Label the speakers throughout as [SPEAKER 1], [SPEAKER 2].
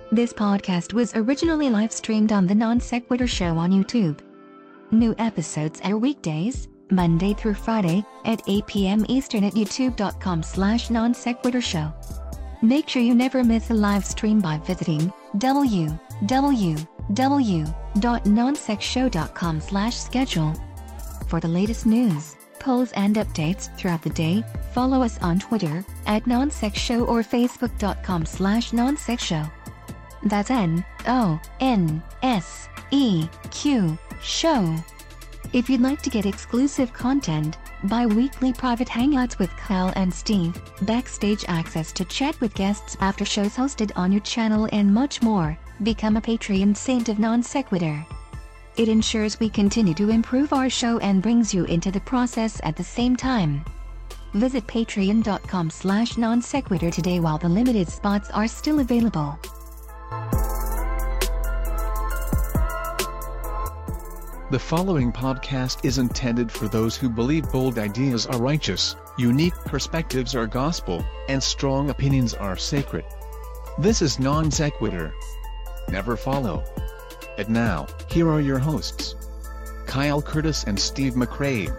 [SPEAKER 1] This podcast was originally live streamed on the Non Sequitur Show on YouTube. New episodes air weekdays, Monday through Friday, at 8 p.m. Eastern at youtube.com/Non Sequitur Show. Make sure you never miss a live stream by visiting www.nonsexshow.com/schedule. For the latest news, polls and updates throughout the day, follow us on Twitter at NonSexShow or Facebook.com/NonSexShow. That's NONSEQ Show. If you'd like to get exclusive content, bi-weekly private hangouts with Kyle and Steve, backstage access to chat with guests after shows hosted on your channel and much more, become a Patreon saint of Non Sequitur. It ensures we continue to improve our show and brings you into the process at the same time. Visit patreon.com/nonsequitur today while the limited spots are still available.
[SPEAKER 2] The following podcast is intended for those who believe bold ideas are righteous, unique perspectives are gospel, and strong opinions are sacred. This is Non Sequitur. Never follow. And now, here are your hosts, Kyle Curtis and Steve McCrae.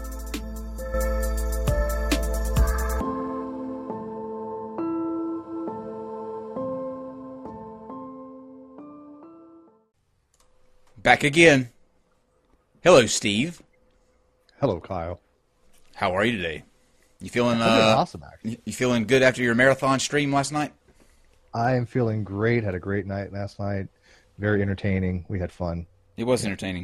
[SPEAKER 3] Back again. Hello, Steve.
[SPEAKER 4] Hello, Kyle.
[SPEAKER 3] How are you today? You feeling
[SPEAKER 4] awesome, actually.
[SPEAKER 3] You feeling good after your marathon stream last night?
[SPEAKER 4] I am feeling great. Had a great night last night. Very entertaining. We had fun.
[SPEAKER 3] It was entertaining.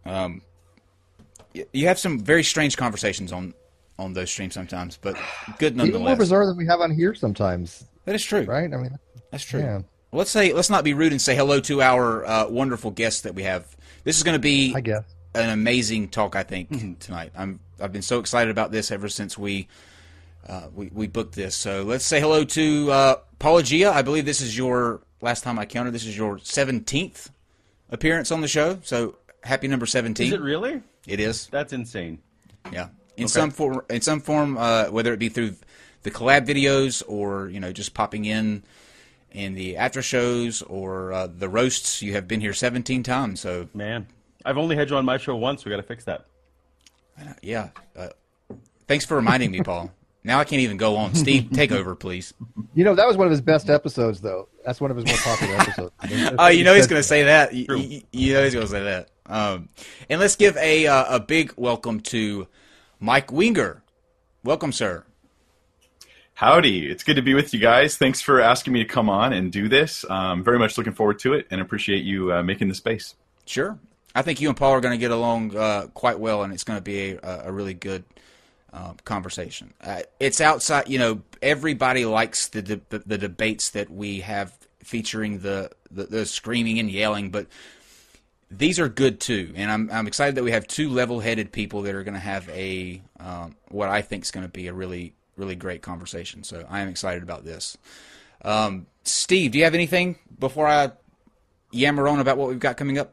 [SPEAKER 3] You have some very strange conversations on those streams sometimes, but good nonetheless.
[SPEAKER 4] Even more bizarre than we have on here sometimes.
[SPEAKER 3] That is true,
[SPEAKER 4] right? I mean,
[SPEAKER 3] that's true.
[SPEAKER 4] Yeah.
[SPEAKER 3] Let's not be rude and say hello to our wonderful guests that we have. This is going to be,
[SPEAKER 4] I guess,
[SPEAKER 3] an amazing talk. I think tonight. I've been so excited about this ever since we booked this. So let's say hello to Paula Gia. I believe this is your last time I counted. This is your 17th appearance on the show. So happy number 17.
[SPEAKER 5] Is it really?
[SPEAKER 3] It is.
[SPEAKER 5] That's insane.
[SPEAKER 3] Yeah. In some form, whether it be through the collab videos or just popping in the after shows or the roasts, you have been here 17 times. So
[SPEAKER 5] man, I've only had you on my show once. We got to fix that.
[SPEAKER 3] Yeah. Thanks for reminding me, Paul. Now I can't even go on. Steve, take over, please.
[SPEAKER 4] That was one of his best episodes, though. That's one of his more popular episodes.
[SPEAKER 3] Oh, he's going to say that. You know he's going to say that. And let's give a big welcome to Mike Winger. Welcome, sir.
[SPEAKER 6] Howdy. It's good to be with you guys. Thanks for asking me to come on and do this. Very much looking forward to it and appreciate you making the space.
[SPEAKER 3] Sure. I think you and Paul are going to get along quite well, and it's going to be a really good conversation. It's outside, everybody likes the debates that we have featuring the screaming and yelling, but these are good too. And I'm excited that we have two level-headed people that are going to have a what I think is going to be a really, really great conversation. So I am excited about this. Steve, do you have anything before I yammer on about what we've got coming up?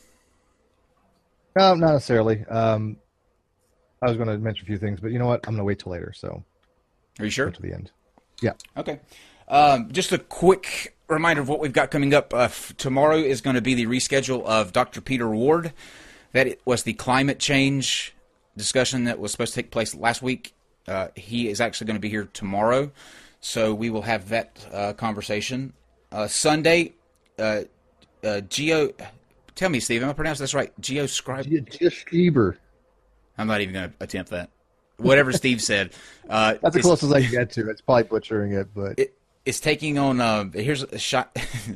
[SPEAKER 4] No, not necessarily. I was going to mention a few things, but you know what? I'm going to wait till later. So,
[SPEAKER 3] are you sure?
[SPEAKER 4] To the end. Yeah.
[SPEAKER 3] Okay. Just a quick reminder of what we've got coming up. Tomorrow is going to be the reschedule of Dr. Peter Ward. That was the climate change discussion that was supposed to take place last week. He is actually going to be here tomorrow, so we will have that conversation. Sunday, Geo. Tell me, Steve, am I pronouncing this right? Geo
[SPEAKER 4] Schreiber.
[SPEAKER 3] I'm not even going to attempt that. Whatever Steve said.
[SPEAKER 4] That's the closest I can get to. It's probably butchering it, but
[SPEAKER 3] it's taking on. Here's a shot.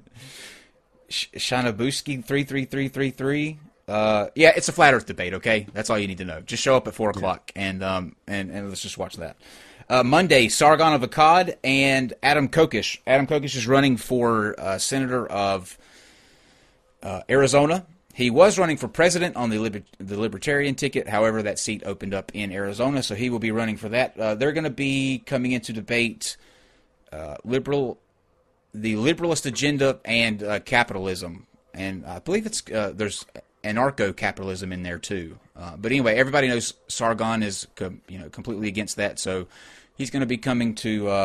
[SPEAKER 3] Shanabuski 33333. Yeah, it's a flat Earth debate. Okay, that's all you need to know. Just show up at 4:00 and let's just watch that. Monday, Sargon of Akkad and Adam Kokesh. Adam Kokesh is running for senator of Arizona. He was running for president on the Libertarian ticket. However, that seat opened up in Arizona, so he will be running for that. They're going to be coming into debate the liberalist agenda and capitalism, and I believe there's anarcho-capitalism in there too. But anyway, everybody knows Sargon is completely against that, so he's going to be coming to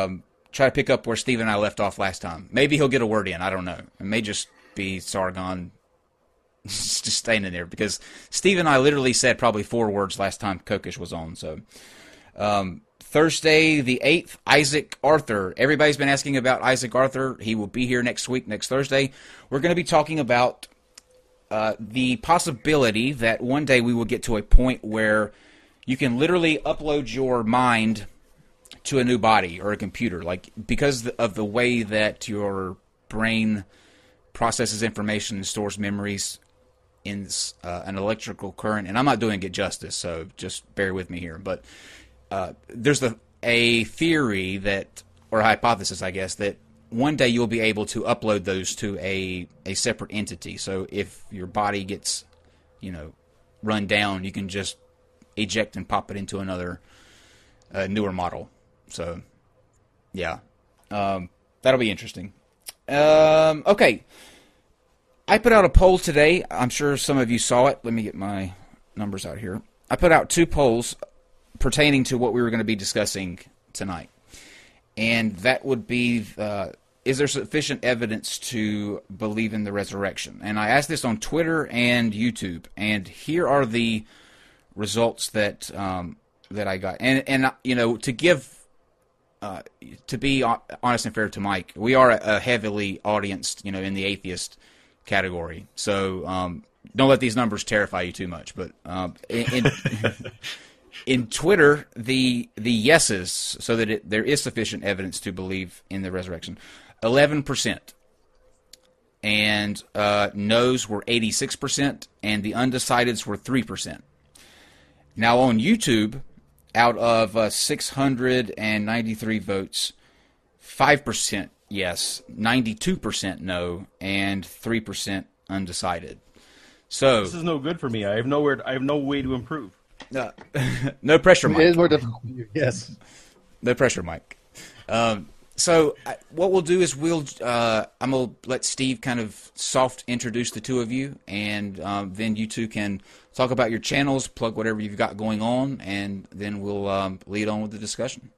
[SPEAKER 3] try to pick up where Steve and I left off last time. Maybe he'll get a word in. I don't know. It may just be Sargon just staying in there, because Steve and I literally said probably 4 words last time Kokish was on. So Thursday the 8th, Isaac Arthur. Everybody's been asking about Isaac Arthur. He will be here next week, next Thursday. We're going to be talking about the possibility that one day we will get to a point where you can literally upload your mind to a new body or a computer, like because of the way that your brain processes information and stores memories in an electrical current. And I'm not doing it justice, so just bear with me here. But there's a theory that, or a hypothesis, I guess, that one day you'll be able to upload those to a separate entity. So if your body gets, run down, you can just eject and pop it into another newer model. So, yeah, that'll be interesting. Okay, I put out a poll today. I'm sure some of you saw it. Let me get my numbers out here. I put out 2 polls pertaining to what we were going to be discussing tonight. And that would be, is there sufficient evidence to believe in the resurrection? And I asked this on Twitter and YouTube. And here are the results that I got. And to be honest and fair to Mike, we are a heavily audienced, in the atheist category. So don't let these numbers terrify you too much. But in Twitter, the yeses, so that there is sufficient evidence to believe in the resurrection, 11%. And no's were 86%, and the undecideds were 3%. Now on YouTube, out of 693 votes, 5% yes, 92% no, and 3% undecided. So
[SPEAKER 5] this is no good for me. I have no way to improve.
[SPEAKER 3] No pressure, Mike.
[SPEAKER 4] It is more difficult. Yes.
[SPEAKER 3] No pressure, Mike. So what we'll do is I'm gonna let Steve kind of soft introduce the 2 of you, and then you 2 can talk about your channels, plug whatever you've got going on, and then we'll lead on with the discussion.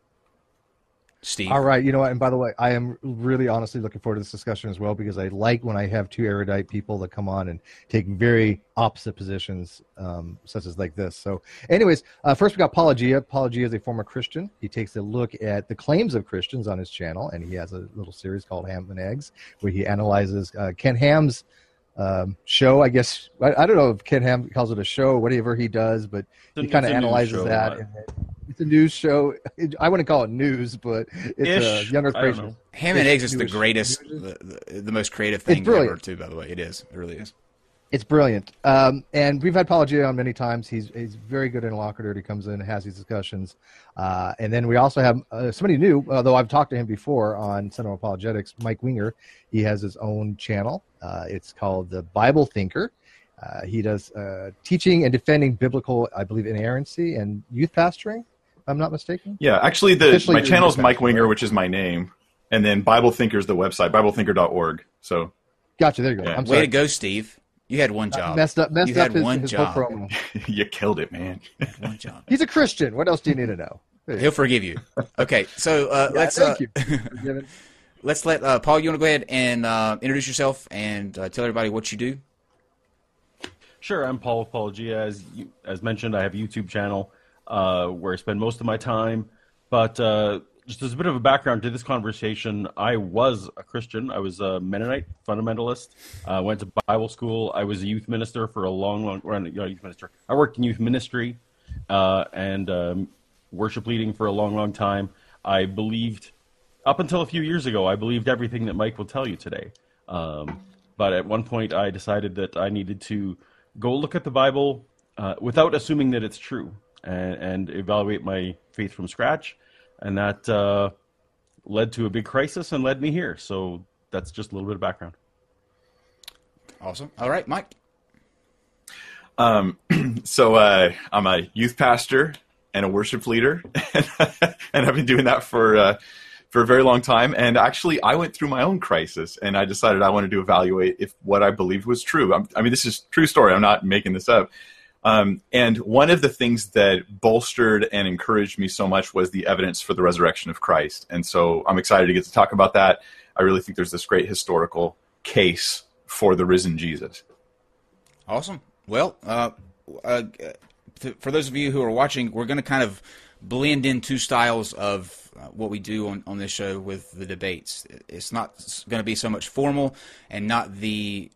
[SPEAKER 3] Steve.
[SPEAKER 4] All right. You know what? And by the way, I am really honestly looking forward to this discussion as well, because I like when I have 2 erudite people that come on and take very opposite positions, such as like this. So anyways, first we got Paulogia. Paulogia is a former Christian. He takes a look at the claims of Christians on his channel, and he has a little series called Ham and Eggs, where he analyzes Ken Ham's show. I guess I don't know if Ken Ham calls it a show, whatever he does, but he kind of analyzes that. It's a news show. I wouldn't call it news, but it's a younger creation.
[SPEAKER 3] Ham and Eggs is the greatest, the most creative thing ever, too, by the way. It is. It really is.
[SPEAKER 4] It's brilliant. And we've had Paulogia on many times. He's very good interlocutor. He comes in and has these discussions. And then we also have somebody new, although I've talked to him before on Sentinel Apologetics, Mike Winger. He has his own channel. It's called The Bible Thinker. He does teaching and defending biblical, I believe, inerrancy and youth pastoring, if I'm not mistaken.
[SPEAKER 6] Yeah, actually, my channel is Mike Winger, which is my name. And then Bible Thinker is the website, BibleThinker.org. So,
[SPEAKER 4] gotcha, there you go.
[SPEAKER 6] Yeah.
[SPEAKER 3] Way to go, Steve. You had one job.
[SPEAKER 4] Messed up his
[SPEAKER 3] job.
[SPEAKER 4] whole promo.
[SPEAKER 6] You killed it, man.
[SPEAKER 3] One job.
[SPEAKER 4] He's a Christian. What else do you need to know?
[SPEAKER 3] He'll forgive you. Okay, so
[SPEAKER 4] Thank you.
[SPEAKER 3] let's let Paul. You want to go ahead and introduce yourself and tell everybody what you do?
[SPEAKER 5] Sure, I'm Paul of Paulogia. As mentioned, I have a YouTube channel where I spend most of my time. But just as a bit of a background to this conversation, I was a Christian. I was a Mennonite fundamentalist. Went to Bible school. I was a youth minister for a long youth minister. I worked in youth ministry and worship leading for a long time. I believed, up until a few years ago, I believed everything that Mike will tell you today. But at one point, I decided that I needed to go look at the Bible without assuming that it's true and evaluate my faith from scratch. And that led to a big crisis and led me here. So that's just a little bit of background.
[SPEAKER 3] Awesome. All right, Mike.
[SPEAKER 6] So I'm a youth pastor and a worship leader, and I've been doing that for a very long time. And actually, I went through my own crisis, and I decided I wanted to evaluate if what I believed was true. I mean, this is a true story. I'm not making this up. And one of the things that bolstered and encouraged me so much was the evidence for the resurrection of Christ. And so I'm excited to get to talk about that. I really think there's this great historical case for the risen Jesus.
[SPEAKER 3] Awesome. Well, for those of you who are watching, we're going to kind of blend in two styles of what we do on this show with the debates. It's not going to be so much formal and not the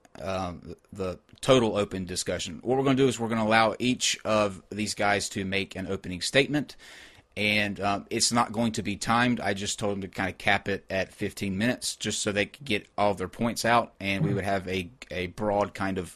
[SPEAKER 3] total open discussion. What we're going to do is we're going to allow each of these guys to make an opening statement, and it's not going to be timed. I just told them to kind of cap it at 15 minutes just so they could get all of their points out, and we would have a broad kind of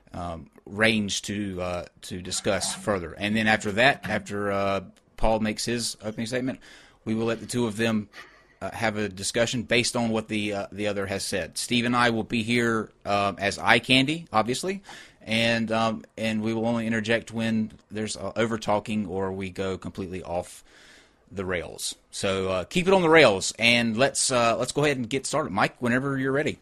[SPEAKER 3] range to discuss further. And then after that, after Paul makes his opening statement, we will let the two of them have a discussion based on what the other has said. Steve and I will be here as eye candy, obviously, and we will only interject when there's over talking or we go completely off the rails. So keep it on the rails, and let's go ahead and get started. Mike, whenever you're ready.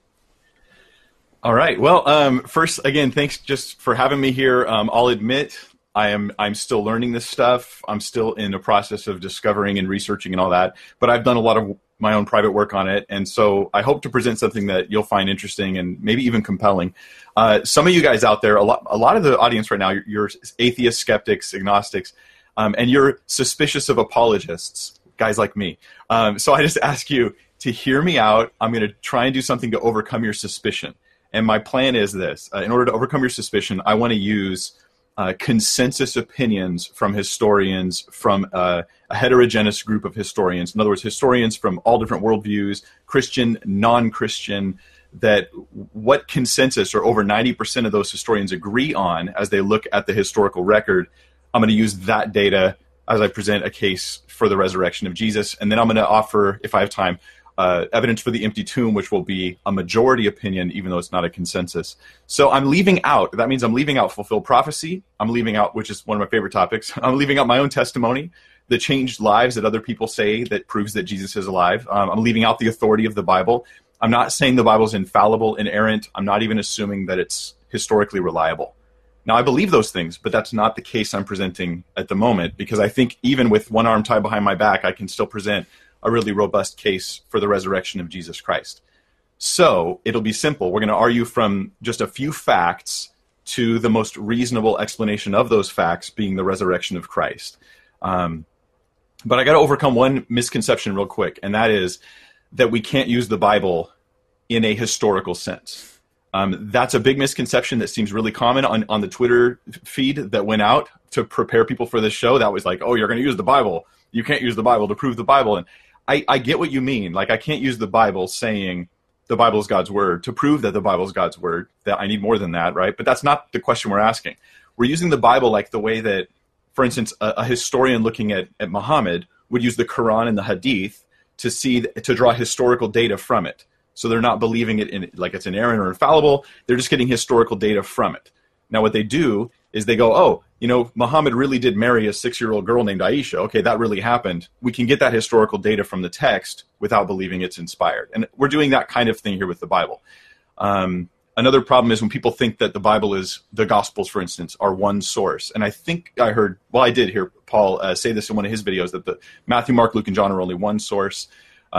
[SPEAKER 6] All right. Well, first, again, thanks just for having me here. I'll admit I'm still learning this stuff. I'm still in the process of discovering and researching and all that, but I've done a lot of my own private work on it, and so I hope to present something that you'll find interesting and maybe even compelling. Some of you guys out there, a lot of the audience right now, you're atheists, skeptics, agnostics, and you're suspicious of apologists, guys like me. So I just ask you to hear me out. I'm going to try and do something to overcome your suspicion. And my plan is this. In order to overcome your suspicion, I want to use consensus opinions from historians, from a heterogeneous group of historians. In other words, historians from all different worldviews, Christian, non-Christian, that what consensus or over 90% of those historians agree on as they look at the historical record. I'm going to use that data as I present a case for the resurrection of Jesus. And then I'm going to offer, if I have time, evidence for the empty tomb, which will be a majority opinion, even though it's not a consensus. So I'm leaving out, that means I'm leaving out fulfilled prophecy. I'm leaving out, which is one of my favorite topics, I'm leaving out my own testimony, the changed lives that other people say that proves that Jesus is alive. I'm leaving out the authority of the Bible. I'm not saying the Bible is infallible, inerrant. I'm not even assuming that it's historically reliable. Now, I believe those things, but that's not the case I'm presenting at the moment, because I think even with one arm tied behind my back, I can still present a really robust case for the resurrection of Jesus Christ. So it'll be simple. We're going to argue from just a few facts to the most reasonable explanation of those facts being the resurrection of Christ. But I got to overcome one misconception real quick, and that is that we can't use the Bible in a historical sense. That's a big misconception that seems really common on the Twitter feed that went out to prepare people for this show. That was like, oh, you're going to use the Bible. You can't use the Bible to prove the Bible. And I get what you mean. Like, I can't use the Bible saying the Bible is God's word to prove that the Bible is God's word, that I need more than that, right? But that's not the question we're asking. We're using the Bible like the way that, for instance, a historian looking at Muhammad would use the Quran and the Hadith to draw historical data from it. So they're not believing it in like it's inerrant or infallible. They're just getting historical data from it. Now, what they do is they go, oh, Muhammad really did marry a 6-year-old girl named Aisha. Okay, that really happened. We can get that historical data from the text without believing it's inspired. And we're doing that kind of thing here with the Bible. Another problem is when people think that the Bible is, the Gospels, for instance, are one source. And I think I did hear Paul say this in one of his videos, that the Matthew, Mark, Luke, and John are only one source.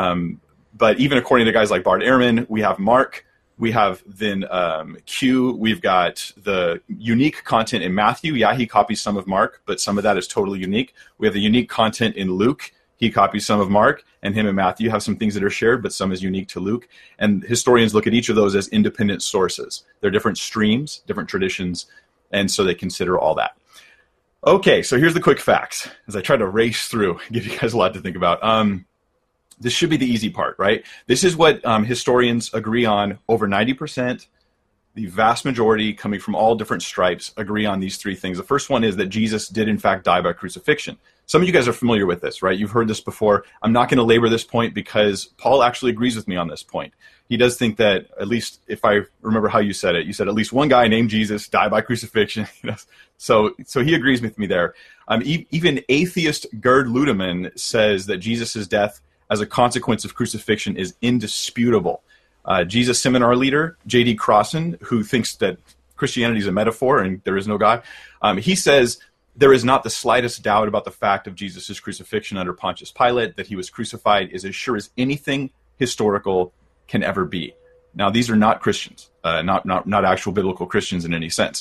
[SPEAKER 6] But even according to guys like Bart Ehrman, we have Mark. We have then Q. We've got the unique content in Matthew. Yeah, he copies some of Mark, but some of that is totally unique. We have the unique content in Luke. He copies some of Mark, and him and Matthew have some things that are shared, but some is unique to Luke. And historians look at each of those as independent sources. They're different streams, different traditions, and so they consider all that. Okay, so here's the quick facts as I try to race through, give you guys a lot to think about. This should be the easy part, right? This is what historians agree on. Over 90%, the vast majority coming from all different stripes, agree on these three things. The first one is that Jesus did, in fact, die by crucifixion. Some of you guys are familiar with this, right? You've heard this before. I'm not going to labor this point because Paul actually agrees with me on this point. He does think that, at least if I remember how you said it, you said at least one guy named Jesus died by crucifixion. So he agrees with me there. Even atheist Gerd Ludemann says that Jesus' death as a consequence of crucifixion is indisputable. Jesus seminar leader, J.D. Crossan, who thinks that Christianity is a metaphor and there is no God. He says there is not the slightest doubt about the fact of Jesus' crucifixion under Pontius Pilate, that he was crucified is as sure as anything historical can ever be. Now, these are not Christians, not actual biblical Christians in any sense.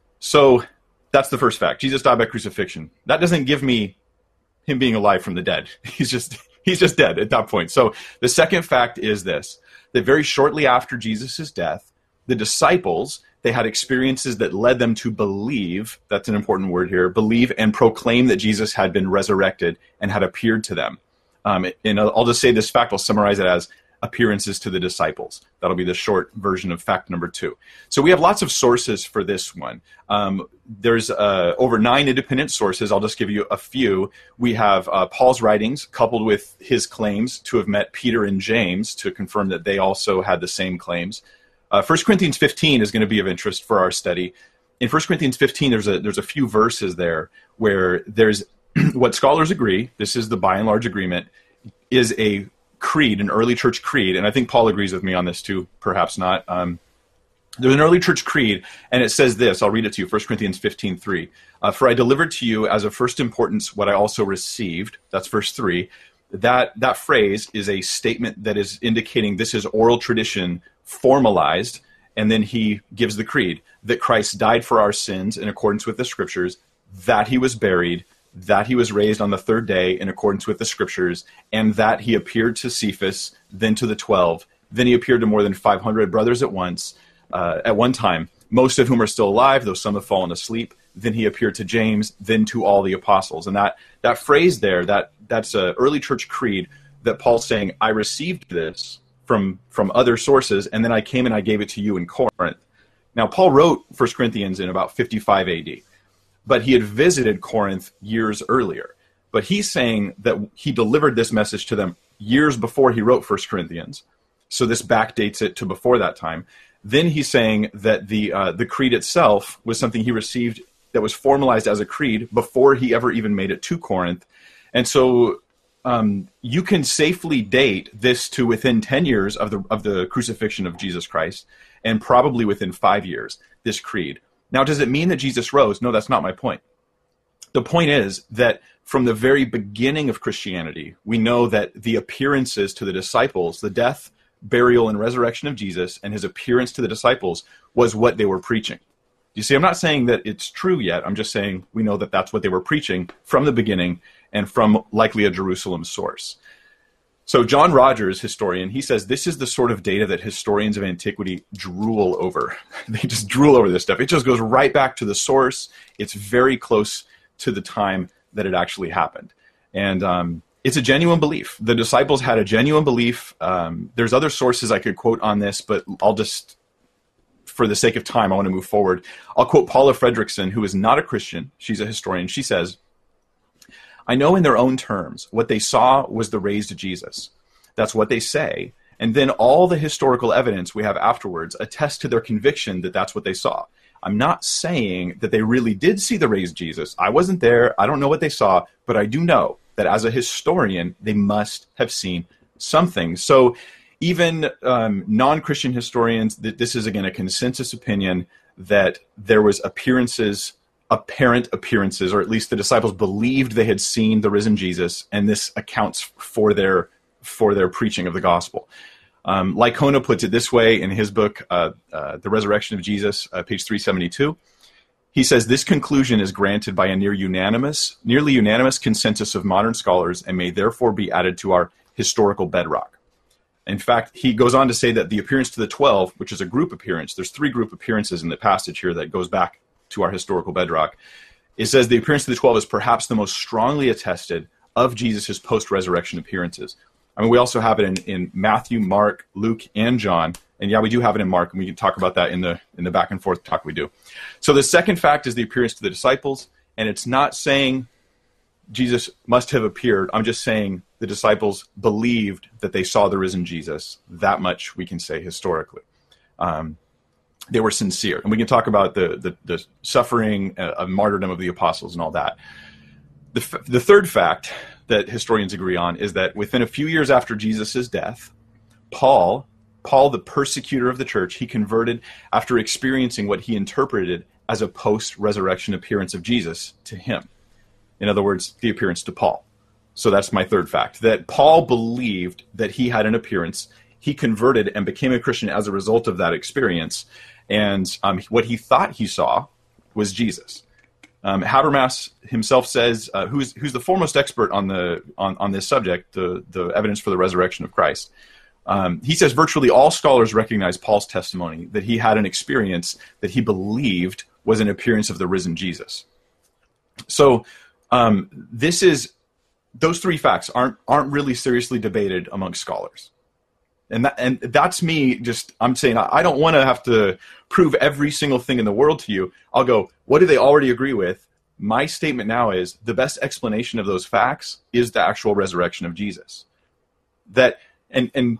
[SPEAKER 6] So that's the first fact. Jesus died by crucifixion. That doesn't give me him being alive from the dead. He's just dead at that point. So the second fact is this, that very shortly after Jesus' death, the disciples, they had experiences that led them to believe, that's an important word here, believe and proclaim that Jesus had been resurrected and had appeared to them. And I'll just say this fact, I'll summarize it as appearances to the disciples. That'll be the short version of fact number 2. So we have lots of sources for this one. There's over 9 independent sources. I'll just give you a few. We have Paul's writings coupled with his claims to have met Peter and James to confirm that they also had the same claims. 1 Corinthians 15 is going to be of interest for our study. In 1 Corinthians 15, there's a few verses there where there's what scholars agree, this is the by and large agreement, is a creed, an early church creed, and I think Paul agrees with me on this too, perhaps not. There's an early church creed, and it says this, I'll read it to you, 1 Corinthians 15:3. For I delivered to you as of first importance what I also received, that's verse 3. That phrase is a statement that is indicating this is oral tradition formalized, and then he gives the creed, that Christ died for our sins in accordance with the scriptures, that he was buried, that he was raised on the 3rd day in accordance with the scriptures, and that he appeared to Cephas, then to the 12. Then he appeared to more than 500 brothers at once, at one time, most of whom are still alive, though some have fallen asleep. Then he appeared to James, then to all the apostles. And that phrase there, that's an early church creed that Paul's saying, I received this from other sources, and then I came and I gave it to you in Corinth. Now, Paul wrote 1 Corinthians in about 55 AD. But he had visited Corinth years earlier. But he's saying that he delivered this message to them years before he wrote 1 Corinthians. So this backdates it to before that time. Then he's saying that the creed itself was something he received that was formalized as a creed before he ever even made it to Corinth. And so you can safely date this to within 10 years of the crucifixion of Jesus Christ, and probably within 5 years, this creed. Now, does it mean that Jesus rose? No, that's not my point. The point is that from the very beginning of Christianity, we know that the appearances to the disciples, the death, burial, and resurrection of Jesus, and his appearance to the disciples was what they were preaching. You see, I'm not saying that it's true yet. I'm just saying we know that that's what they were preaching from the beginning and from likely a Jerusalem source. So John Rogers, historian, he says this is the sort of data that historians of antiquity drool over. They just drool over this stuff. It just goes right back to the source. It's very close to the time that it actually happened. And it's a genuine belief. The disciples had a genuine belief. There's other sources I could quote on this, but I'll just, for the sake of time, I want to move forward. I'll quote Paula Fredrickson, who is not a Christian. She's a historian. She says, I know in their own terms, what they saw was the raised Jesus. That's what they say. And then all the historical evidence we have afterwards attests to their conviction that that's what they saw. I'm not saying that they really did see the raised Jesus. I wasn't there. I don't know what they saw, but I do know that as a historian, they must have seen something. So even non-Christian historians, this is, again, a consensus opinion that there was apparent appearances, or at least the disciples believed they had seen the risen Jesus, and this accounts for their preaching of the gospel. Lycona puts it this way in his book, The Resurrection of Jesus, page 372. He says, this conclusion is granted by a nearly unanimous consensus of modern scholars and may therefore be added to our historical bedrock. In fact, he goes on to say that the appearance to the 12, which is a group appearance, there's 3 group appearances in the passage here that goes back to our historical bedrock. It says the appearance to the 12 is perhaps the most strongly attested of Jesus' post-resurrection appearances. I mean, we also have it in Matthew, Mark, Luke, and John. And yeah, we do have it in Mark, and we can talk about that in the back and forth talk we do. So the second fact is the appearance to the disciples, and it's not saying Jesus must have appeared. I'm just saying the disciples believed that they saw the risen Jesus. That much we can say historically. They were sincere. And we can talk about the suffering, martyrdom of the apostles and all that. The third fact that historians agree on is that within a few years after Jesus' death, Paul Paul, the persecutor of the church, he converted after experiencing what he interpreted as a post-resurrection appearance of Jesus to him. In other words, the appearance to Paul. So that's my third fact, that Paul believed that he had an appearance. He converted and became a Christian as a result of that experience. And what he thought he saw was Jesus. Habermas himself says, who's the foremost expert on this subject, the evidence for the resurrection of Christ. He says virtually all scholars recognize Paul's testimony that he had an experience that he believed was an appearance of the risen Jesus. So those three facts aren't really seriously debated among scholars. And that's me I'm saying I don't want to have to prove every single thing in the world to you. I'll go, what do they already agree with? My statement now is the best explanation of those facts is the actual resurrection of Jesus. That and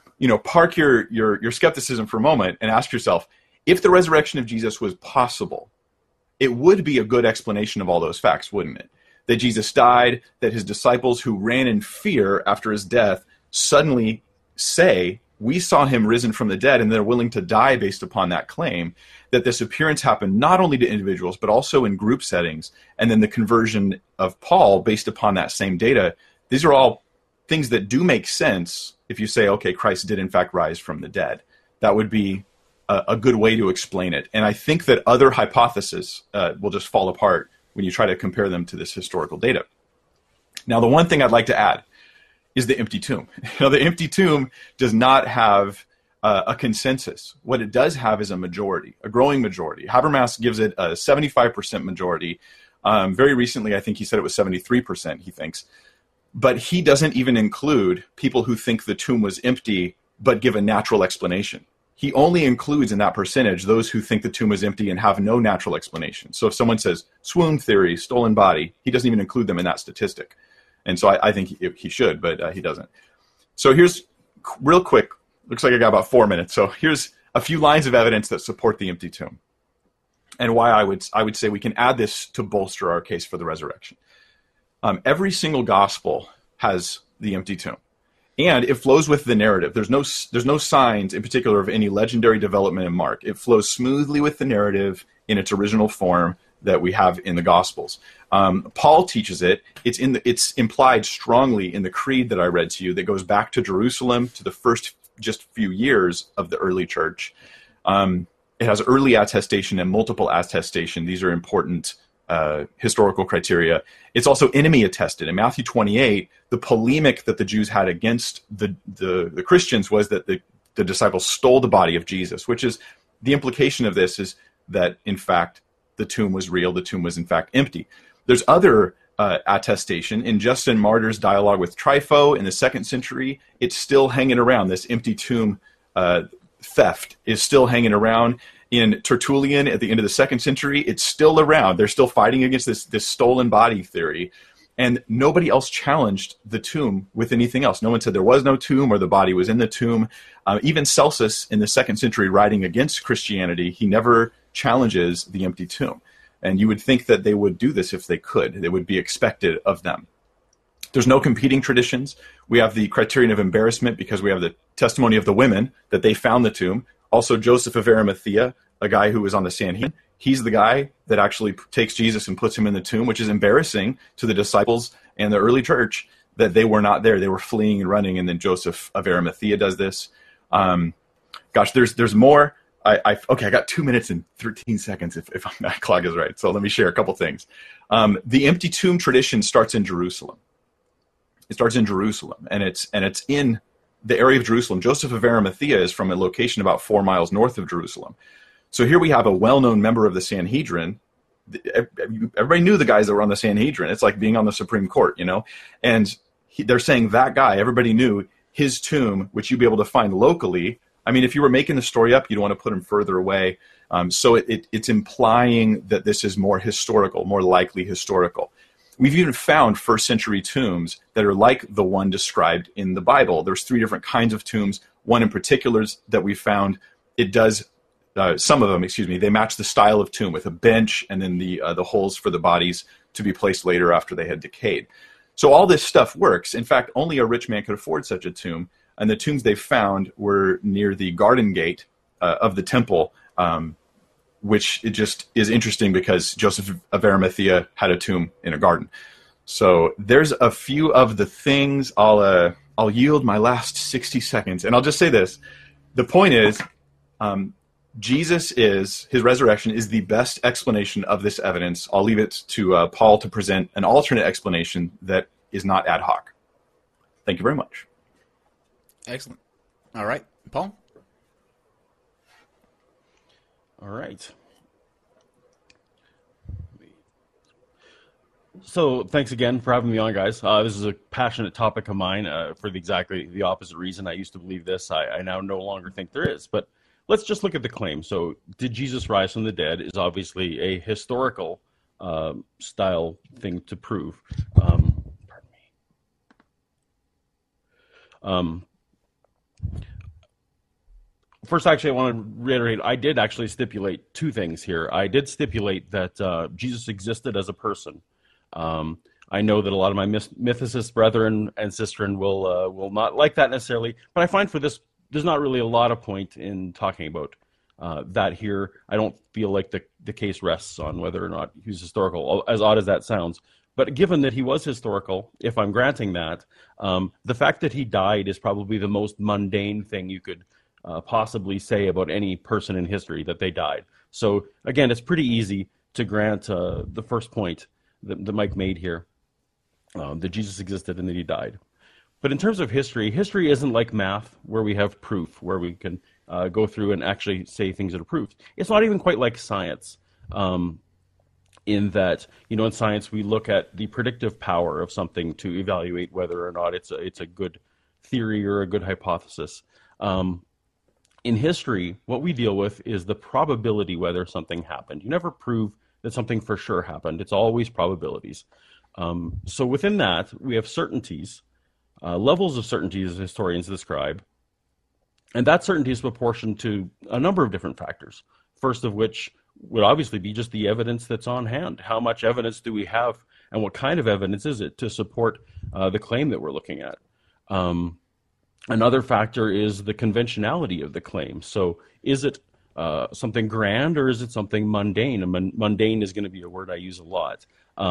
[SPEAKER 6] park your skepticism for a moment and ask yourself, if the resurrection of Jesus was possible, it would be a good explanation of all those facts, wouldn't it? That Jesus died, that his disciples who ran in fear after his death suddenly say, we saw him risen from the dead, and they're willing to die based upon that claim, that this appearance happened not only to individuals, but also in group settings, and then the conversion of Paul based upon that same data. These are all things that do make sense if you say, okay, Christ did in fact rise from the dead. That would be a good way to explain it. And I think that other hypotheses will just fall apart when you try to compare them to this historical data. Now, the one thing I'd like to add is the empty tomb. Now, the empty tomb does not have a consensus. What it does have is a majority, a growing majority. Habermas gives it a 75% majority. Very recently, I think he said it was 73%, he thinks. But he doesn't even include people who think the tomb was empty but give a natural explanation. He only includes in that percentage those who think the tomb is empty and have no natural explanation. So if someone says swoon theory, stolen body, he doesn't even include them in that statistic. And so I think he should, but he doesn't. So here's, real quick, looks like I got about 4 minutes. So here's a few lines of evidence that support the empty tomb and why I would say we can add this to bolster our case for the resurrection. Every single gospel has the empty tomb. And it flows with the narrative. There's no signs in particular of any legendary development in Mark. It flows smoothly with the narrative in its original form that we have in the Gospels. Paul teaches it. It's implied strongly in the creed that I read to you that goes back to Jerusalem, to the first just few years of the early church. It has early attestation and multiple attestation. These are important historical criteria. It's also enemy attested. In Matthew 28, the polemic that the Jews had against the Christians was that the disciples stole the body of Jesus, which is the implication of this is that, in fact, the tomb was real. The tomb was, in fact, empty. There's other attestation. In Justin Martyr's dialogue with Trypho in the 2nd century, it's still hanging around. This empty tomb theft is still hanging around. In Tertullian at the end of the 2nd century, it's still around. They're still fighting against this stolen body theory. And nobody else challenged the tomb with anything else. No one said there was no tomb or the body was in the tomb. Even Celsus in the 2nd century writing against Christianity, he never challenges the empty tomb. And you would think that they would do this if they could. It would be expected of them. There's no competing traditions. We have the criterion of embarrassment because we have the testimony of the women that they found the tomb. Also, Joseph of Arimathea, a guy who was on the Sanhedrin, he's the guy that actually takes Jesus and puts him in the tomb, which is embarrassing to the disciples and the early church that they were not there. They were fleeing and running, and then Joseph of Arimathea does this. There's more. I got 2 minutes and 13 seconds if my clock is right. So let me share a couple things. The empty tomb tradition starts in Jerusalem. It starts in Jerusalem, and it's in the area of Jerusalem. Joseph of Arimathea is from a location about 4 miles north of Jerusalem. So here we have a well-known member of the Sanhedrin. Everybody knew the guys that were on the Sanhedrin. It's like being on the Supreme Court, And they're saying that guy, everybody knew his tomb, which you'd be able to find locally. I mean, if you were making the story up, you'd want to put him further away. So it's implying that this is more historical, more likely historical. We've even found first century tombs that are like the one described in the Bible. There's 3 different kinds of tombs. One in particular that we found, it does, some of them, they match the style of tomb with a bench and then the holes for the bodies to be placed later after they had decayed. So all this stuff works. In fact, only a rich man could afford such a tomb. And the tombs they found were near the garden gate of the temple, which it just is interesting because Joseph of Arimathea had a tomb in a garden. So there's a few of the things. I'll yield my last 60 seconds, and I'll just say this. The point is, his resurrection is the best explanation of this evidence. I'll leave it to Paul to present an alternate explanation that is not ad hoc. Thank you very much.
[SPEAKER 3] Excellent. All right, Paul?
[SPEAKER 5] All right. So thanks again for having me on, guys. This is a passionate topic of mine for exactly the opposite reason. I used to believe this. I now no longer think there is. But let's just look at the claim. So did Jesus rise from the dead is obviously a historical style thing to prove. Pardon me. First, actually, I want to reiterate, I did actually stipulate two things here. I did stipulate that Jesus existed as a person. I know that a lot of my mythicist brethren and sistren will not like that necessarily, but I find for this, there's not really a lot of point in talking about that here. I don't feel like the case rests on whether or not he's historical, as odd as that sounds. But given that he was historical, if I'm granting that, the fact that he died is probably the most mundane thing you could possibly say about any person in history, that they died. So again, it's pretty easy to grant the first point that Mike made here, that Jesus existed and that he died. But in terms of history, history isn't like math where we have proof, where we can go through and actually say things that are proved. It's not even quite like science, in that, in science we look at the predictive power of something to evaluate whether or not it's a good theory or a good hypothesis. In history, what we deal with is the probability whether something happened. You never prove that something for sure happened. It's always probabilities. So within that, we have certainties, levels of certainties as historians describe, and that certainty is proportioned to a number of different factors. First of which would obviously be just the evidence that's on hand. How much evidence do we have, and what kind of evidence is it to support the claim that we're looking at? Another factor is the conventionality of the claim. So is it something grand or is it something mundane? And mundane is going to be a word I use a lot.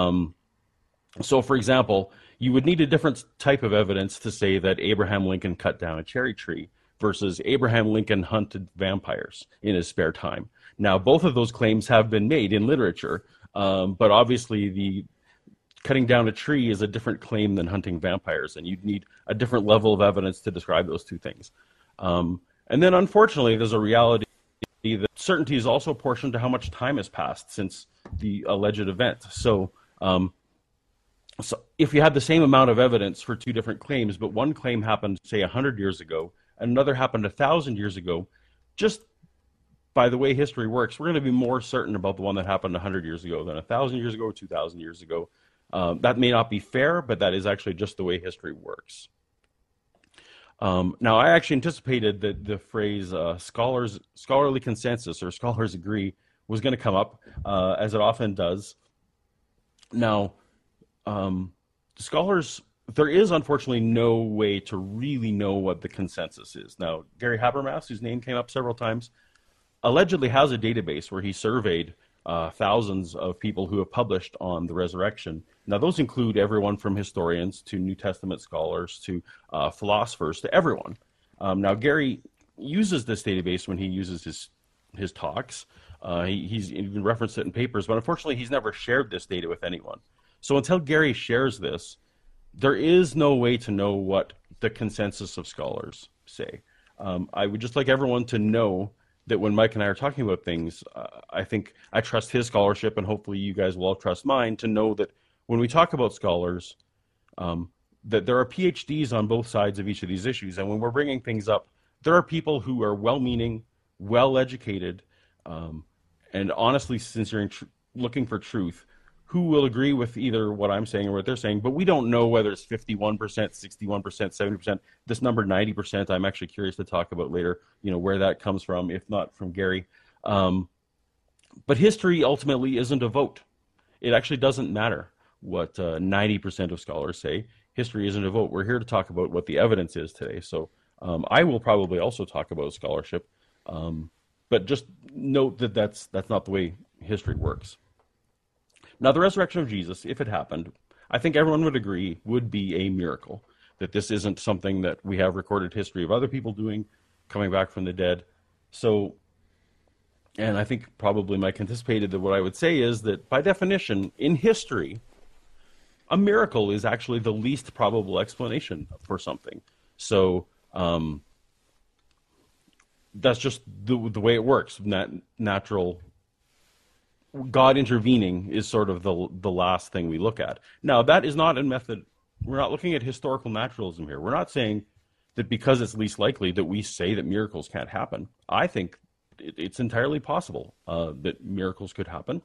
[SPEAKER 5] So, for example, you would need a different type of evidence to say that Abraham Lincoln cut down a cherry tree versus Abraham Lincoln hunted vampires in his spare time. Now, both of those claims have been made in literature, but obviously the cutting down a tree is a different claim than hunting vampires, and you'd need a different level of evidence to describe those two things. And then, unfortunately, there's a reality that certainty is also apportioned to how much time has passed since the alleged event. So if you had the same amount of evidence for two different claims, but one claim happened, say, 100 years ago, and another happened 1,000 years ago, just by the way history works, we're going to be more certain about the one that happened 100 years ago than 1,000 years ago or 2,000 years ago. That may not be fair, but that is actually just the way history works. Now, I actually anticipated that the phrase scholarly consensus or scholars agree was going to come up, as it often does. Now, scholars, there is unfortunately no way to really know what the consensus is. Now, Gary Habermas, whose name came up several times, allegedly has a database where he surveyed thousands of people who have published on the resurrection. Now, those include everyone from historians to New Testament scholars to philosophers to everyone. Now, Gary uses this database when he uses his talks. He's even referenced it in papers, but unfortunately, he's never shared this data with anyone. So until Gary shares this, there is no way to know what the consensus of scholars say. I would just like everyone to know that when Mike and I are talking about things, I think I trust his scholarship, and hopefully you guys will all trust mine, to know that when we talk about scholars, that there are PhDs on both sides of each of these issues. And when we're bringing things up, there are people who are well-meaning, well-educated, and honestly sincere, looking for truth, who will agree with either what I'm saying or what they're saying, but we don't know whether it's 51%, 61%, 70%. This number, 90%, I'm actually curious to talk about later, where that comes from, if not from Gary. But history ultimately isn't a vote. It actually doesn't matter what 90% of scholars say. History isn't a vote. We're here to talk about what the evidence is today. So I will probably also talk about scholarship, but just note that that's not the way history works. Now, the resurrection of Jesus, if it happened, I think everyone would agree would be a miracle, that this isn't something that we have recorded history of other people doing, coming back from the dead. So, and I think probably Mike anticipated that what I would say is that by definition, in history, a miracle is actually the least probable explanation for something. So that's just the way it works. Natural God intervening is sort of the last thing we look at. Now, that is not a method. We're not looking at historical naturalism here. We're not saying that because it's least likely that we say that miracles can't happen. I think it's entirely possible that miracles could happen.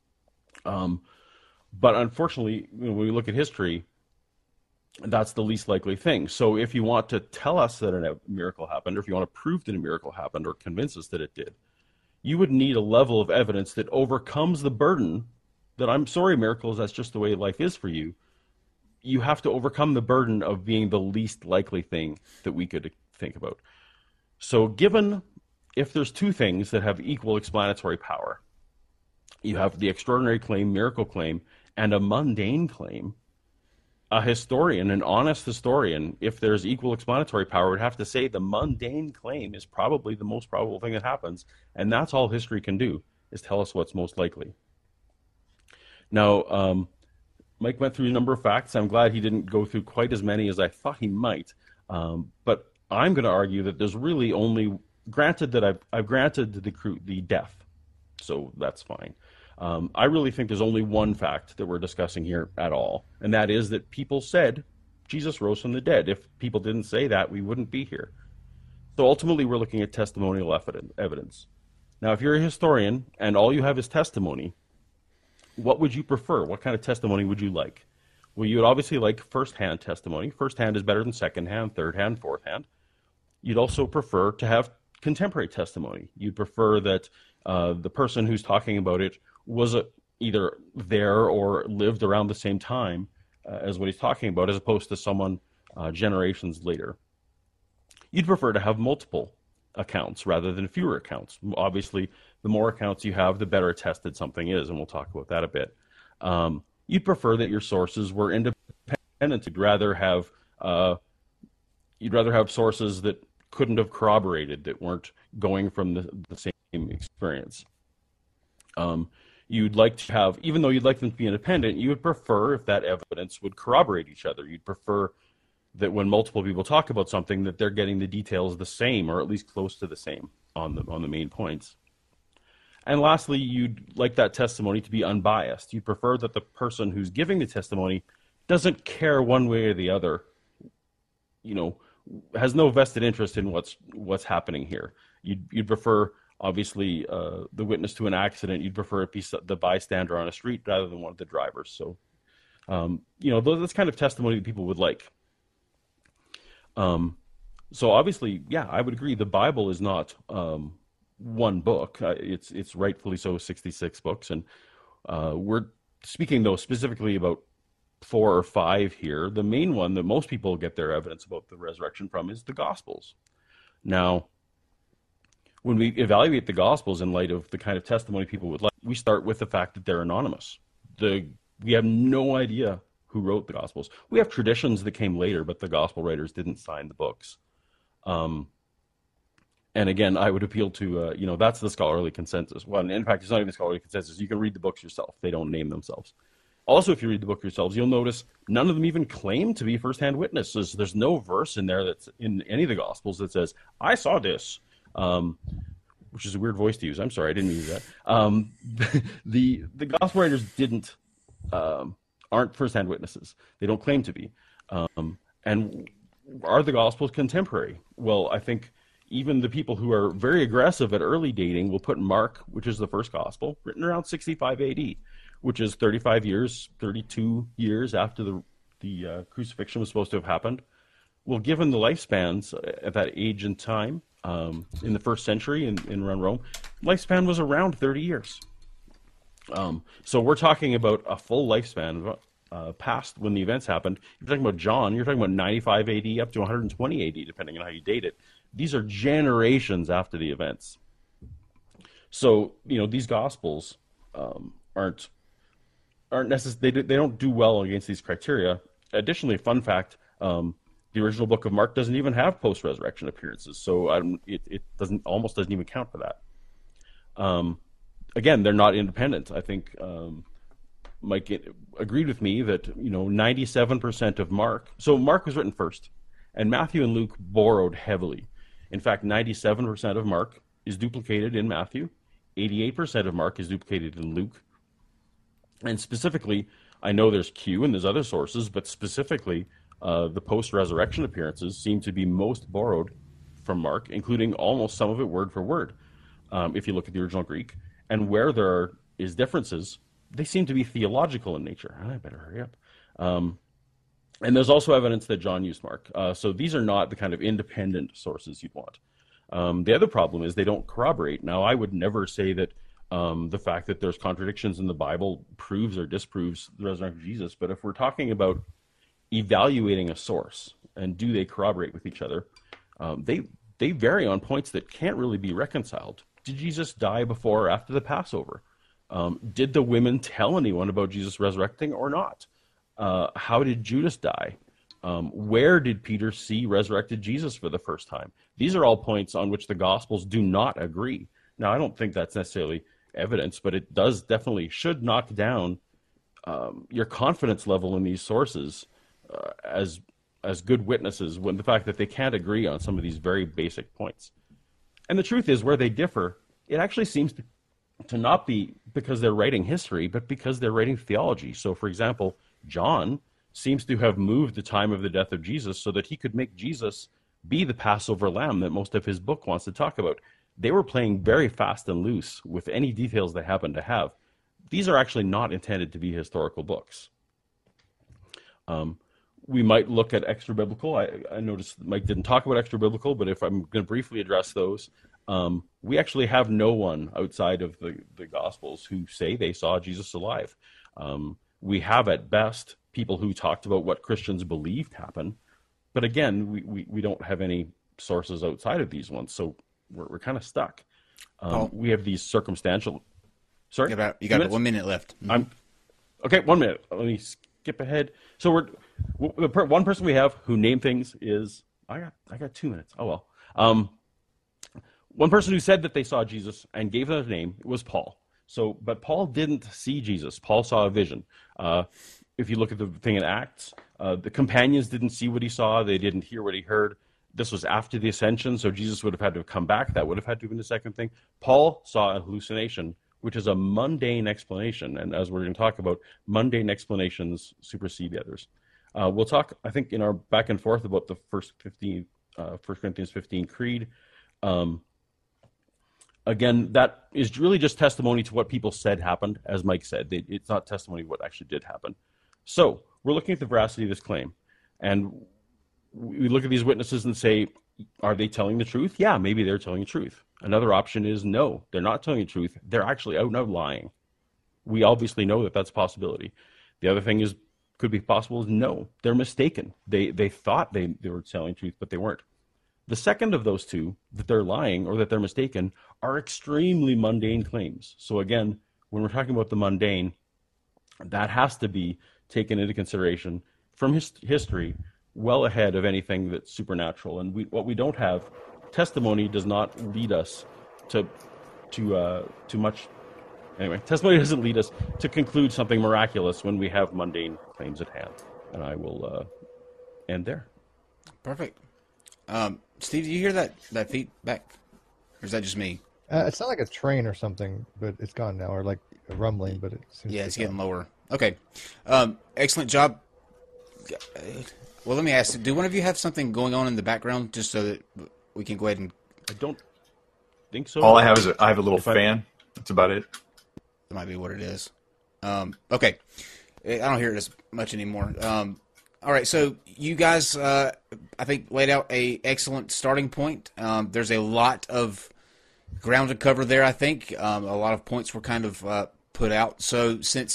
[SPEAKER 5] But unfortunately, when we look at history, that's the least likely thing. So if you want to tell us that a miracle happened, or if you want to prove that a miracle happened, or convince us that it did, you would need a level of evidence that overcomes the burden that, I'm sorry, miracles, that's just the way life is for you. You have to overcome the burden of being the least likely thing that we could think about. So given, if there's two things that have equal explanatory power, you have the extraordinary claim, miracle claim, and a mundane claim, a historian, an honest historian, if there's equal explanatory power, would have to say the mundane claim is probably the most probable thing that happens, and that's all history can do, is tell us what's most likely. Now, Mike went through a number of facts. I'm glad he didn't go through quite as many as I thought he might, but I'm going to argue that there's really only, granted that I've granted the death, so that's fine. I really think there's only one fact that we're discussing here at all, and that is that people said Jesus rose from the dead. If people didn't say that, we wouldn't be here. So ultimately, we're looking at testimonial evidence. Now, if you're a historian and all you have is testimony, what would you prefer? What kind of testimony would you like? Well, you would obviously like first-hand testimony. First-hand is better than second-hand, third-hand, fourth-hand. You'd also prefer to have contemporary testimony. You'd prefer that the person who's talking about it was either there or lived around the same time as what he's talking about, as opposed to someone generations later. You'd prefer to have multiple accounts rather than fewer accounts. Obviously, the more accounts you have, the better attested something is, and we'll talk about that a bit. You'd prefer that your sources were independent. You'd rather have sources that couldn't have corroborated, that weren't going from the same experience. You'd like to have, even though you'd like them to be independent, you would prefer if that evidence would corroborate each other. You'd prefer that when multiple people talk about something, that they're getting the details the same, or at least close to the same on the main points. And lastly, you'd like that testimony to be unbiased. You prefer that the person who's giving the testimony doesn't care one way or the other, has no vested interest in what's happening here. You'd prefer, obviously, the witness to an accident, you'd prefer it be the bystander on a street rather than one of the drivers. So, that's kind of testimony that people would like. So obviously, yeah, I would agree. The Bible is not one book. It's rightfully so 66 books, and we're speaking though specifically about 4 or 5 here. The main one that most people get their evidence about the resurrection from is the Gospels. Now, when we evaluate the Gospels in light of the kind of testimony people would like, we start with the fact that they're anonymous. We have no idea who wrote the Gospels. We have traditions that came later, but the Gospel writers didn't sign the books. And again, I would appeal to, that's the scholarly consensus. Well, in fact, it's not even a scholarly consensus. You can read the books yourself. They don't name themselves. Also, if you read the book yourselves, you'll notice none of them even claim to be first-hand witnesses. There's no verse in there that's in any of the Gospels that says, I saw this, which is a weird voice to use. I'm sorry, I didn't use that. The Gospel writers aren't first-hand witnesses. They don't claim to be. And are the Gospels contemporary? Well, I think even the people who are very aggressive at early dating will put Mark, which is the first Gospel, written around 65 AD, which is 32 years after the crucifixion was supposed to have happened. Well, given the lifespans at that age and time, in the first century in Rome, lifespan was around 30 years. So we're talking about a full lifespan past when the events happened. You're talking about John, you're talking about 95 AD up to 120 AD, depending on how you date it. These are generations after the events. So, these Gospels aren't necessarily, they don't do well against these criteria. Additionally, fun fact, the original book of Mark doesn't even have post-resurrection appearances, so it almost doesn't even count for that. Again, they're not independent. I think Mike agreed with me that 97% of Mark. So Mark was written first, and Matthew and Luke borrowed heavily. In fact, 97% of Mark is duplicated in Matthew, 88% of Mark is duplicated in Luke, and specifically, I know there's Q and there's other sources, but specifically, the post-resurrection appearances seem to be most borrowed from Mark, including almost some of it word for word, if you look at the original Greek. And where there is differences, they seem to be theological in nature. I better hurry up. And there's also evidence that John used Mark. So these are not the kind of independent sources you'd want. The other problem is they don't corroborate. Now, I would never say that the fact that there's contradictions in the Bible proves or disproves the resurrection of Jesus, but if we're talking about evaluating a source and do they corroborate with each other, they vary on points that can't really be reconciled. Did Jesus die before or after the Passover? Did the women tell anyone about Jesus resurrecting or not? How did Judas die? Where did Peter see resurrected Jesus for the first time? These are all points on which the Gospels do not agree. Now, I don't think that's necessarily evidence, but it does definitely should knock down your confidence level in these sources as good witnesses, when the fact that they can't agree on some of these very basic points. And the truth is, where they differ, it actually seems to not be because they're writing history, but because they're writing theology. So, for example, John seems to have moved the time of the death of Jesus so that he could make Jesus be the Passover lamb that most of his book wants to talk about. They were playing very fast and loose with any details they happen to have. These are actually not intended to be historical books. We might look at extra-biblical. I noticed Mike didn't talk about extra-biblical, but if I'm going to briefly address those, we actually have no one outside of the Gospels who say they saw Jesus alive. We have, at best, people who talked about what Christians believed happened, but again, we don't have any sources outside of these ones, so we're kind of stuck. We have these circumstantial... Sorry?
[SPEAKER 3] You got 1 minute left. Mm-hmm.
[SPEAKER 5] Okay, 1 minute. Let me skip ahead. So the one person we have who named things is... I got 2 minutes. Oh, well. One person who said that they saw Jesus and gave them a name was Paul. But Paul didn't see Jesus. Paul saw a vision. If you look at the thing in Acts, the companions didn't see what he saw. They didn't hear what he heard. This was after the ascension, so Jesus would have had to have come back. That would have had to have been the second thing. Paul saw a hallucination, which is a mundane explanation. And as we're going to talk about, mundane explanations supersede the others. We'll talk, I think, in our back and forth about the 1 Corinthians 15 creed. Again, that is really just testimony to what people said happened, as Mike said. It's not testimony of what actually did happen. So we're looking at the veracity of this claim. And we look at these witnesses and say, are they telling the truth? Yeah, maybe they're telling the truth. Another option is no, they're not telling the truth. They're actually out and out lying. We obviously know that that's a possibility. The other thing is, could be possible is no, they're mistaken. They thought they were telling the truth, but they weren't. The second of those two, that they're lying or that they're mistaken, are extremely mundane claims. So again, when we're talking about the mundane, that has to be taken into consideration from history well ahead of anything that's supernatural. And what we don't have, testimony does not lead us to much. Anyway, testimony doesn't lead us to conclude something miraculous when we have mundane claims at hand. And I will end there.
[SPEAKER 3] Perfect. Steve, do you hear that feedback? Or is that just me?
[SPEAKER 4] It's not like a train or something, but it's gone now, or like a rumbling, but it seems
[SPEAKER 3] it's getting lower. Okay. Excellent job. Well, let me ask, do one of you have something going on in the background just so that we can go ahead and...
[SPEAKER 5] I don't think so.
[SPEAKER 6] All I have is I have a little fan. That's about it.
[SPEAKER 3] That might be what it is. Okay. I don't hear it as much anymore. All right, so you guys, I think, laid out a excellent starting point. There's a lot of ground to cover there, I think. A lot of points were kind of put out. So since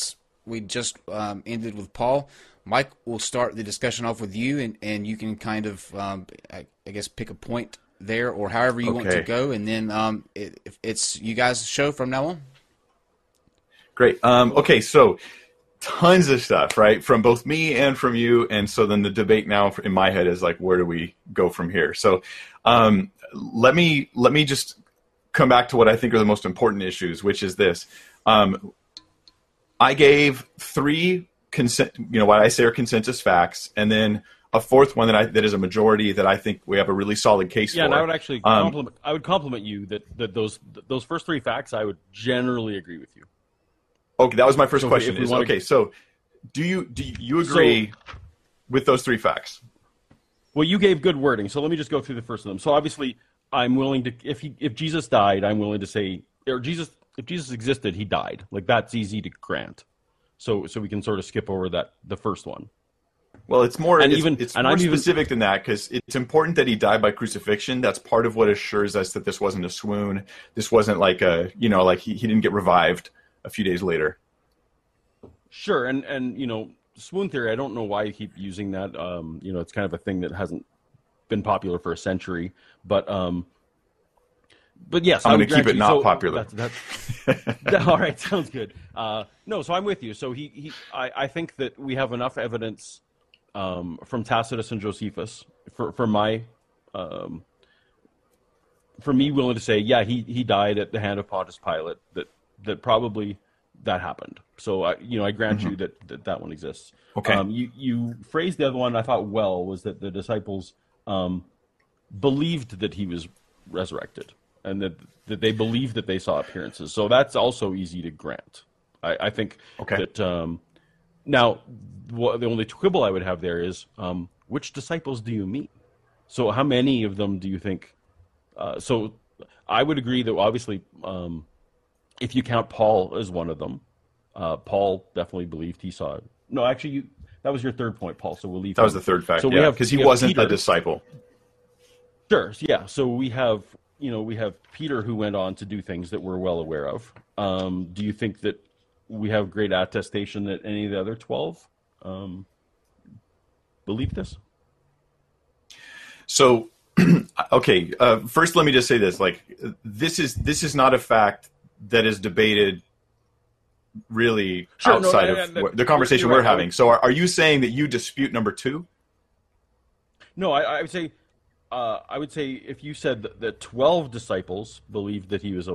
[SPEAKER 3] we just ended with Paul. Mike, we'll start the discussion off with you, and you can kind of, I guess, pick a point there or however you want to go, and then it's you guys' show from now on.
[SPEAKER 6] Great. Okay, so tons of stuff, right, from both me and from you, and so then the debate now in my head is like, where do we go from here? So let me just come back to what I think are the most important issues, which is this. I gave 3 what I say are consensus facts, and then a fourth one that is a majority that I think we have a really solid case for.
[SPEAKER 5] Yeah, and I would actually compliment you that those first 3 facts I would generally agree with you.
[SPEAKER 6] Okay, that was my first question. So do you agree with those 3 facts?
[SPEAKER 5] Well, you gave good wording, so let me just go through the first of them. So obviously, I'm willing to if Jesus died, I'm willing to say, or if Jesus existed, he died. Like, that's easy to grant. So we can sort of skip over the first one.
[SPEAKER 6] Well, it's more specific than that, because it's important that he died by crucifixion. That's part of what assures us that this wasn't a swoon. This wasn't like he didn't get revived a few days later.
[SPEAKER 5] Sure, and swoon theory, I don't know why you keep using that. It's kind of a thing that hasn't been popular for a century, but yes,
[SPEAKER 6] I'm going to keep it not popular.
[SPEAKER 5] That's all right. Sounds good. No, so I'm with you. So I think that we have enough evidence from Tacitus and Josephus for me willing to say, yeah, he died at the hand of Pontius Pilate. That probably that happened. So I grant you that one exists.
[SPEAKER 6] Okay.
[SPEAKER 5] You phrased the other one I thought was that the disciples believed that he was resurrected, and that they believed that they saw appearances. So that's also easy to grant. I think that now the only quibble I would have there is which disciples do you mean? So how many of them do you think? So I would agree that obviously if you count Paul as one of them, Paul definitely believed he saw it. No, actually, that was your third point, Paul. So we'll leave.
[SPEAKER 6] That was the third fact. So because he wasn't Peter, a disciple.
[SPEAKER 5] Sure. Yeah. So we have Peter, who went on to do things that we're well aware of. Do you think that we have great attestation that any of the other 12 believe this?
[SPEAKER 6] So, okay. First, let me just say this: like, this is not a fact that is debated really outside of the conversation we're having. So are you saying that you dispute number 2?
[SPEAKER 5] No, I would say if you said that 12 disciples believed that he was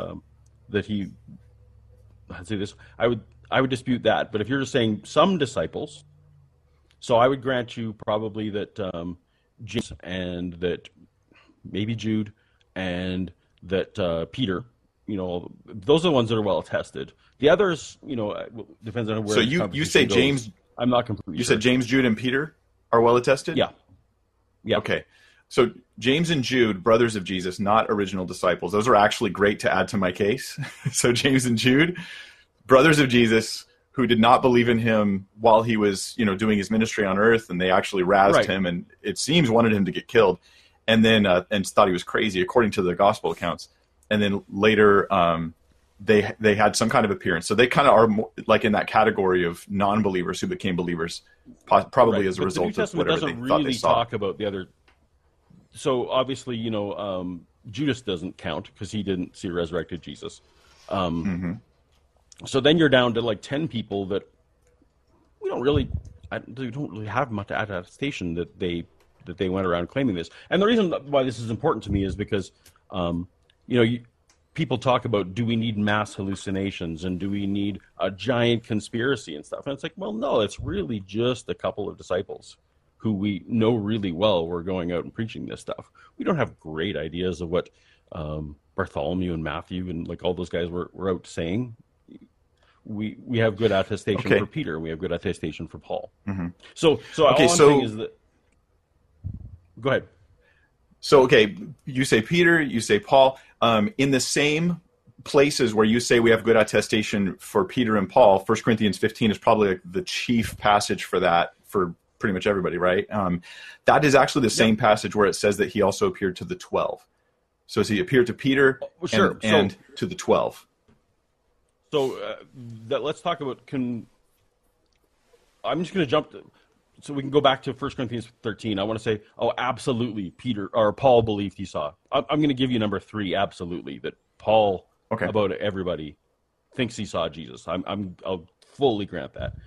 [SPEAKER 5] I'd say this, I would dispute that. But if you're just saying some disciples, so I would grant you probably that James and that maybe Jude and that Peter, those are the ones that are well attested. The others, depends on where.
[SPEAKER 6] So you say goes. James?
[SPEAKER 5] I'm not completely.
[SPEAKER 6] You said James, Jude, and Peter are well attested?
[SPEAKER 5] Yeah. Yeah.
[SPEAKER 6] Okay. So James and Jude, brothers of Jesus, not original disciples. Those are actually great to add to my case. So James and Jude, brothers of Jesus, who did not believe in him while he was, doing his ministry on earth, and they actually razzed him, and it seems wanted him to get killed, and then and thought he was crazy, according to the gospel accounts. And then later, they had some kind of appearance. So they kind of are more, like in that category of non-believers who became believers, probably as a result of whatever they thought they saw.
[SPEAKER 5] Talk about the other. So obviously, Judas doesn't count because he didn't see a resurrected Jesus. So then you're down to like 10 people that we don't really have much attestation that they went around claiming this. And the reason why this is important to me is because, people talk about, do we need mass hallucinations and do we need a giant conspiracy and stuff? And it's like, well, no, it's really just a couple of disciples who we know really well were going out and preaching this stuff. We don't have great ideas of what Bartholomew and Matthew and like all those guys were out saying. We have good attestation for Peter. We have good attestation for Paul. Mm-hmm. So all I'm saying is that. Go ahead.
[SPEAKER 6] So you say Peter, you say Paul. In the same places where you say we have good attestation for Peter and Paul, 1 Corinthians 15 is probably like the chief passage for that for pretty much everybody, right? That is actually the same passage where it says that he also appeared to the 12. So he appeared to Peter and to the 12.
[SPEAKER 5] So let's talk about I'm just going to jump so we can go back to 1 Corinthians 13. I want to say, absolutely, Paul believed he saw. I'm going to give you number 3, absolutely, that Paul, about everybody, thinks he saw Jesus. I'll fully grant that.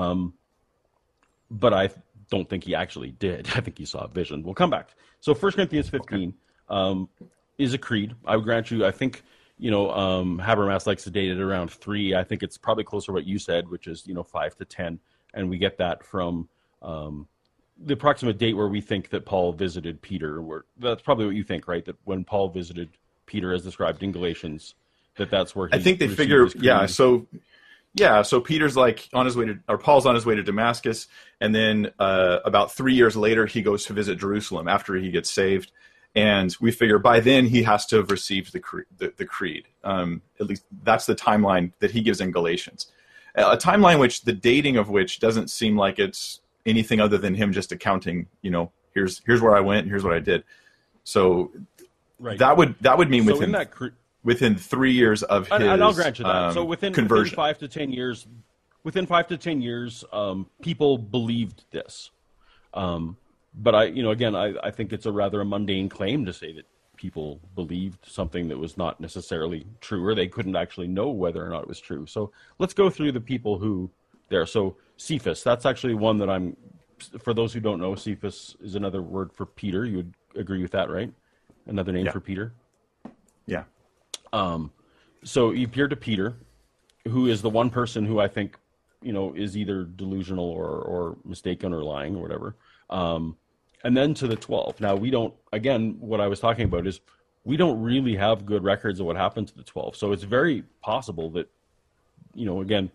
[SPEAKER 5] But I don't think he actually did. I think he saw a vision. We'll come back. So 1 Corinthians 15 is a creed. I would grant you, I think, Habermas likes to date it around 3. I think it's probably closer to what you said, which is, 5 to 10. And we get that from the approximate date where we think that Paul visited Peter. That's probably what you think, right? That when Paul visited Peter, as described in Galatians, that's where he,
[SPEAKER 6] I think they figure, so Peter's on his way to, or Paul's on his way to Damascus, and then about 3 years later, he goes to visit Jerusalem after he gets saved. And we figure by then he has to have received the creed. At least that's the timeline that he gives in Galatians. A timeline which the dating of which doesn't seem like it's anything other than him just accounting, here's where I went, and here's what I did. So that would mean within 3 years of his
[SPEAKER 5] and I'll grant you that. So within 5 to 10 years, people believed this. But I think it's a mundane claim to say that people believed something that was not necessarily true, or they couldn't actually know whether or not it was true. So let's go through the people who there. So Cephas, that's actually one that for those who don't know, Cephas is another word for Peter. You would agree with that, right? Another name for Peter?
[SPEAKER 6] Yeah.
[SPEAKER 5] So he appeared to Peter, who is the one person who I think, is either delusional or mistaken or lying or whatever. And then to the 12. Now, what I was talking about is we don't really have good records of what happened to the 12. So it's very possible that, again,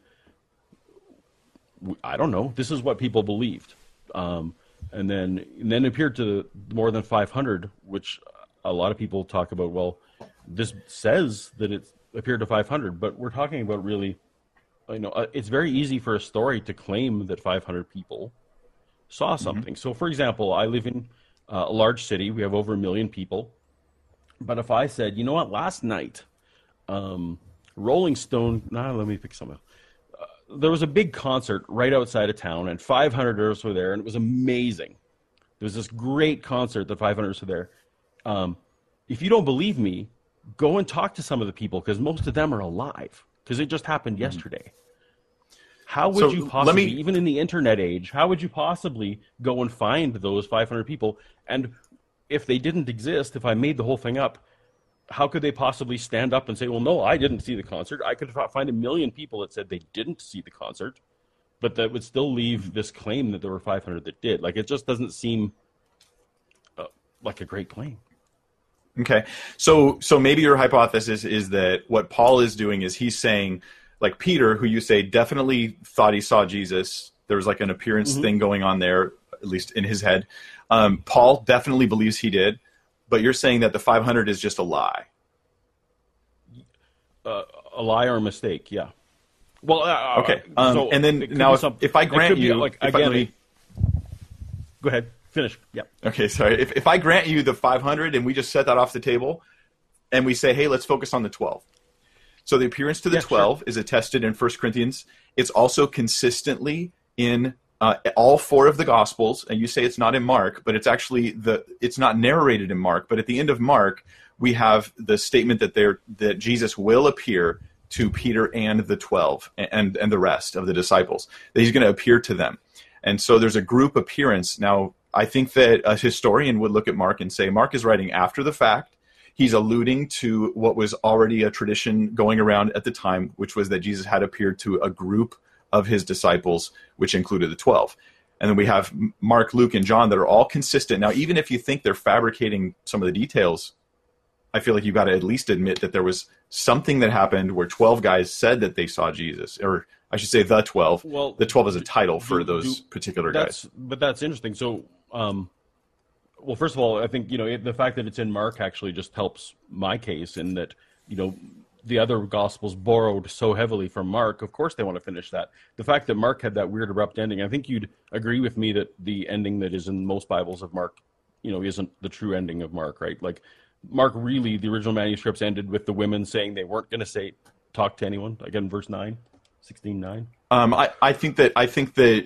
[SPEAKER 5] I don't know. This is what people believed. And then appeared to more than 500, which a lot of people talk about, well, this says that it appeared to 500, but we're talking about really, it's very easy for a story to claim that 500 people saw something. So, for example, I live in a large city. We have over 1 million people. But if I said, last night, Rolling Stone, let me pick something. There was a big concert right outside of town, and 500 of us were there, and it was amazing. There was this great concert that 500 of us were there. If you don't believe me, go and talk to some of the people, because most of them are alive, because it just happened yesterday. How would you possibly, even in the internet age, how would you possibly go and find those 500 people? And if they didn't exist, if I made the whole thing up, how could they possibly stand up and say, well, no, I didn't see the concert? I could find 1 million people that said they didn't see the concert, but that would still leave this claim that there were 500 that did. It just doesn't seem like a great claim.
[SPEAKER 6] Okay. So maybe your hypothesis is that what Paul is doing is he's saying, like Peter, who you say definitely thought he saw Jesus. There was an appearance thing going on there, at least in his head. Paul definitely believes he did, but you're saying that the 500 is just a lie.
[SPEAKER 5] A lie or a mistake, yeah. Well,
[SPEAKER 6] okay. And then now, if I grant you,
[SPEAKER 5] go ahead, finish. Yeah.
[SPEAKER 6] Okay, sorry. If I grant you the 500 and we just set that off the table, and we say, hey, let's focus on the 12. So the appearance to the 12 is attested in 1 Corinthians. It's also consistently in all 4 of the Gospels, and you say it's not in Mark, but it's actually it's not narrated in Mark. But at the end of Mark, we have the statement that Jesus will appear to Peter and the 12 and the rest of the disciples. That he's going to appear to them, and so there's a group appearance. Now, I think that a historian would look at Mark and say Mark is writing after the fact. He's alluding to what was already a tradition going around at the time, which was that Jesus had appeared to a group of his disciples, which included the 12. And then we have Mark, Luke, and John that are all consistent. Now, even if you think they're fabricating some of the details, I feel like you've got to at least admit that there was something that happened where 12 guys said that they saw Jesus, or I should say the 12. Well, the 12 is a title for those particular guys.
[SPEAKER 5] But that's interesting. So, well, first of all, I think, the fact that it's in Mark actually just helps my case in that, the other Gospels borrowed so heavily from Mark. Of course they want to finish that. The fact that Mark had that weird abrupt ending, I think you'd agree with me that the ending that is in most Bibles of Mark, isn't the true ending of Mark, right? Mark really, the original manuscripts ended with the women saying they weren't going to talk to anyone. Again, verse 9, 16:9.
[SPEAKER 6] I think that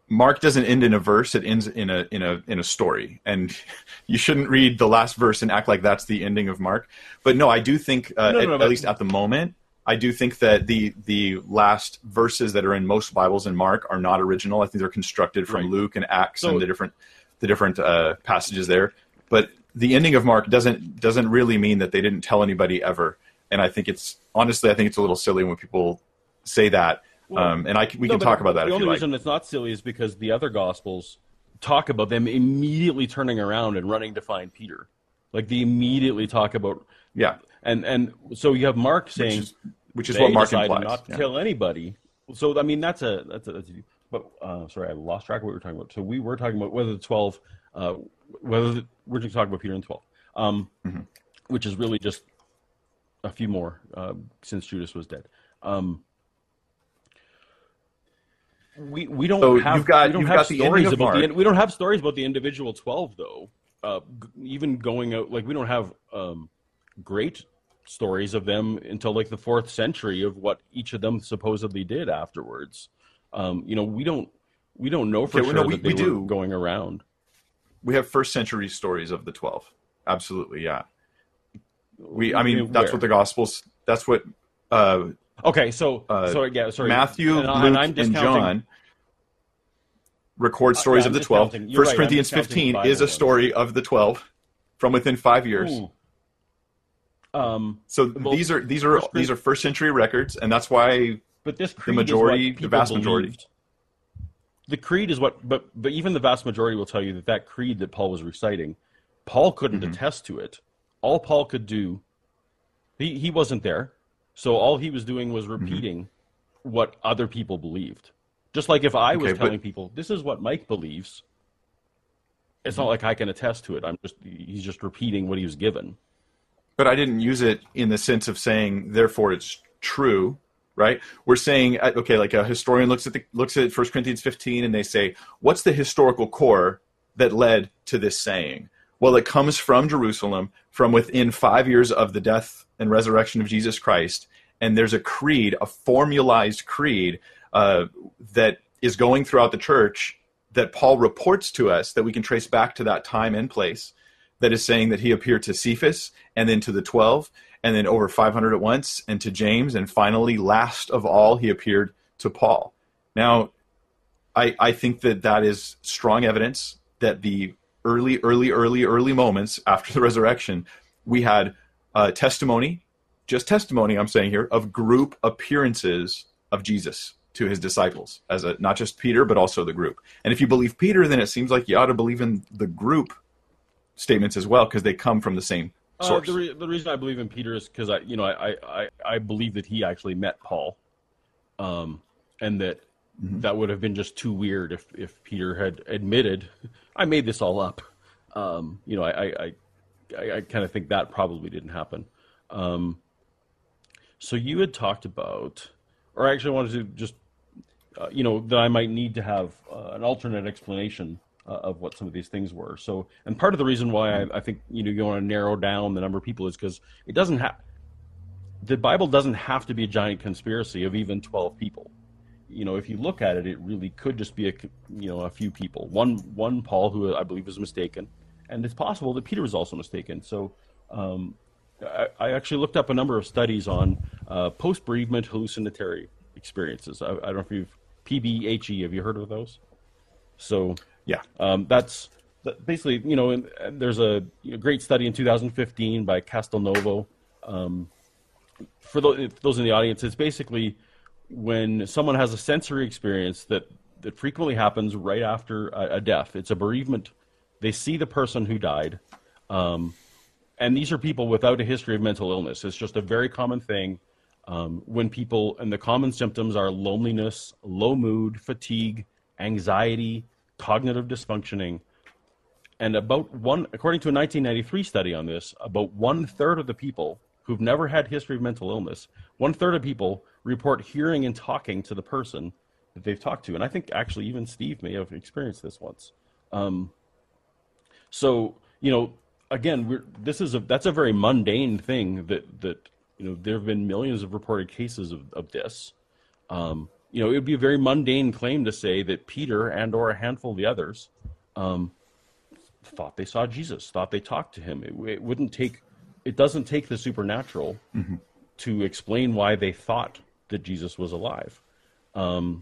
[SPEAKER 6] Mark doesn't end in a verse; it ends in a story, and you shouldn't read the last verse and act like that's the ending of Mark. But no, I do think, at least at the moment, I do think that the last verses that are in most Bibles in Mark are not original. I think they're constructed from Luke and Acts and the different passages there. But the ending of Mark doesn't really mean that they didn't tell anybody ever. And I think it's a little silly when people say that. Well, we can talk about that if you like.
[SPEAKER 5] The only reason it's not silly is because the other Gospels talk about them immediately turning around and running to find Peter. Like, they immediately talk about...
[SPEAKER 6] Yeah.
[SPEAKER 5] And so you have Mark saying...
[SPEAKER 6] Which is what Mark implies.
[SPEAKER 5] Not to kill anybody. So, I mean, that's but, sorry, I lost track of what we were talking about. So we were talking about whether the 12... we're going to talk about Peter and 12. Which is really just a few more since Judas was dead. We don't have stories about the individual 12 though. Even going out, like, we don't have great stories of them until like the 4th century of what each of them supposedly did afterwards. We don't know for sure that they were going around.
[SPEAKER 6] We have 1st century stories of the 12. Absolutely, yeah. That's what the Gospels. That's what.
[SPEAKER 5] Okay, sorry.
[SPEAKER 6] Matthew, Luke, and John record stories of the 12. 1 Corinthians 15 is a story of the 12 from within 5 years. These are 1st century records, and that's why.
[SPEAKER 5] But this
[SPEAKER 6] the vast majority.
[SPEAKER 5] The creed is what, but even the vast majority will tell you that creed that Paul was reciting, Paul couldn't attest to it. All Paul could do, he wasn't there. So all he was doing was repeating what other people believed. Just like if I was telling people, this is what Mike believes, it's not like I can attest to it. He's just repeating what he was given.
[SPEAKER 6] But I didn't use it in the sense of saying, therefore it's true, right? We're saying, okay, like a historian looks at 1 Corinthians 15 and they say, what's the historical core that led to this saying? Well, it comes from Jerusalem, from within 5 years of the death and resurrection of Jesus Christ, and there's a creed, a formalized creed that is going throughout the church that Paul reports to us that we can trace back to that time and place, that is saying that he appeared to Cephas and then to the 12 and then over 500 at once and to James, and finally, last of all, he appeared to Paul. Now, I think that is strong evidence that the early moments after the resurrection, we had testimony, I'm saying here, of group appearances of Jesus to his disciples, as not just Peter, but also the group. And if you believe Peter, then it seems like you ought to believe in the group statements as well, because they come from the same source.
[SPEAKER 5] The reason I believe in Peter is because I believe that he actually met Paul, and that that would have been just too weird if Peter had admitted, I made this all up. I kind of think that probably didn't happen. So you had talked about, or I actually wanted to just, that I might need to have an alternate explanation of what some of these things were. So, and part of the reason why I think, you want to narrow down the number of people is because it doesn't the Bible doesn't have to be a giant conspiracy of even 12 people. If you look at it, it really could just be a few people. One Paul, who I believe was mistaken, and it's possible that Peter was also mistaken. So, I actually looked up a number of studies on post-bereavement hallucinatory experiences. I don't know if you've PBHE. Have you heard of those? So
[SPEAKER 6] yeah,
[SPEAKER 5] that's basically there's a great study in 2015 by Castelnuovo. For those in the audience, it's basically when someone has a sensory experience that frequently happens right after a death. It's a bereavement. They see the person who died. And these are people without a history of mental illness. It's just a very common thing when people, and the common symptoms are loneliness, low mood, fatigue, anxiety, cognitive dysfunctioning. And according to a 1993 study on this, about 1/3 of the people who've never had history of mental illness, 1/3 of people report hearing and talking to the person that they've talked to. And I think actually even Steve may have experienced this once. Again, that's a very mundane thing that there have been millions of reported cases of this. it would be a very mundane claim to say that Peter and or a handful of the others thought they saw Jesus, thought they talked to him. It doesn't take the supernatural to explain why they thought that Jesus was alive.
[SPEAKER 6] Can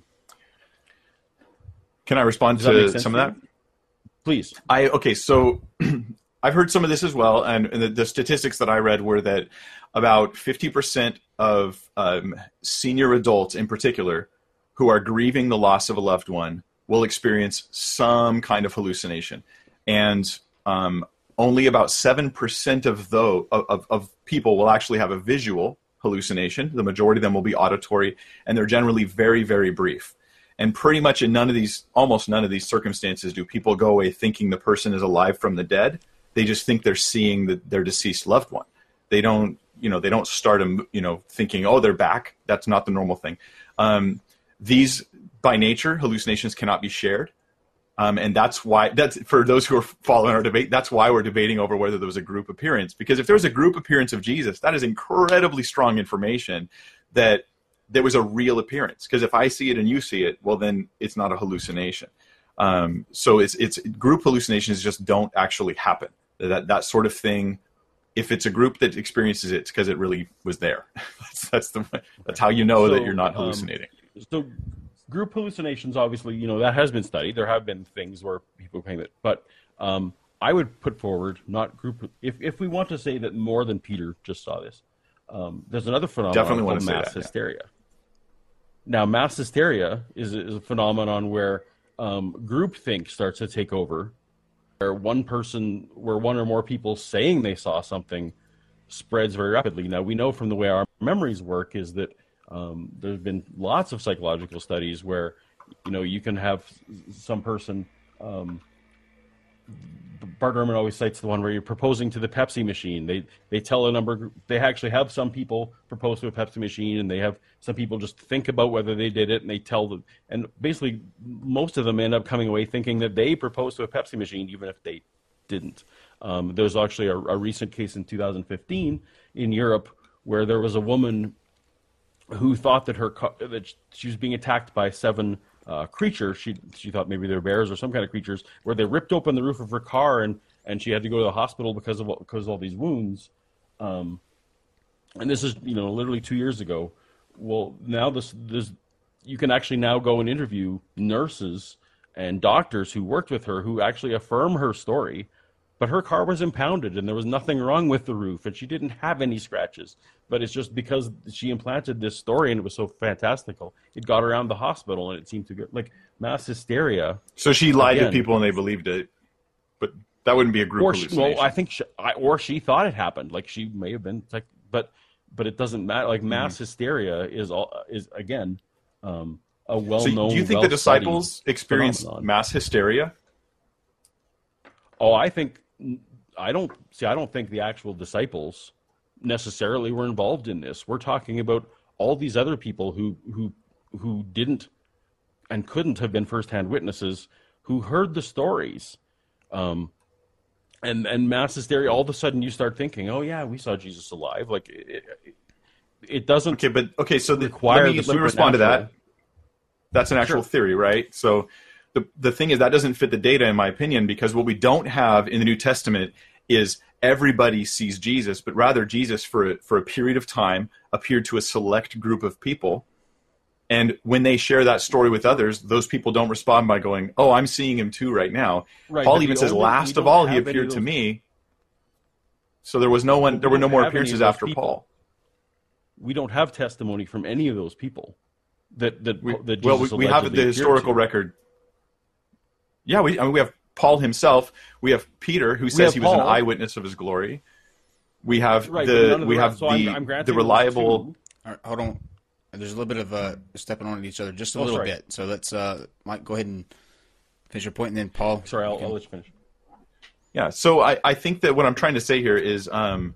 [SPEAKER 6] I respond to some of that?
[SPEAKER 5] Please.
[SPEAKER 6] So I've heard some of this as well, and the statistics that I read were that about 50% of senior adults in particular who are grieving the loss of a loved one will experience some kind of hallucination. And only about 7% of people will actually have a visual hallucination. The majority of them will be auditory, and they're generally very, very brief. And pretty much in almost none of these circumstances do people go away thinking the person is alive from the dead. They just think they're seeing their deceased loved one. They don't start, thinking, oh, they're back. That's not the normal thing. These, by nature, hallucinations cannot be shared. And that's for those who are following our debate, that's why we're debating over whether there was a group appearance. Because if there was a group appearance of Jesus, that is incredibly strong information that there was a real appearance. Because if I see it and you see it, well, then it's not a hallucination. So it's group hallucinations just don't actually happen. That sort of thing, if it's a group that experiences it, it's because it really was there. that's how you know that you're not hallucinating.
[SPEAKER 5] So group hallucinations, obviously, that has been studied. There have been things where people claim it, but I would put forward not group. If we want to say that more than Peter just saw this, there's another phenomenon called mass hysteria. Yeah. Now, mass hysteria is a phenomenon where groupthink starts to take over, where one or more people saying they saw something spreads very rapidly. Now, we know from the way our memories work is that there's been lots of psychological studies where, you can have some person, Bart Ehrman always cites the one where you're proposing to the Pepsi machine. They tell a number, they actually have some people propose to a Pepsi machine, and they have some people just think about whether they did it, and they tell them, and basically most of them end up coming away thinking that they proposed to a Pepsi machine, even if they didn't. There's actually a recent case in 2015 in Europe where there was a woman who thought that she was being attacked by 7 creatures. She thought maybe they were bears or some kind of creatures, where they ripped open the roof of her car and she had to go to the hospital because of all these wounds. And this is literally 2 years ago. Well, now this you can actually now go and interview nurses and doctors who worked with her who actually affirm her story. But her car was impounded, and there was nothing wrong with the roof, and she didn't have any scratches. But it's just because she implanted this story, and it was so fantastical, it got around the hospital, and it seemed to get mass hysteria.
[SPEAKER 6] So she lied to people, and they believed it. But that wouldn't be a group hallucination.
[SPEAKER 5] I think she thought it happened. She may have been, but it doesn't matter. Mass hysteria is again a well-known.
[SPEAKER 6] So do you think the disciples experienced mass hysteria?
[SPEAKER 5] Oh, I don't think the actual disciples necessarily were involved in this. We're talking about all these other people who didn't and couldn't have been firsthand witnesses, who heard the stories, and mass hysteria. All of a sudden, you start thinking, "Oh yeah, we saw Jesus alive." It doesn't.
[SPEAKER 6] So let me respond to that. That's an actual theory, right? So. The thing is, that doesn't fit the data, in my opinion, because what we don't have in the New Testament is everybody sees Jesus, but rather Jesus, for a period of time, appeared to a select group of people. And when they share that story with others, those people don't respond by going, oh, I'm seeing him too right now. Right, Paul even says, last of all, he appeared to me. So there were no more appearances after Paul.
[SPEAKER 5] We don't have testimony from any of those people that Jesus
[SPEAKER 6] we have the historical record. Yeah, we have Paul himself. We have Peter, who says he was an eyewitness of his glory. We have the reliable.
[SPEAKER 3] Right, hold on. There's a little bit of stepping on each other, just a little bit. So let's Mike, go ahead and finish your point, and then Paul.
[SPEAKER 5] Sorry, I'll let you finish.
[SPEAKER 6] Yeah. So I think that what I'm trying to say here is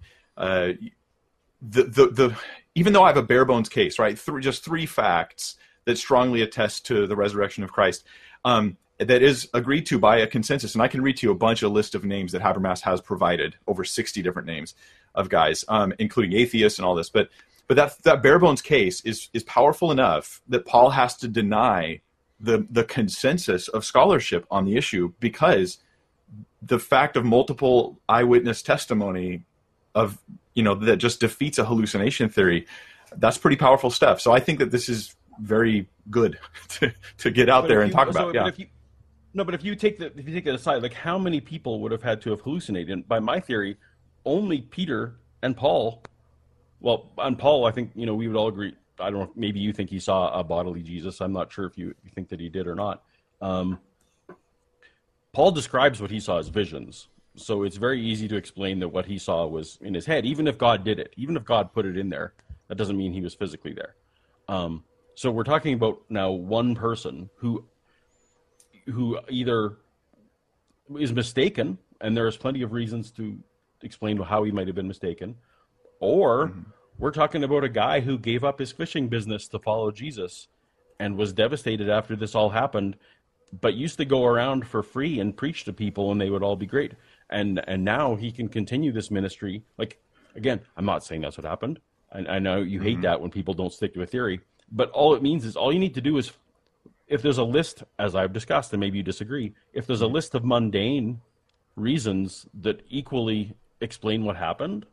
[SPEAKER 6] the even though I have a bare bones case, right? Just 3 facts that strongly attest to the resurrection of Christ. That is agreed to by a consensus. And I can read to you a bunch of list of names that Habermas has provided, over 60 different names of guys, including atheists and all this. But But that bare bones case is powerful enough that Paul has to deny the consensus of scholarship on the issue, because the fact of multiple eyewitness testimony of, that just defeats a hallucination theory, that's pretty powerful stuff. So I think that this is very good to get out there and talk about. Yeah.
[SPEAKER 5] But if you take that aside, like, how many people would have had to have hallucinated? And by my theory, only Peter and Paul. Well, on Paul, I think, we would all agree. I don't know, maybe you think he saw a bodily Jesus. I'm not sure if you think that he did or not. Paul describes what he saw as visions. So it's very easy to explain that what he saw was in his head, even if God did it, even if God put it in there, that doesn't mean he was physically there. So we're talking about now one person who either is mistaken, and there's plenty of reasons to explain how he might have been mistaken, or we're talking about a guy who gave up his fishing business to follow Jesus and was devastated after this all happened, but used to go around for free and preach to people, and they would all be great. And now he can continue this ministry. Like, again, I'm not saying that's what happened. I know you hate that when people don't stick to a theory, but all it means is all you need to do is, if there's a list, as I've discussed, and maybe you disagree, if there's a list of mundane reasons that equally explain what happened,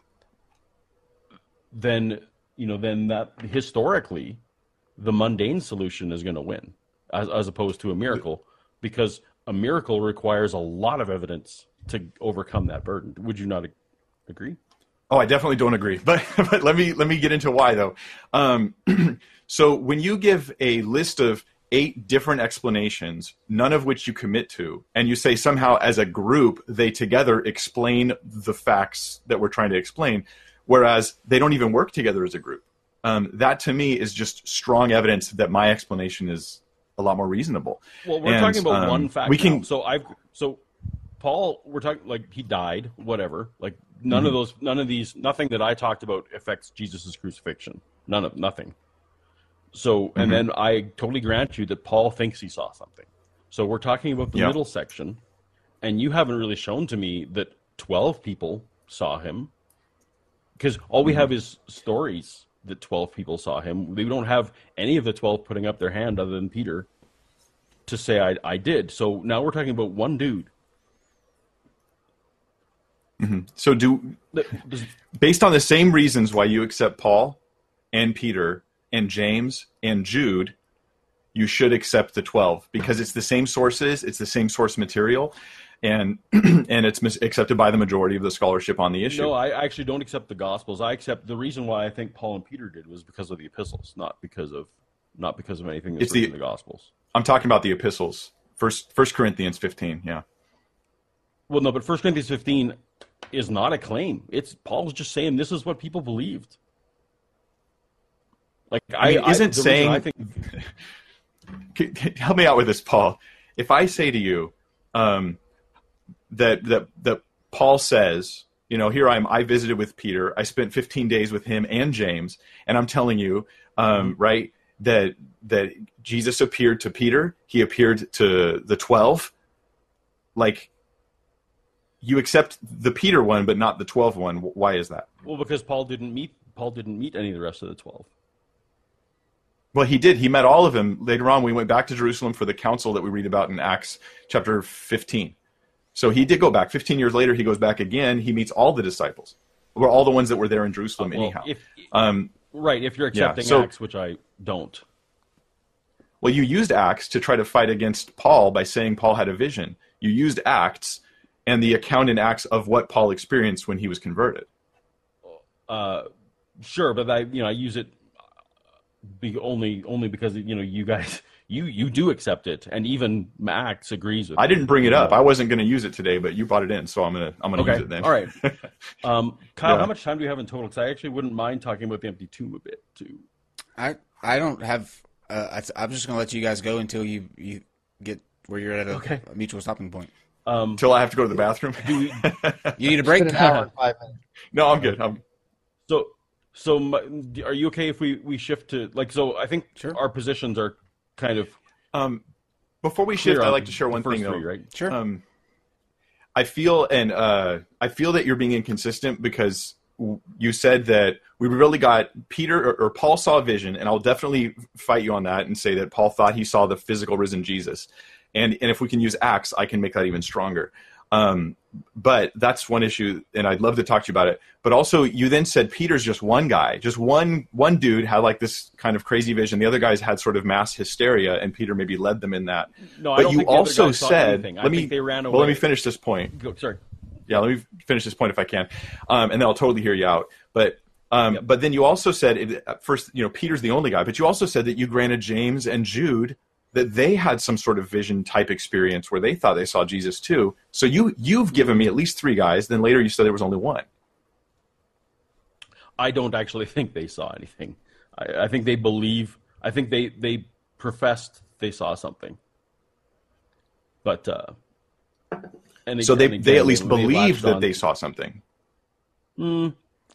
[SPEAKER 5] then that historically the mundane solution is going to win, as opposed to a miracle, because a miracle requires a lot of evidence to overcome that burden. Would you not agree?
[SPEAKER 6] Oh, I definitely don't agree. But let me get into why, though. So when you give a list of 8 different explanations, none of which you commit to, and you say somehow as a group they together explain the facts that we're trying to explain, whereas they don't even work together as a group, that to me is just strong evidence that my explanation is a lot more reasonable.
[SPEAKER 5] Well, we're talking about one fact now. So Paul, we're talking, like, he died, whatever. Like, nothing that I talked about affects Jesus' crucifixion. Nothing. So, and then I totally grant you that Paul thinks he saw something. So we're talking about the middle section, and you haven't really shown to me that 12 people saw him, because all we have is stories that 12 people saw him. We don't have any of the 12 putting up their hand other than Peter to say, I did. So now we're talking about one dude.
[SPEAKER 6] So based on the same reasons why you accept Paul and Peter and James and Jude, you should accept the 12, because it's the same sources, it's the same source material, and it's accepted by the majority of the scholarship on the issue.
[SPEAKER 5] No, I actually don't accept the Gospels. I accept the reason why I think Paul and Peter did was because of the epistles, not because of anything that's in the Gospels.
[SPEAKER 6] I'm talking about the epistles. First Corinthians 15, yeah.
[SPEAKER 5] Well, no, but 1 Corinthians 15 is not a claim. It's Paul's just saying this is what people believed. Like, I think.
[SPEAKER 6] Help me out with this, Paul. If I say to you that Paul says, here I visited with Peter, I spent 15 days with him and James, and I'm telling you, right, that Jesus appeared to Peter, he appeared to the 12, like, you accept the Peter one, but not the 12 one. Why is that?
[SPEAKER 5] Well, because Paul didn't meet any of the rest of the 12.
[SPEAKER 6] Well, he did. He met all of them. Later on, we went back to Jerusalem for the council that we read about in Acts chapter 15. So he did go back. 15 years later, he goes back again. He meets all the disciples, or all the ones that were there in Jerusalem anyhow.
[SPEAKER 5] Right, if you're accepting Acts, which I don't.
[SPEAKER 6] Well, you used Acts to try to fight against Paul by saying Paul had a vision. You used Acts and the account in Acts of what Paul experienced when he was converted.
[SPEAKER 5] Sure, but I use it only because you guys you do accept it, and even Max agrees with it.
[SPEAKER 6] I didn't bring it up. I wasn't going to use it today, but you brought it in, so I'm gonna use it then.
[SPEAKER 5] All right. Kyle, how much time do you have in total? Because I actually wouldn't mind talking about the empty tomb a bit too.
[SPEAKER 3] I don't have. I'm just going to let you guys go until you get where you're at a mutual stopping point.
[SPEAKER 6] Until I have to go to the bathroom.
[SPEAKER 3] You need a break?
[SPEAKER 4] An hour and 5 minutes.
[SPEAKER 6] No, I'm good.
[SPEAKER 5] So are you okay if we shift to, like, so I think our positions are kind of
[SPEAKER 6] before we shift, I'd like to share one thing though.
[SPEAKER 5] Right?
[SPEAKER 3] Sure.
[SPEAKER 6] I feel that you're being inconsistent because you said that we really got Peter or Paul saw a vision, and I'll definitely fight you on that and say that Paul thought he saw the physical risen Jesus. And if we can use Acts, I can make that even stronger. But that's one issue, and I'd love to talk to you about it. But also, you then said Peter's just one guy, just one dude had like this kind of crazy vision. The other guys had sort of mass hysteria, and Peter maybe led them in that.
[SPEAKER 5] No,
[SPEAKER 6] but
[SPEAKER 5] I don't
[SPEAKER 6] you
[SPEAKER 5] think the other
[SPEAKER 6] also
[SPEAKER 5] guys saw
[SPEAKER 6] said,
[SPEAKER 5] anything. I think they ran away.
[SPEAKER 6] Well, let me finish this point.
[SPEAKER 5] Sorry.
[SPEAKER 6] Yeah, let me finish this point if I can, and then I'll totally hear you out. But but then you also said, first, Peter's the only guy, but you also said that you granted James and Jude that they had some sort of vision type experience where they thought they saw Jesus too. So you've given me at least 3 guys. Then later you said there was only 1.
[SPEAKER 5] I don't actually think they saw anything. I think they believe. I think they professed they saw something. But
[SPEAKER 6] so they at least believed that they saw something.
[SPEAKER 5] I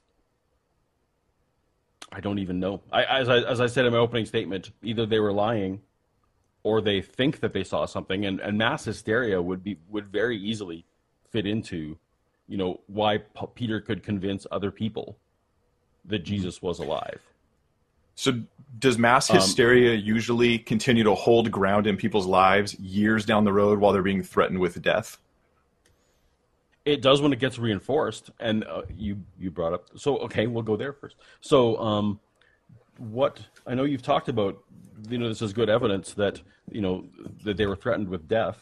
[SPEAKER 5] don't even know. As I said in my opening statement, either they were lying, or they think that they saw something, and mass hysteria would very easily fit into, why Peter could convince other people that Jesus was alive.
[SPEAKER 6] So does mass hysteria usually continue to hold ground in people's lives years down the road while they're being threatened with death?
[SPEAKER 5] It does when it gets reinforced, and you brought up. So okay, we'll go there first. So what I know you've talked about, this is good evidence that that they were threatened with death.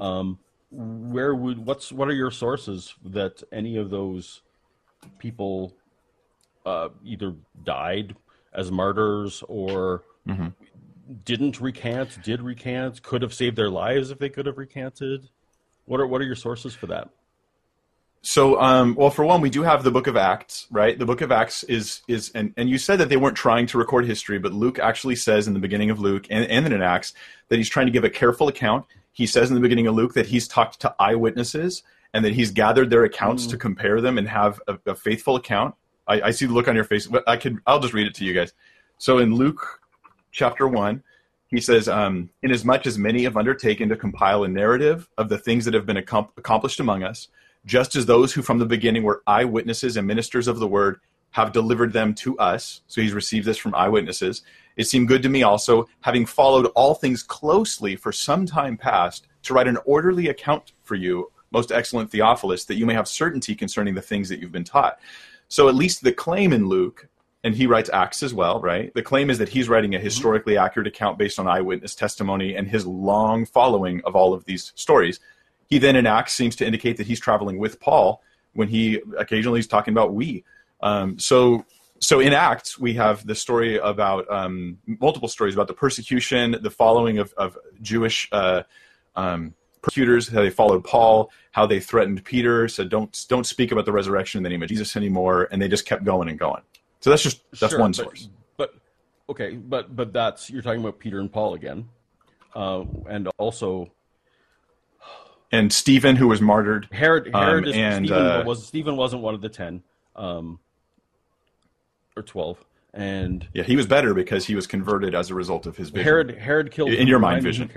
[SPEAKER 5] What are your sources that any of those people either died as martyrs or didn't recant, did recant, could have saved their lives if they could have recanted? What are your sources for that?
[SPEAKER 6] So, well, for one, we do have the Book of Acts, right? The Book of Acts is and you said that they weren't trying to record history, but Luke actually says in the beginning of Luke and then in Acts that he's trying to give a careful account. He says in the beginning of Luke that he's talked to eyewitnesses and that he's gathered their accounts to compare them and have a faithful account. I see the look on your face, but I'll just read it to you guys. So in Luke chapter 1, he says, inasmuch as many have undertaken to compile a narrative of the things that have been accomplished among us, just as those who from the beginning were eyewitnesses and ministers of the word have delivered them to us. So he's received this from eyewitnesses. It seemed good to me also, having followed all things closely for some time past, to write an orderly account for you, most excellent Theophilus, that you may have certainty concerning the things that you've been taught. So at least the claim in Luke, and he writes Acts as well, right? The claim is that he's writing a historically accurate account based on eyewitness testimony and his long following of all of these stories. He then in Acts seems to indicate that he's traveling with Paul when he occasionally is talking about we. So in Acts, we have the story about multiple stories about the persecution, the following of Jewish persecutors, how they followed Paul, how they threatened Peter, said don't speak about the resurrection in the name of Jesus anymore, and they just kept going and going. So that's
[SPEAKER 5] sure,
[SPEAKER 6] one source.
[SPEAKER 5] But that's, you're talking about Peter and Paul again, and also.
[SPEAKER 6] And Stephen, who was martyred.
[SPEAKER 5] Stephen wasn't one of the 10, or 12, and
[SPEAKER 6] yeah, he was better because he was converted as a result of his vision.
[SPEAKER 5] Herod killed
[SPEAKER 6] in your mind vision.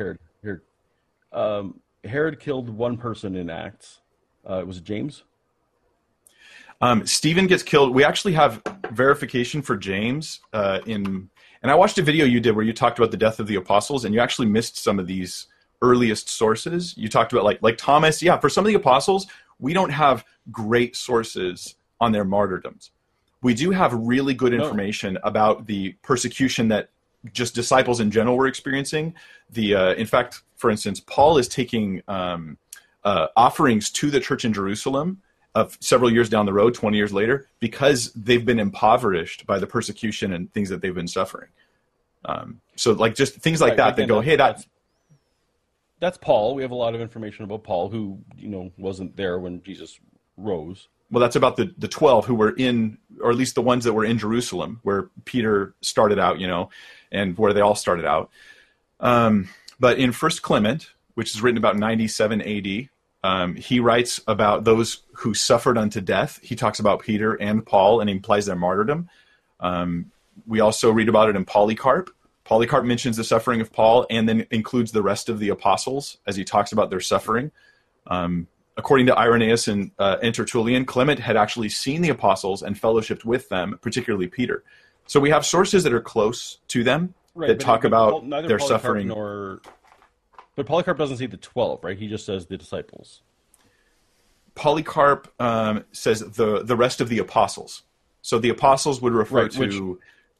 [SPEAKER 5] Herod killed one person in Acts. Was it James?
[SPEAKER 6] Stephen gets killed. We actually have verification for James and I watched a video you did where you talked about the death of the apostles, and you actually missed some of these earliest sources. You talked about like Thomas. Yeah, for some of the apostles, we don't have great sources on their martyrdoms. We do have really good information about the persecution that just disciples in general were experiencing. In fact, for instance, Paul is taking offerings to the church in Jerusalem of several years down the road, 20 years later, because they've been impoverished by the persecution and things that they've been suffering. So like just things like that go, hey,
[SPEAKER 5] that's Paul. We have a lot of information about Paul, who wasn't there when Jesus rose.
[SPEAKER 6] Well, that's about the 12 who were in, or at least the ones that were in Jerusalem, where Peter started out, and where they all started out. But in 1 Clement, which is written about 97 AD, he writes about those who suffered unto death. He talks about Peter and Paul and implies their martyrdom. We also read about it in Polycarp. Polycarp mentions the suffering of Paul and then includes the rest of the apostles as he talks about their suffering. according to Irenaeus and Tertullian, Clement had actually seen the apostles and fellowshiped with them, particularly Peter. So we have sources that are close to them that talk about their suffering.
[SPEAKER 5] But Polycarp doesn't see the 12, right? He just says the disciples.
[SPEAKER 6] Polycarp says the rest of the apostles. So the apostles would refer to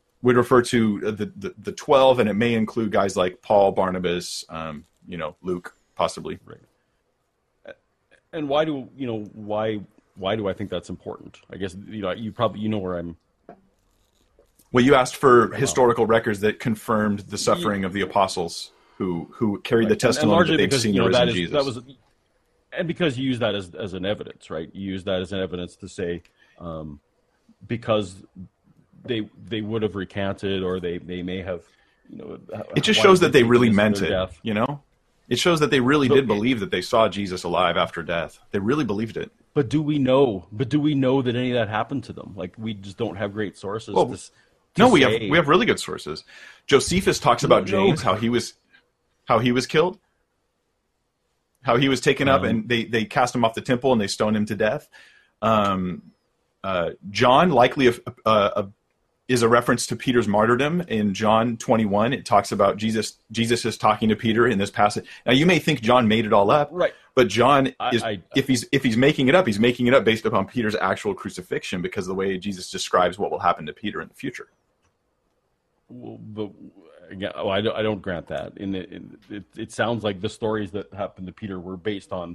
[SPEAKER 6] the 12, and it may include guys like Paul, Barnabas, Luke, possibly.
[SPEAKER 5] Right. And why do I think that's important? I guess you probably know where I'm.
[SPEAKER 6] Well, you asked for historical records that confirmed the suffering of the apostles who carried the testimony that they've seen the risen Jesus.
[SPEAKER 5] And because you use that as an evidence, right? You use that as an evidence to say, because they would have recanted, or they may have,
[SPEAKER 6] It just shows that they really meant it, It shows that they really did believe that they saw Jesus alive after death. They really believed it.
[SPEAKER 5] But do we know that any of that happened to them? Like, we just don't have great sources.
[SPEAKER 6] We have really good sources. Josephus talks about James, how he was killed, how he was taken up, and they cast him off the temple and they stoned him to death. John likely is a reference to Peter's martyrdom. In John 21, it talks about Jesus is talking to Peter in this passage. Now, you may think John made it all up,
[SPEAKER 5] right?
[SPEAKER 6] But John if he's making it up, he's making it up based upon Peter's actual crucifixion, because of the way Jesus describes what will happen to Peter in the future.
[SPEAKER 5] But again, I don't grant that. It sounds like the stories that happened to Peter were based on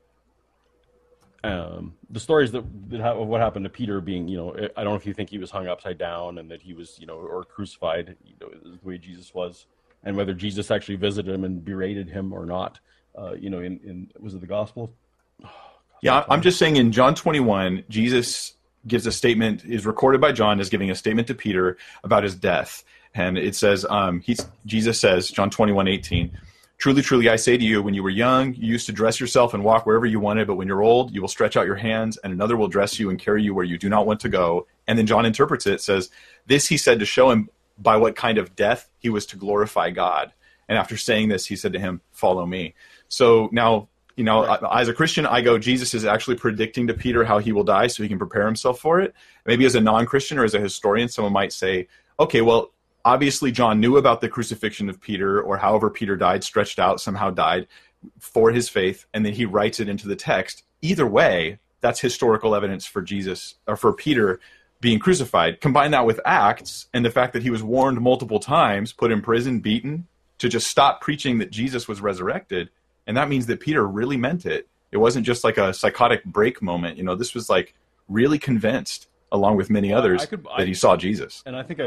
[SPEAKER 5] the stories of what happened to Peter being, I don't know if you think he was hung upside down and that he was, or crucified, the way Jesus was, and whether Jesus actually visited him and berated him or not. In was it the gospel?
[SPEAKER 6] I'm just saying in John 21, Jesus gives a statement, is recorded by John as giving a statement to Peter about his death. And it says, Jesus says, John 21:18, "Truly, truly, I say to you, when you were young, you used to dress yourself and walk wherever you wanted, but when you're old, you will stretch out your hands, and another will dress you and carry you where you do not want to go." And then John interprets it, says, "This he said to show him by what kind of death he was to glorify God. And after saying this, he said to him, 'Follow me.'" So now, right. As a Christian, I go, Jesus is actually predicting to Peter how he will die so he can prepare himself for it. Maybe as a non-Christian or as a historian, someone might say, okay, well, obviously John knew about the crucifixion of Peter, or however Peter died, stretched out, somehow died for his faith, and then he writes it into the text. Either way, that's historical evidence for Jesus, or for Peter being crucified. Combine that with Acts and the fact that he was warned multiple times, put in prison, beaten, to just stop preaching that Jesus was resurrected. And that means that Peter really meant it. It wasn't just like a psychotic break moment. This was like really convinced, along with many others, that he saw Jesus.
[SPEAKER 5] And I think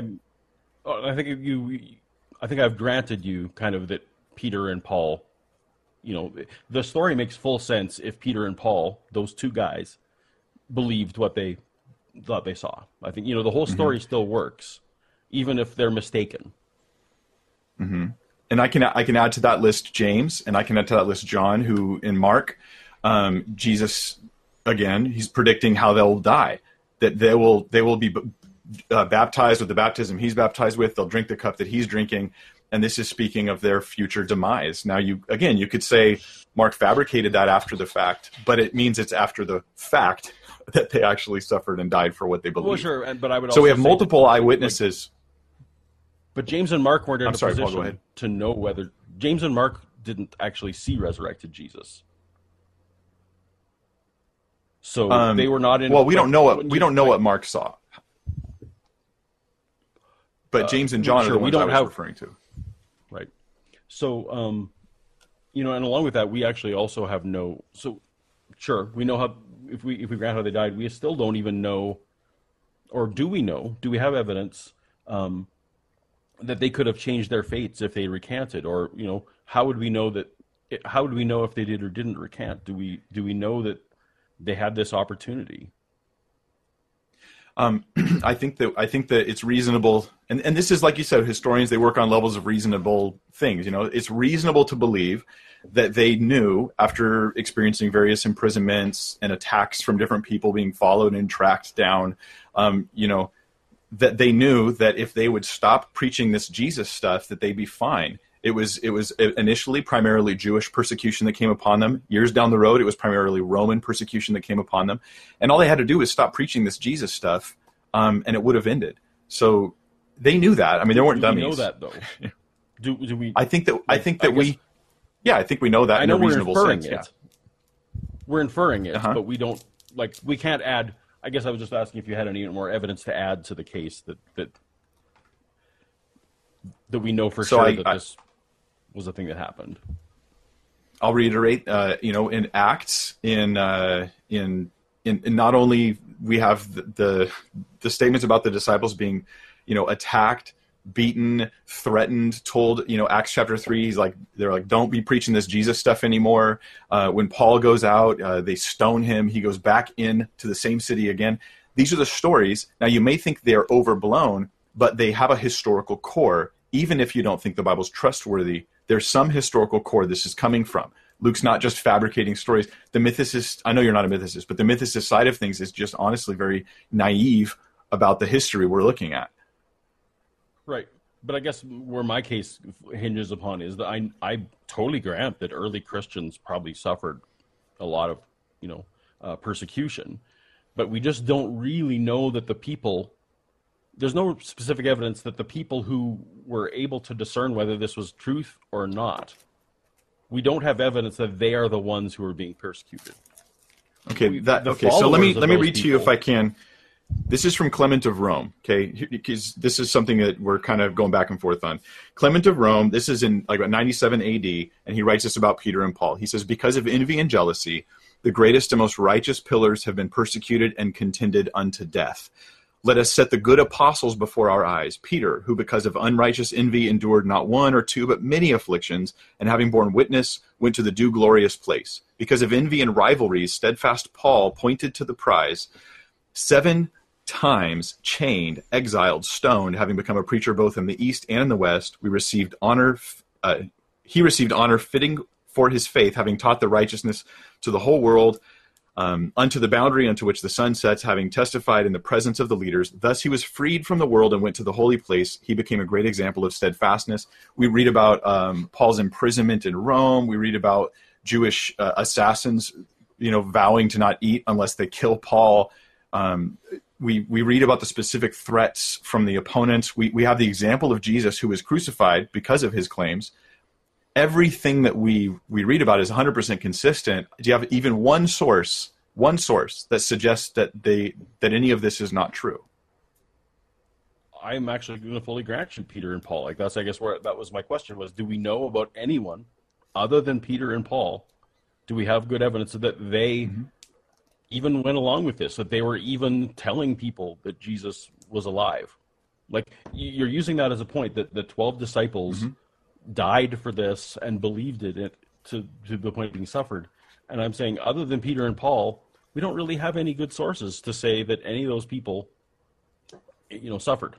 [SPEAKER 5] I've granted you kind of that Peter and Paul, the story makes full sense if Peter and Paul, those two guys, believed what they thought they saw. I think, the whole story still works, even if they're mistaken.
[SPEAKER 6] Mm-hmm. And I can add to that list James, and I can add to that list John, who in Mark, Jesus, again, he's predicting how they'll die, that they will be baptized with the baptism he's baptized with. They'll drink the cup that he's drinking, and this is speaking of their future demise. Now, you could say Mark fabricated that after the fact, but it means it's after the fact that they actually suffered and died for what they believe.
[SPEAKER 5] Well, sure, but I would.
[SPEAKER 6] So we have multiple eyewitnesses.
[SPEAKER 5] But James and Mark weren't in a position to know whether James and Mark didn't actually see resurrected Jesus. So they were not in.
[SPEAKER 6] Well, we don't know what Mark saw. But James and John are the ones I was referring to.
[SPEAKER 5] Right. So, and along with that, we actually also have no. So, sure, we know how. If we grant how they died, we still don't even know, or do we know? Do we have evidence that they could have changed their fates if they recanted, or how would we know that? How would we know if they did or didn't recant? Do we know that they had this opportunity?
[SPEAKER 6] I think that it's reasonable, and this is, like you said, historians, they work on levels of reasonable things. It's reasonable to believe that they knew, after experiencing various imprisonments and attacks from different people, being followed and tracked down, that they knew that if they would stop preaching this Jesus stuff, that they'd be fine. It was initially primarily Jewish persecution that came upon them. Years down the road, it was primarily Roman persecution that came upon them. And all they had to do was stop preaching this Jesus stuff, and it would have ended. So they knew that. I mean, they weren't dummies.
[SPEAKER 5] We know that, though. Do we?
[SPEAKER 6] I think that we know that in a reasonable sense. Yeah.
[SPEAKER 5] We're inferring it,
[SPEAKER 6] Uh-huh.
[SPEAKER 5] but we don't, like, we can't add. I guess I was just asking if you had any more evidence to add to the case that we know for sure that this was a thing that happened.
[SPEAKER 6] I'll reiterate, in Acts, in not only we have the statements about the disciples being, attacked, beaten, threatened, told, Acts chapter 3, they're like, don't be preaching this Jesus stuff anymore. When Paul goes out, they stone him. He goes back into the same city again. These are the stories. Now, you may think they're overblown, but they have a historical core. Even if you don't think the Bible's trustworthy, there's some historical core this is coming from. Luke's not just fabricating stories. The mythicist, I know you're not a mythicist, but the mythicist side of things is just honestly very naive about the history we're looking at.
[SPEAKER 5] Right. But I guess where my case hinges upon is that I totally grant that early Christians probably suffered a lot of, persecution. But we just don't really know that the people, there's no specific evidence that the people who were able to discern whether this was truth or not, we don't have evidence that they are the ones who are being persecuted.
[SPEAKER 6] Okay, so let me read to you if I can. This is from Clement of Rome, okay? Because this is something that we're kind of going back and forth on. Clement of Rome, this is in about 97 AD, and he writes this about Peter and Paul. He says, because of envy and jealousy, the greatest and most righteous pillars have been persecuted and contended unto death. Let us set the good apostles before our eyes. Peter, who because of unrighteous envy endured not one or two, but many afflictions, and having borne witness, went to the due glorious place. Because of envy and rivalries, steadfast Paul pointed to the prize. 7 times chained, exiled, stoned, having become a preacher both in the East and in the West, he received honor fitting for his faith, having taught the righteousness to the whole world, unto the boundary unto which the sun sets, having testified in the presence of the leaders. Thus he was freed from the world and went to the holy place. He became a great example of steadfastness. We read about Paul's imprisonment in Rome. We read about Jewish assassins, vowing to not eat unless they kill Paul. We read about the specific threats from the opponents. We have the example of Jesus who was crucified because of his claims. Everything that we read about is 100% consistent. Do you have even one source that suggests that any of this is not true?
[SPEAKER 5] I'm actually going to fully grant you Peter and Paul. Like that's, I guess, where that was my question was, do we know about anyone other than Peter and Paul? Do we have good evidence that they even went along with this, that they were even telling people that Jesus was alive? Like you're using that as a point that the 12 disciples died for this and believed it to the point being suffered. And I'm saying, other than Peter and Paul, we don't really have any good sources to say that any of those people, suffered.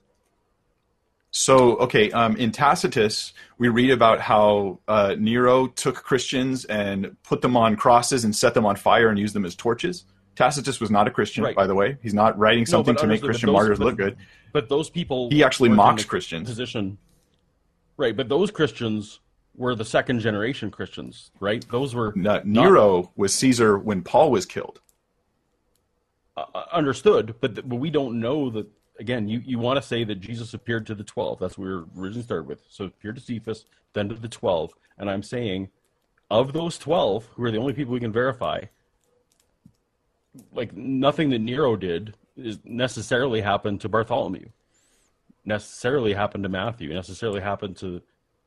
[SPEAKER 6] So, okay, in Tacitus, we read about how Nero took Christians and put them on crosses and set them on fire and used them as torches. Tacitus was not a Christian, by the way. He's not writing something to make Christian martyrs look good.
[SPEAKER 5] But those people...
[SPEAKER 6] He actually mocks Christians.
[SPEAKER 5] Right, but those Christians were the second-generation Christians, right? Those were...
[SPEAKER 6] Nero was Caesar when Paul was killed.
[SPEAKER 5] Understood, but we don't know that... Again, you want to say that Jesus appeared to the 12. That's what we were originally started with. So appeared to Cephas, then to the 12. And I'm saying, of those 12, who are the only people we can verify, like nothing that Nero did is necessarily happened to Bartholomew, necessarily happened to Matthew, necessarily happened to,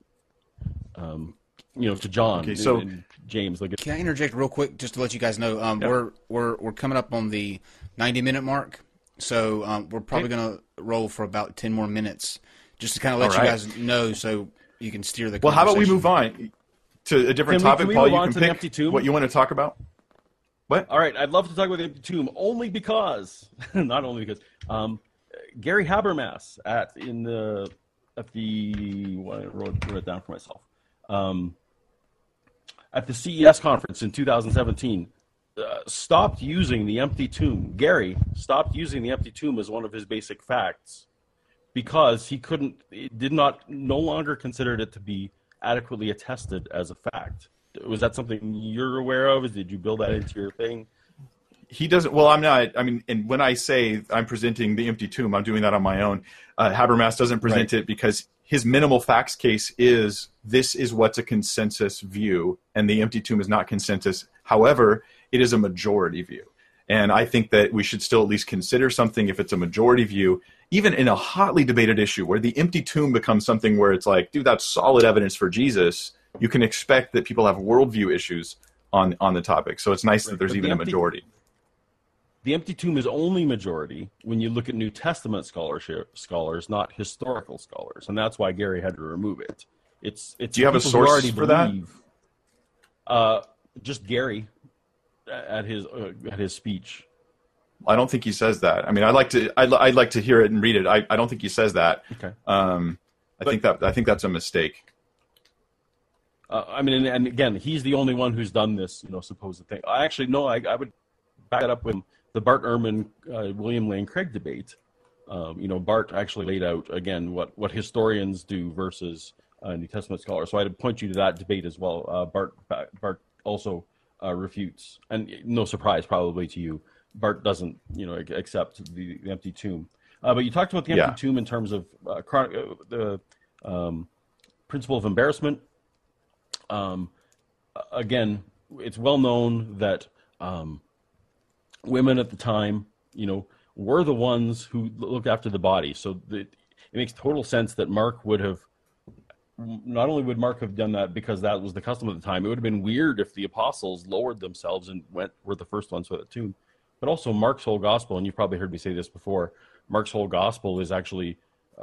[SPEAKER 5] to John and James. Like,
[SPEAKER 3] can I interject real quick just to let you guys know? We're coming up on the 90-minute mark. So we're probably going to roll for about 10 more minutes, just to kind of let you guys know, so you can steer the conversation.
[SPEAKER 6] Well, how about we move on to a different topic, Paul? You can pick what you want to talk about. What?
[SPEAKER 5] All right, I'd love to talk about the empty tomb, only because, not only because, Gary Habermas I wrote it down for myself, at the CES conference in 2017. Stopped using the empty tomb. Gary stopped using the empty tomb as one of his basic facts because he no longer considered it to be adequately attested as a fact. Was that something you're aware of? Did you build that into your thing?
[SPEAKER 6] He doesn't. Well, I'm not. I mean, and when I say I'm presenting the empty tomb, I'm doing that on my own. Habermas doesn't present it because his minimal facts case is this is what's a consensus view, and the empty tomb is not consensus. However, it is a majority view. And I think that we should still at least consider something if it's a majority view, even in a hotly debated issue where the empty tomb becomes something where it's like, dude, that's solid evidence for Jesus. You can expect that people have worldview issues on the topic. So it's nice that there's even a majority.
[SPEAKER 5] The empty tomb is only majority when you look at New Testament scholars, not historical scholars, and that's why Gary had to remove it. It's
[SPEAKER 6] Do you have a source for that?
[SPEAKER 5] Just Gary at his speech.
[SPEAKER 6] I don't think he says that. I mean, I'd like to hear it and read it. I don't think he says that.
[SPEAKER 5] Okay.
[SPEAKER 6] I think that's a mistake.
[SPEAKER 5] I mean, and again, he's the only one who's done this, supposed thing. I would back that up with the Bart Ehrman, William Lane Craig debate. Bart actually laid out again what historians do versus New Testament scholars. So I'd point you to that debate as well. Bart also refutes, and no surprise probably to you, Bart doesn't accept the empty tomb. But you talked about the empty tomb in terms of the principle of embarrassment. Again, it's well known that women at the time, were the ones who looked after the body. So it makes total sense that Mark would have, not only would Mark have done that because that was the custom at the time, it would have been weird if the apostles lowered themselves and were the first ones for the tomb. But also Mark's whole gospel, and you've probably heard me say this before, Mark's whole gospel is actually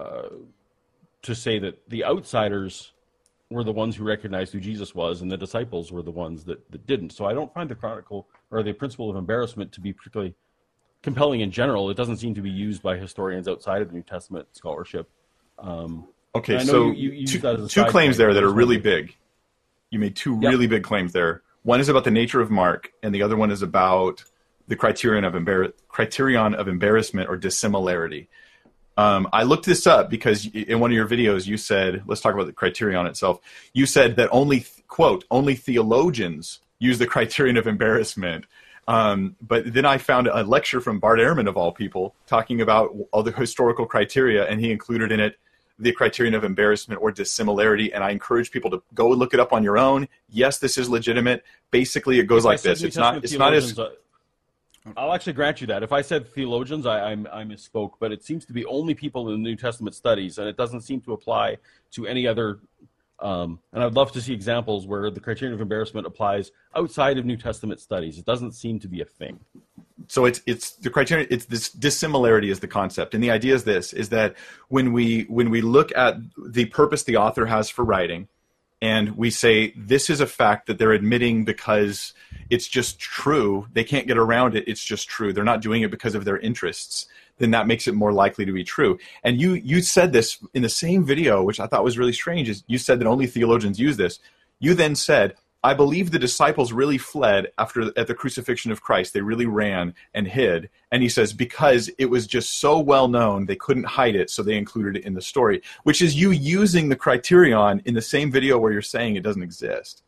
[SPEAKER 5] to say that the outsiders were the ones who recognized who Jesus was, and the disciples were the ones that didn't. So I don't find the chronicle or the principle of embarrassment to be particularly compelling in general. It doesn't seem to be used by historians outside of the New Testament scholarship.
[SPEAKER 6] Okay, so you two claims there that are really big. You made two really big claims there. One is about the nature of Mark, and the other one is about the criterion of embarrassment or dissimilarity. I looked this up because in one of your videos you said, let's talk about the criterion itself. You said that only theologians use the criterion of embarrassment. But then I found a lecture from Bart Ehrman, of all people, talking about all the historical criteria, and he included in it the criterion of embarrassment or dissimilarity. And I encourage people to go and look it up on your own. Yes, this is legitimate. Basically, it goes like this. It's not as...
[SPEAKER 5] I'll actually grant you that. If I said theologians, I misspoke, but it seems to be only people in the New Testament studies, and it doesn't seem to apply to any other. And I'd love to see examples where the criterion of embarrassment applies outside of New Testament studies. It doesn't seem to be a thing.
[SPEAKER 6] So it's the criterion. It's this dissimilarity is the concept, and the idea is this: is that when we look at the purpose the author has for writing, and we say this is a fact that they're admitting because it's just true, they can't get around it, it's just true, they're not doing it because of their interests, then that makes it more likely to be true. And you said this in the same video, which I thought was really strange, is you said that only theologians use this. You then said, I believe the disciples really fled at the crucifixion of Christ. They really ran and hid. And he says, because it was just so well known, they couldn't hide it, so they included it in the story, which is you using the criterion in the same video where you're saying it doesn't exist.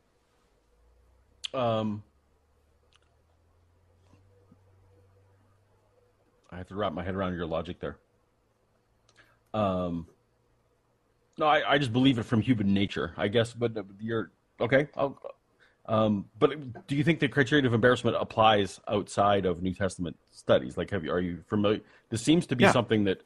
[SPEAKER 5] I have to wrap my head around your logic there. No, I just believe it from human nature, I guess, but you're... Okay. But do you think the criterion of embarrassment applies outside of New Testament studies? Like, are you familiar? This seems to be something that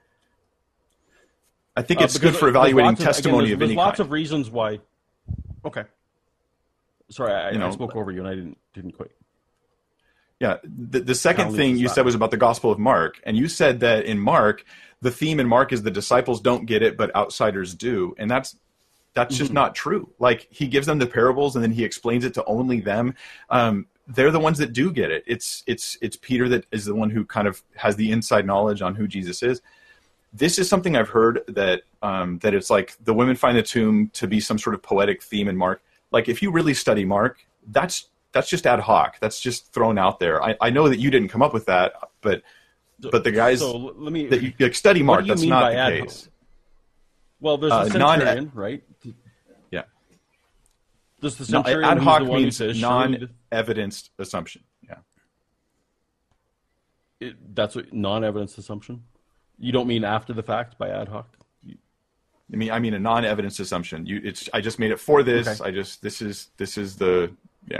[SPEAKER 6] I think it's good for evaluating testimony of any kind.
[SPEAKER 5] There's lots of reasons why. Okay. Sorry, I spoke over you and I didn't quite.
[SPEAKER 6] Yeah. The second thing you said was about the Gospel of Mark, and you said that in Mark, the theme in Mark is the disciples don't get it, but outsiders do, and that's just not true. Like, he gives them the parables and then he explains it to only them. They're the ones that do get it. It's Peter that is the one who kind of has the inside knowledge on who Jesus is. This is something I've heard that it's like the women find the tomb to be some sort of poetic theme in Mark. Like, if you really study Mark, that's just ad hoc. That's just thrown out there. I know that you didn't come up with that, but But the guys
[SPEAKER 5] let me,
[SPEAKER 6] that you study Mark,
[SPEAKER 5] what do you
[SPEAKER 6] that's
[SPEAKER 5] mean
[SPEAKER 6] not
[SPEAKER 5] by
[SPEAKER 6] the
[SPEAKER 5] ad
[SPEAKER 6] case.
[SPEAKER 5] hoc? Well, there's the centurion, right?
[SPEAKER 6] Yeah.
[SPEAKER 5] Does the
[SPEAKER 6] No,
[SPEAKER 5] centurion
[SPEAKER 6] ad
[SPEAKER 5] who's
[SPEAKER 6] hoc
[SPEAKER 5] the one who
[SPEAKER 6] means
[SPEAKER 5] says,
[SPEAKER 6] non-evidenced assumption. Yeah.
[SPEAKER 5] That's a non-evidence assumption? You don't mean after the fact by ad hoc?
[SPEAKER 6] I mean a non-evidence assumption. I just made it for this.
[SPEAKER 5] Okay.
[SPEAKER 6] This is the yeah.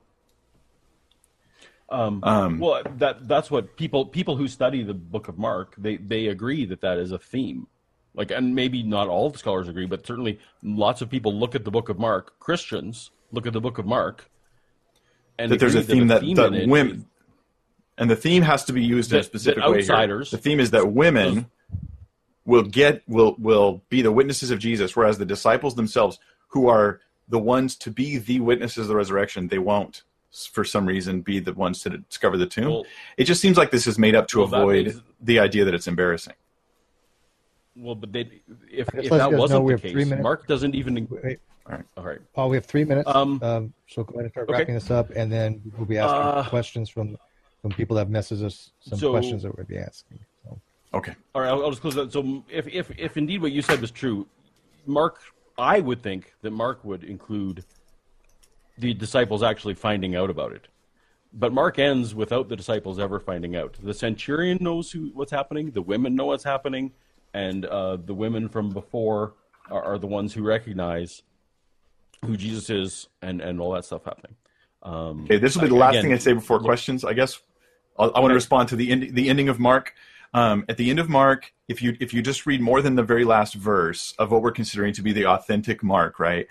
[SPEAKER 5] Well, that's what people who study the Book of Mark, they agree that is a theme. Like, and maybe not all the scholars agree, but certainly lots of people look at the Book of Mark. Christians look at the Book of Mark, and
[SPEAKER 6] that there's a theme that women, and the theme has to be used in a specific way here. The theme is that women will be the witnesses of Jesus, whereas the disciples themselves, who are the ones to be the witnesses of the resurrection, they won't, for some reason, be the ones to discover the tomb. Well, it just seems like this is made up to avoid the idea that it's embarrassing.
[SPEAKER 5] Well, but if that wasn't the case, Mark doesn't even...
[SPEAKER 4] Wait.
[SPEAKER 6] All right.
[SPEAKER 4] Paul, we have 3 minutes, so go ahead and start wrapping this up, and then we'll be asking questions from people that have messaged us some questions that we'll be asking. So.
[SPEAKER 6] Okay.
[SPEAKER 5] All right, I'll just close that. So if indeed what you said was true, Mark, I would think that Mark would include the disciples actually finding out about it. But Mark ends without the disciples ever finding out. The centurion knows what's happening, the women know what's happening, and the women from before are the ones who recognize who Jesus is and all that stuff happening.
[SPEAKER 6] Okay, this will be the last thing I say before questions. I guess I want to respond to the ending of Mark. At the end of Mark, if you just read more than the very last verse of what we're considering to be the authentic Mark, right?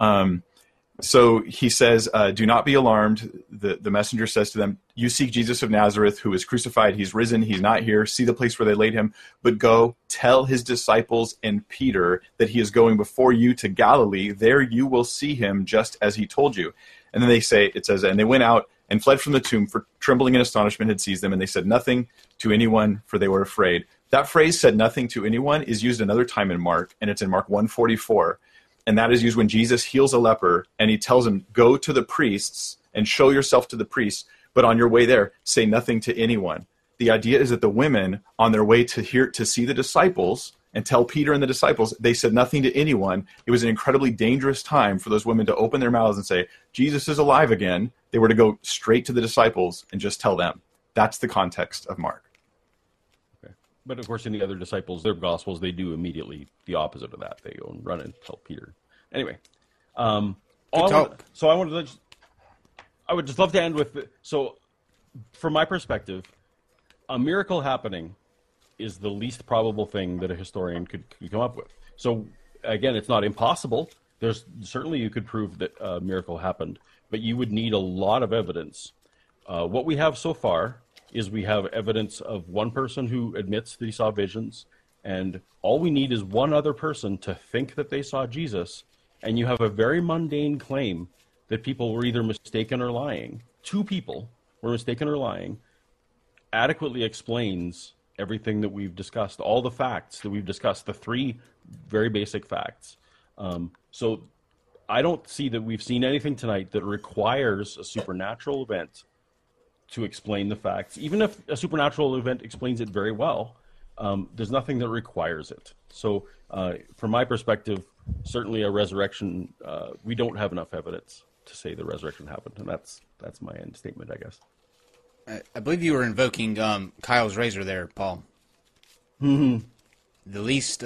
[SPEAKER 6] So he says, do not be alarmed. The messenger says to them, you seek Jesus of Nazareth, who is crucified. He's risen. He's not here. See the place where they laid him. But go tell his disciples and Peter that he is going before you to Galilee. There you will see him just as he told you. And then it says, and they went out and fled from the tomb, for trembling and astonishment had seized them, and they said nothing to anyone, for they were afraid. That phrase, said nothing to anyone, is used another time in Mark, and it's in Mark 1:44. And that is used when Jesus heals a leper, and he tells him, go to the priests and show yourself to the priests, but on your way there, say nothing to anyone. The idea is that the women, on their way to see the disciples and tell Peter and the disciples, they said nothing to anyone. It was an incredibly dangerous time for those women to open their mouths and say, Jesus is alive again. They were to go straight to the disciples and just tell them. That's the context of Mark.
[SPEAKER 5] Okay. But of course, in the other disciples, their gospels, they do immediately the opposite of that. They go and run and tell Peter. Anyway, I would just love to end with, so from my perspective, a miracle happening is the least probable thing that a historian could come up with. So again, it's not impossible. There's certainly, you could prove that a miracle happened, but you would need a lot of evidence. What we have so far is we have evidence of one person who admits that he saw visions, and all we need is one other person to think that they saw Jesus, and you have a very mundane claim that people were either mistaken or lying. Two people were mistaken or lying adequately explains everything that we've discussed, all the facts that we've discussed, the three very basic facts. So I don't see that we've seen anything tonight that requires a supernatural event to explain the facts. Even if a supernatural event explains it very well, there's nothing that requires it. So from my perspective, certainly a resurrection, we don't have enough evidence to say the resurrection happened, and that's my end statement, I guess.
[SPEAKER 3] I believe you were invoking Kyle's razor there, Paul.
[SPEAKER 5] Mm-hmm.
[SPEAKER 3] The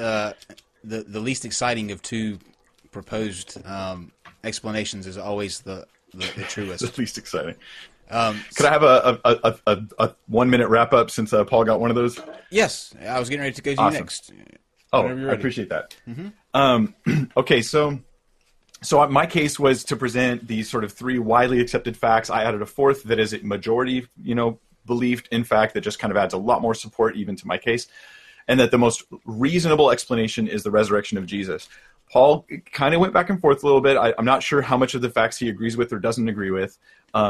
[SPEAKER 3] least exciting of two proposed explanations is always the truest.
[SPEAKER 6] The least exciting. Could I have a 1 minute wrap up since Paul got one of those?
[SPEAKER 3] Yes, I was getting ready to go to you next.
[SPEAKER 6] Oh, I appreciate that. Mm-hmm. Okay, so my case was to present these sort of three widely accepted facts. I added a fourth that is a majority, believed in fact that just kind of adds a lot more support even to my case, and that the most reasonable explanation is the resurrection of Jesus. Paul kind of went back and forth a little bit. I'm not sure how much of the facts he agrees with or doesn't agree with,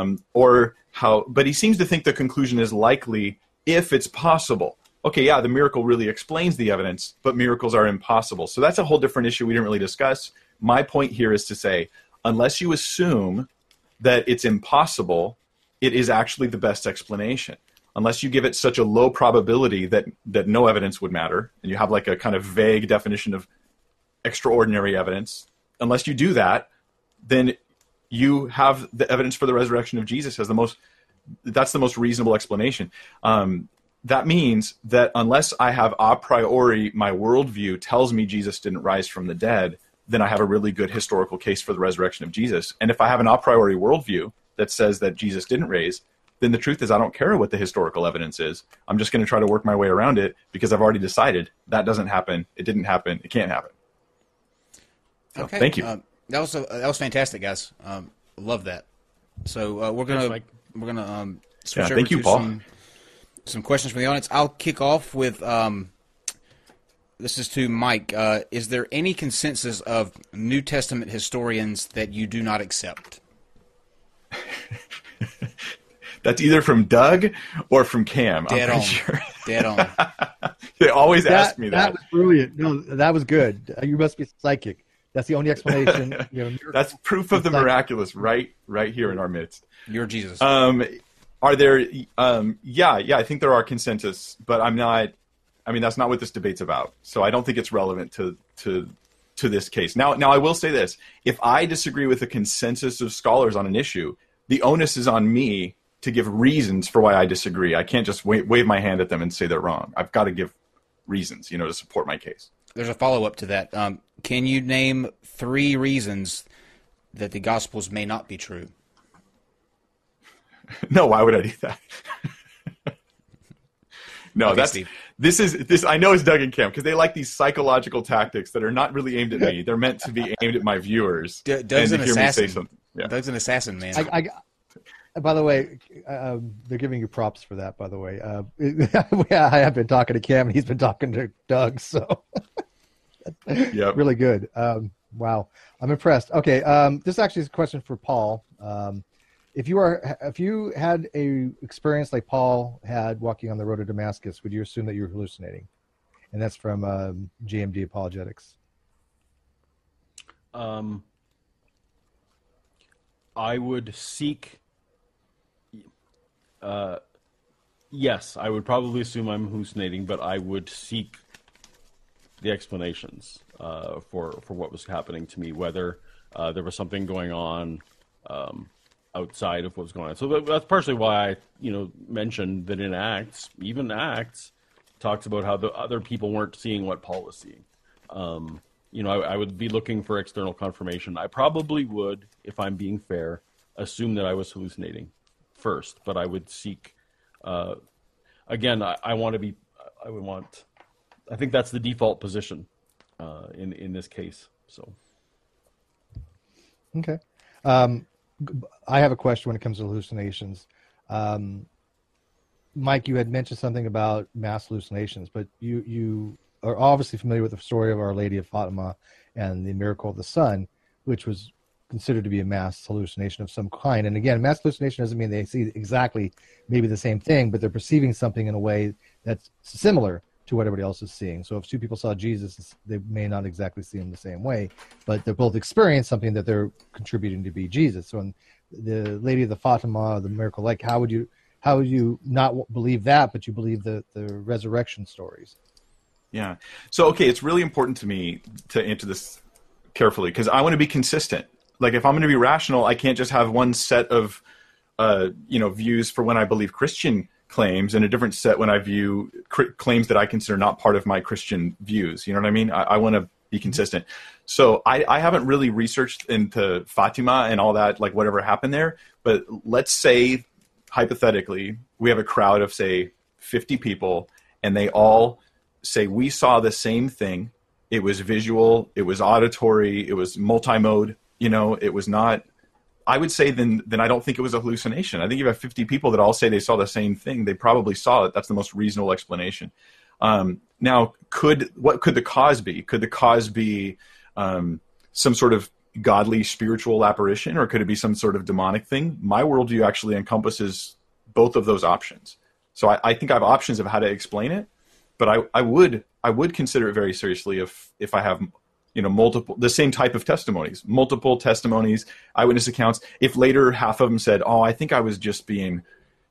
[SPEAKER 6] but he seems to think the conclusion is likely if it's possible. Okay, yeah, the miracle really explains the evidence, but miracles are impossible. So that's a whole different issue we didn't really discuss. My point here is to say, unless you assume that it's impossible, it is actually the best explanation. unless you give it such a low probability that no evidence would matter, and you have like a kind of vague definition of extraordinary evidence, unless you do that, then you have the evidence for the resurrection of Jesus as that's the most reasonable explanation. That means that unless I have a priori, my worldview tells me Jesus didn't rise from the dead, then I have a really good historical case for the resurrection of Jesus. And if I have an a priori worldview that says that Jesus didn't raise, then the truth is I don't care what the historical evidence is. I'm just going to try to work my way around it because I've already decided that doesn't happen, it didn't happen, it can't happen. So,
[SPEAKER 3] okay.
[SPEAKER 6] Thank you.
[SPEAKER 3] That was fantastic, guys. Love that. So we're gonna switch over
[SPEAKER 6] thank you,
[SPEAKER 3] to
[SPEAKER 6] Paul.
[SPEAKER 3] some questions from the audience. I'll kick off with this is to Mike. Is there any consensus of New Testament historians that you do not accept?
[SPEAKER 6] That's either from Doug or from Cam.
[SPEAKER 3] Dead
[SPEAKER 6] I'm
[SPEAKER 3] on.
[SPEAKER 6] sure.
[SPEAKER 3] Dead on.
[SPEAKER 6] They always ask me that.
[SPEAKER 4] That was brilliant. No, that was good. You must be psychic. That's the only explanation.
[SPEAKER 6] That's proof of the miraculous right here in our midst.
[SPEAKER 3] You're Jesus.
[SPEAKER 6] Are there? Yeah. I think there are consensus, but I'm not. I mean, that's not what this debate's about. So I don't think it's relevant to this case. Now, I will say this: if I disagree with the consensus of scholars on an issue, the onus is on me to give reasons for why I disagree. I can't just wave my hand at them and say they're wrong. I've got to give reasons, to support my case.
[SPEAKER 3] There's a follow-up to that. Can you name 3 reasons that the Gospels may not be true?
[SPEAKER 6] No, why would I do that? No,
[SPEAKER 3] Okay,
[SPEAKER 6] this. I know it's Doug and Cam because they like these psychological tactics that are not really aimed at me. They're meant to be aimed at my viewers.
[SPEAKER 3] Doug's an assassin.
[SPEAKER 6] Yeah.
[SPEAKER 3] Doug's an assassin, man.
[SPEAKER 4] By the way, they're giving you props for that, by the way. I have been talking to Cam, and he's been talking to Doug, so
[SPEAKER 6] Yep.
[SPEAKER 4] really good. Wow, I'm impressed. Okay, this actually is a question for Paul. If you had a experience like Paul had walking on the road to Damascus, would you assume that you're hallucinating? And that's from GMD Apologetics.
[SPEAKER 5] I would seek. Yes, I would probably assume I'm hallucinating, but I would seek the explanations for what was happening to me, whether there was something going on outside of what was going on. So that's partially why I, mentioned that in Acts, even Acts, talks about how the other people weren't seeing what Paul was seeing. I would be looking for external confirmation. I probably would, if I'm being fair, assume that I was hallucinating first, but I would seek. Again, I think that's the default position in this case. So.
[SPEAKER 4] Okay. I have a question when it comes to hallucinations. Mike, you had mentioned something about mass hallucinations, but you are obviously familiar with the story of Our Lady of Fatima and the miracle of the sun, which was considered to be a mass hallucination of some kind. And again, mass hallucination doesn't mean they see exactly maybe the same thing, but they're perceiving something in a way that's similar to what everybody else is seeing. So if 2 people saw Jesus, they may not exactly see him the same way, but they both experience something that they're contributing to be Jesus. So in the Lady of the Fatima, the miracle, like how would you not believe that, but you believe the resurrection stories?
[SPEAKER 6] Yeah. So, okay, it's really important to me to answer this carefully because I want to be consistent. Like if I'm going to be rational, I can't just have one set of, views for when I believe Christian claims and a different set when I view claims that I consider not part of my Christian views. You know what I mean? I want to be consistent. So I haven't really researched into Fatima and all that, like whatever happened there. But let's say, hypothetically, we have a crowd of, say, 50 people, and they all say, we saw the same thing. It was visual, it was auditory, it was multimode. It was not. I would say then I don't think it was a hallucination. I think if you have 50 people that all say they saw the same thing, they probably saw it. That's the most reasonable explanation. Now, what could the cause be? Could the cause be some sort of godly spiritual apparition, or could it be some sort of demonic thing? My worldview actually encompasses both of those options. So I think I have options of how to explain it, but I would consider it very seriously if I have the same type of testimonies, multiple testimonies, eyewitness accounts. If later half of them said, "Oh, I think I was just being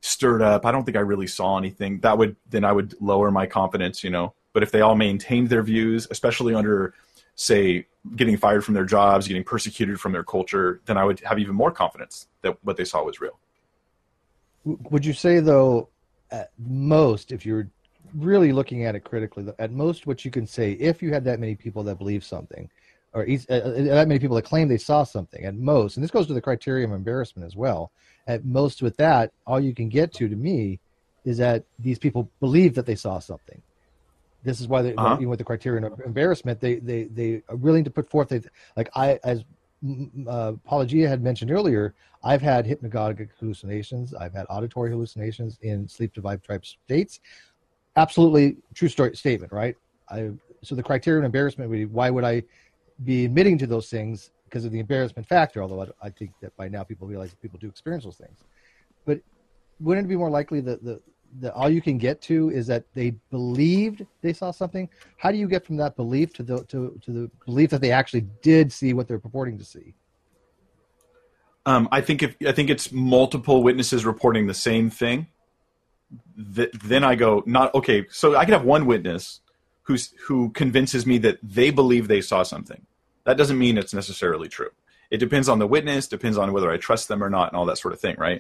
[SPEAKER 6] stirred up. I don't think I really saw anything. Then I would lower my confidence, you know. But if they all maintained their views, especially under, say, getting fired from their jobs, getting persecuted from their culture, then I would have even more confidence that what they saw was real.
[SPEAKER 4] Would you say, though, at most, if you're really looking at it critically, at most what you can say, if you had that many people that believe something, or that many people that claim they saw something, at most, and this goes to the criterion of embarrassment as well, at most with that, all you can get to me, is that these people believe that they saw something. This is why they, even with the criterion of embarrassment, they are willing to put forth, as Apologia had mentioned earlier, I've had hypnagogic hallucinations. I've had auditory hallucinations in sleep-deprived type states. Absolutely true statement, right? So the criterion of embarrassment would be, why would I be admitting to those things? Because of the embarrassment factor, although I think that by now people realize that people do experience those things. But wouldn't it be more likely that all you can get to is that they believed they saw something? How do you get from that belief to the belief that they actually did see what they're purporting to see?
[SPEAKER 6] I think it's multiple witnesses reporting the same thing. Then I go, not okay. So I could have one witness who convinces me that they believe they saw something. That doesn't mean it's necessarily true. It depends on the witness, depends on whether I trust them or not, and all that sort of thing, right?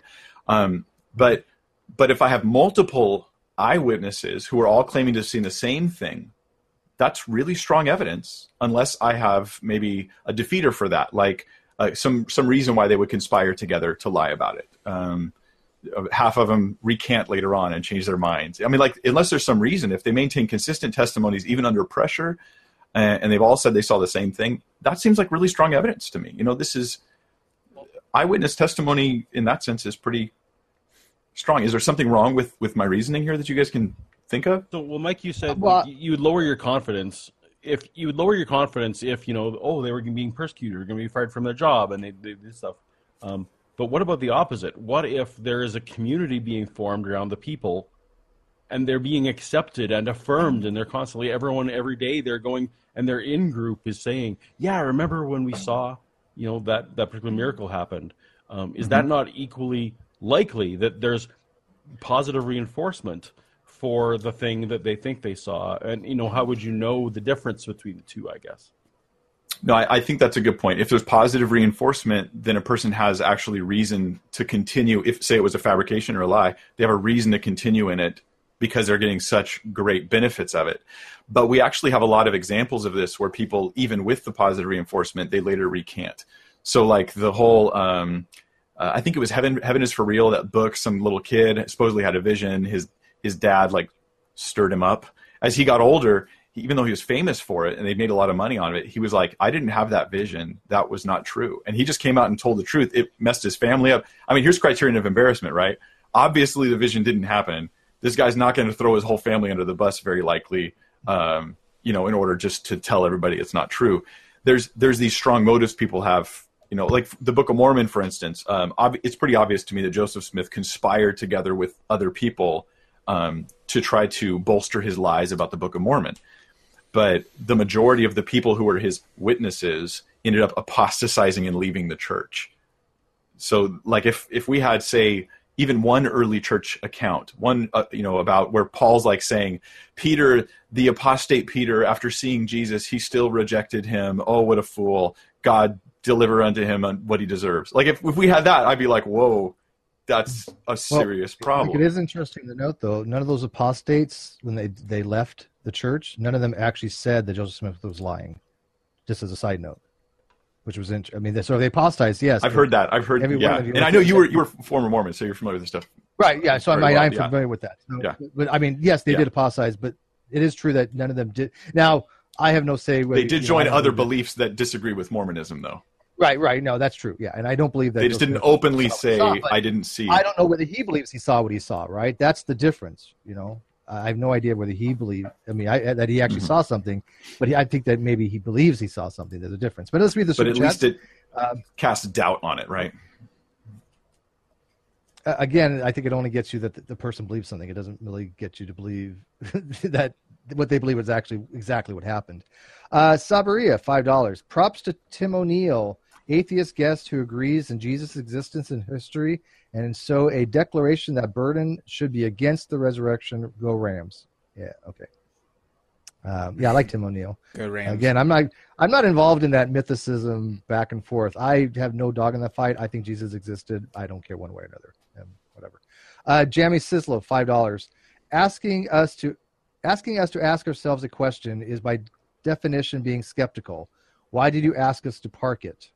[SPEAKER 6] But if I have multiple eyewitnesses who are all claiming to have seen the same thing, that's really strong evidence, unless I have maybe a defeater for that, like some reason why they would conspire together to lie about it. Half of them recant later on and change their minds. I mean, like, unless there's some reason, if they maintain consistent testimonies, even under pressure, and they've all said they saw the same thing, that seems like really strong evidence to me. You know, this is eyewitness testimony in that sense is pretty strong. Is there something wrong with my reasoning here that you guys can think of?
[SPEAKER 5] So, well, Mike, you said you would lower your confidence. If you would lower your confidence if, you know, they were being persecuted or going to be fired from their job and they did stuff. But what about the opposite? What if there is a community being formed around the people and they're being accepted and affirmed and they're constantly, every day they're going and their in-group is saying, yeah, remember when we saw, you know, that particular miracle happened. Is that not equally likely that there's positive reinforcement for the thing that they think they saw? And, you know, how would you know the difference between the two, I guess?
[SPEAKER 6] No, I think that's a good point. If there's positive reinforcement, then a person has actually reason to continue. If, say, it was a fabrication or a lie, they have a reason to continue in it because they're getting such great benefits of it. But we actually have a lot of examples of this where people, even with the positive reinforcement, they later recant. So like the whole, I think it was Heaven is for Real, that book, some little kid supposedly had a vision. His dad like stirred him up. As he got older, even though he was famous for it and they made a lot of money on it, he was like, I didn't have that vision. That was not true. And he just came out and told the truth. It messed his family up. I mean, here's criterion of embarrassment, right? Obviously the vision didn't happen. This guy's not going to throw his whole family under the bus very likely, you know, in order just to tell everybody it's not true. There's these strong motives people have, you know, like the Book of Mormon, for instance. It's pretty obvious to me that Joseph Smith conspired together with other people to try to bolster his lies about the Book of Mormon. But the majority of the people who were his witnesses ended up apostatizing and leaving the church. So like if we had, say, even one early church account, one, you know, about where Paul's like saying, Peter, the apostate Peter, after seeing Jesus, he still rejected him. Oh, what a fool. God deliver unto him what he deserves. Like if we had that, I'd be like, whoa, that's a serious problem.
[SPEAKER 4] It is interesting to note, though, none of those apostates, when they left the church, none of them actually said that Joseph Smith was lying, just as a side note, which was interesting. I mean, so they apostatized, yes.
[SPEAKER 6] I've heard that. Yeah. And I know you were former Mormon, so you're familiar with this stuff.
[SPEAKER 4] Right, yeah, so I'm familiar with that. So,
[SPEAKER 6] yeah.
[SPEAKER 4] But I mean, yes, they did apostatize, but it is true that none of them did. Now, I have no say.
[SPEAKER 6] They did join other beliefs that disagree with Mormonism, though.
[SPEAKER 4] Right. No, that's true. Yeah, and I don't believe that.
[SPEAKER 6] They just didn't openly say, I didn't see.
[SPEAKER 4] I don't know whether he believes he saw what he saw, right? That's the difference, you know. I have no idea whether he believed, that he actually saw something, but I think that maybe he believes he saw something. There's a difference. But let's read the super chat.
[SPEAKER 6] But at least it casts doubt on it, right?
[SPEAKER 4] Again, I think it only gets you that the person believes something. It doesn't really get you to believe that what they believe is actually exactly what happened. Sabaria, $5. Props to Tim O'Neill, atheist guest who agrees in Jesus' existence in history And so a declaration that burden should be against the resurrection. Go Rams. Yeah, okay. I like Tim O'Neill.
[SPEAKER 3] Go Rams.
[SPEAKER 4] Again, I'm not involved in that mythicism back and forth. I have no dog in the fight. I think Jesus existed. I don't care one way or another. Whatever. Jamie Sislo, $5. Asking us to ask ourselves a question is by definition being skeptical. Why did you ask us to park it?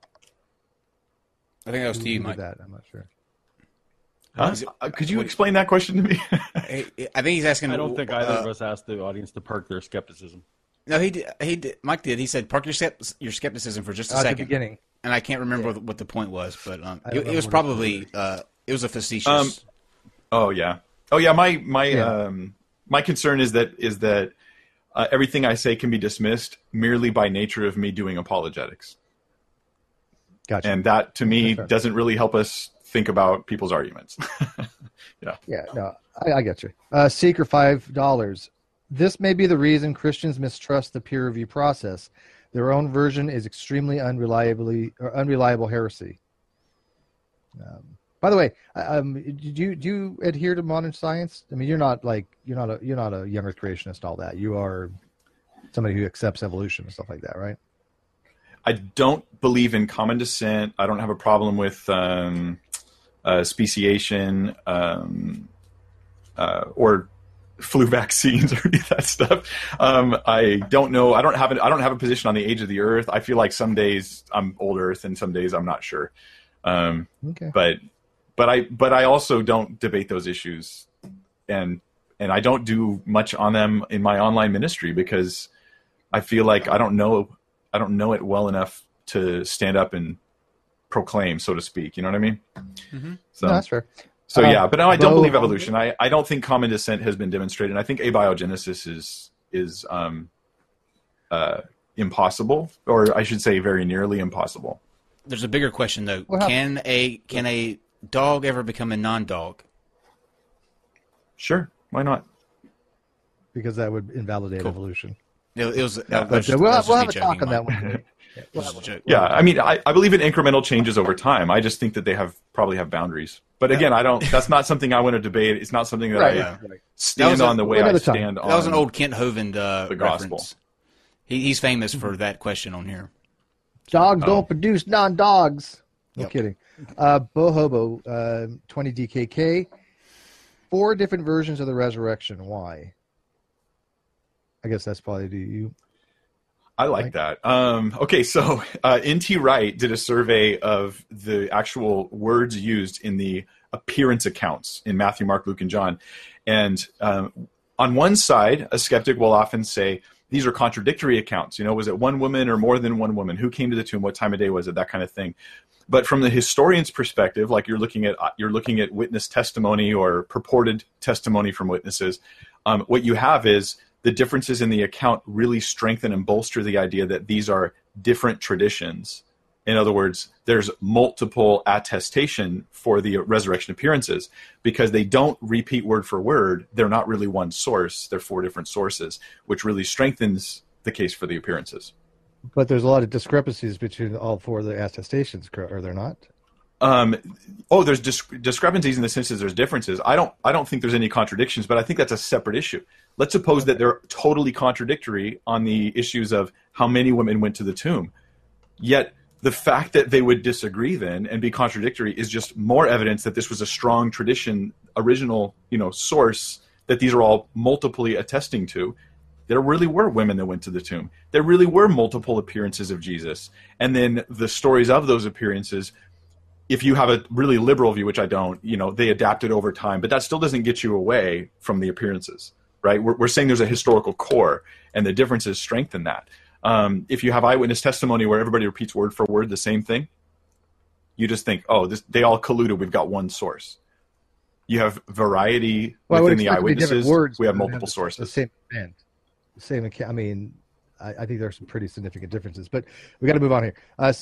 [SPEAKER 3] I think that was to you,
[SPEAKER 4] Who
[SPEAKER 3] Mike.
[SPEAKER 4] did that? I'm not sure.
[SPEAKER 6] Huh? Could you explain that question to me?
[SPEAKER 3] I think he's asking.
[SPEAKER 5] I don't think either of us asked the audience to park their skepticism.
[SPEAKER 3] No, he did. He did. Mike did. He said, "Park your skepticism for just a
[SPEAKER 4] At
[SPEAKER 3] second."
[SPEAKER 4] the beginning.
[SPEAKER 3] And I can't remember what the point was, but it was
[SPEAKER 4] what
[SPEAKER 3] probably it was a facetious.
[SPEAKER 6] Oh yeah. My concern is that everything I say can be dismissed merely by nature of me doing apologetics.
[SPEAKER 4] Gotcha.
[SPEAKER 6] And that, to me,
[SPEAKER 4] That's right.
[SPEAKER 6] doesn't really help us think about people's arguments. Yeah.
[SPEAKER 4] Yeah, no, I get you. Seeker, $5. This may be the reason Christians mistrust the peer review process. Their own version is extremely unreliable heresy. By the way, do you adhere to modern science? I mean, you're not a young Earth creationist, all that. You are somebody who accepts evolution and stuff like that, right?
[SPEAKER 6] I don't believe in common descent. I don't have a problem with speciation or flu vaccines or any of that stuff. I don't know. I don't have a position on the age of the Earth. I feel like some days I'm old Earth and some days I'm not sure.
[SPEAKER 4] Okay.
[SPEAKER 6] But I also don't debate those issues, and I don't do much on them in my online ministry because I feel like I don't know it well enough to stand up and proclaim, so to speak. You know what I mean?
[SPEAKER 4] Mm-hmm.
[SPEAKER 6] So
[SPEAKER 4] no, that's fair.
[SPEAKER 6] So yeah, but no, I don't believe evolution. I don't think common descent has been demonstrated. And I think abiogenesis is impossible, or I should say, very nearly impossible.
[SPEAKER 3] There's a bigger question though. Can a dog ever become a non-dog?
[SPEAKER 6] Sure, why not?
[SPEAKER 4] Because that would invalidate evolution.
[SPEAKER 3] It was.
[SPEAKER 4] But we'll have a talk on that one.
[SPEAKER 6] Yeah, I mean, I believe in incremental changes over time. I just think that they probably have boundaries. But again, I don't. That's not something I want to debate. It's not something that I stand on the way I stand on.
[SPEAKER 3] That was an old Kent Hovind
[SPEAKER 6] the
[SPEAKER 3] reference.
[SPEAKER 6] gospel.
[SPEAKER 3] He's famous for that question on here.
[SPEAKER 4] Dogs don't produce non-dogs. No kidding. Bohobo, 20 DKK. 4 different versions of the resurrection. Why? I guess that's probably you.
[SPEAKER 6] I like that. Okay, so N.T. Wright did a survey of the actual words used in the appearance accounts in Matthew, Mark, Luke, and John. And on one side, a skeptic will often say, these are contradictory accounts. You know, was it one woman or more than one woman? Who came to the tomb? What time of day was it? That kind of thing. But from the historian's perspective, like you're looking at witness testimony or purported testimony from witnesses, what you have is the differences in the account really strengthen and bolster the idea that these are different traditions. In other words, there's multiple attestation for the resurrection appearances because they don't repeat word for word. They're not really one source. They're 4 different sources, which really strengthens the case for the appearances.
[SPEAKER 4] But there's a lot of discrepancies between all 4 of the attestations, are there not?
[SPEAKER 6] There's discrepancies in the sense that there's differences. I don't think there's any contradictions, but I think that's a separate issue. Let's suppose that they're totally contradictory on the issues of how many women went to the tomb. Yet the fact that they would disagree then and be contradictory is just more evidence that this was a strong tradition, original, source that these are all multiply attesting to. There really were women that went to the tomb. There really were multiple appearances of Jesus. And then the stories of those appearances, if you have a really liberal view, which I don't, they adapted over time, but that still doesn't get you away from the appearances, right? We're saying there's a historical core, and the differences strengthen that. If you have eyewitness testimony where everybody repeats word for word the same thing, you just think, they all colluded. We've got one source. You have variety within the eyewitnesses. We have multiple sources.
[SPEAKER 4] The same event. I mean, I think there are some pretty significant differences, but we got to move on here.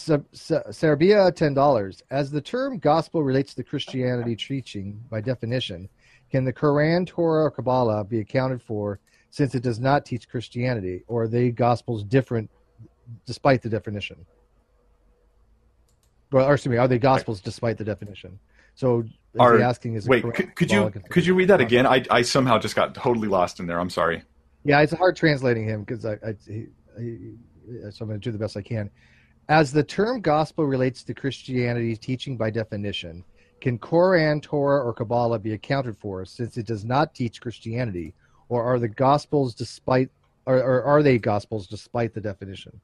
[SPEAKER 4] Serbia, $10. As the term gospel relates to Christianity teaching by definition, can the Quran, Torah, or Kabbalah be accounted for since it does not teach Christianity, or are they gospels different despite the definition? Well, or excuse me, are they gospels despite the definition? So is he asking, is it
[SPEAKER 6] wait,
[SPEAKER 4] correct?
[SPEAKER 6] could you read that again? I somehow just got totally lost in there. I'm sorry.
[SPEAKER 4] Yeah, it's hard translating him because so I'm going to do the best I can. As the term gospel relates to Christianity teaching by definition, can Quran, Torah, or Kabbalah be accounted for since it does not teach Christianity, or are the gospels are they gospels despite the definition?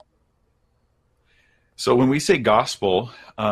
[SPEAKER 6] So when we say gospel,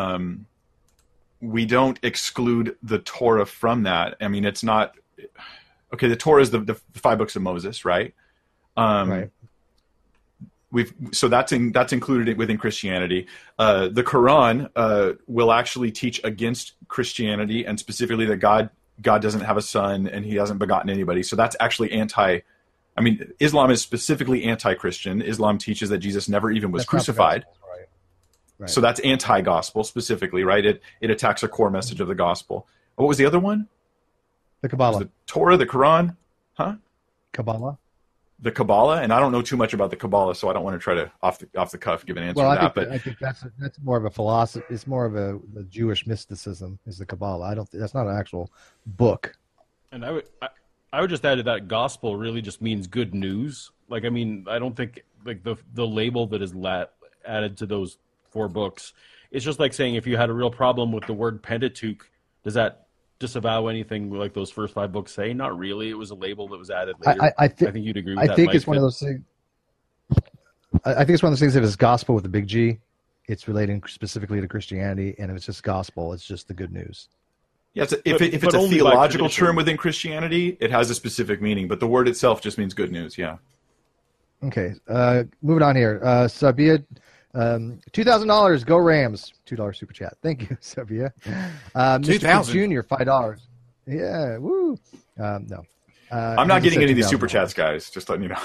[SPEAKER 6] we don't exclude the Torah from that. I mean, it's not okay. The Torah is the 5 books of Moses, right?
[SPEAKER 4] Right.
[SPEAKER 6] So that's included within Christianity. The Quran will actually teach against Christianity, and specifically that God doesn't have a son and He hasn't begotten anybody. So that's actually Islam is specifically anti-Christian. Islam teaches that Jesus never even was crucified. Right. So that's anti-gospel specifically, right? It attacks a core message of the gospel. What was the other one?
[SPEAKER 4] The Kabbalah.
[SPEAKER 6] The Torah, the Quran, huh?
[SPEAKER 4] Kabbalah.
[SPEAKER 6] The Kabbalah, and I don't know too much about the Kabbalah, so I don't want to try to off the cuff give an answer to that.
[SPEAKER 4] I think that's more of a philosophy. It's more of a Jewish mysticism. Is the Kabbalah? That's not an actual book.
[SPEAKER 5] And I would just add to that, gospel really just means good news. Like, I mean, I don't think like the label that is added to those 4 books, it's just like saying if you had a real problem with the word Pentateuch, does that disavow anything like those first 5 books say? Not really. It was a label that was added later. I think you'd agree with that.
[SPEAKER 4] I think it's one of those things. I think it's one of those things. If it's gospel with a big G, it's relating specifically to Christianity, and if it's just gospel, it's just the good news.
[SPEAKER 6] Yeah, if it's a theological term within Christianity, it has a specific meaning, but the word itself just means good news. Yeah.
[SPEAKER 4] Okay. Moving on here. Sabia, $2,000. Go Rams. $2 super chat. Thank you, Sabia. Mr. Cook Jr. $5. Yeah. Woo. No.
[SPEAKER 6] I'm not getting any of these super chats, guys. Just letting you know.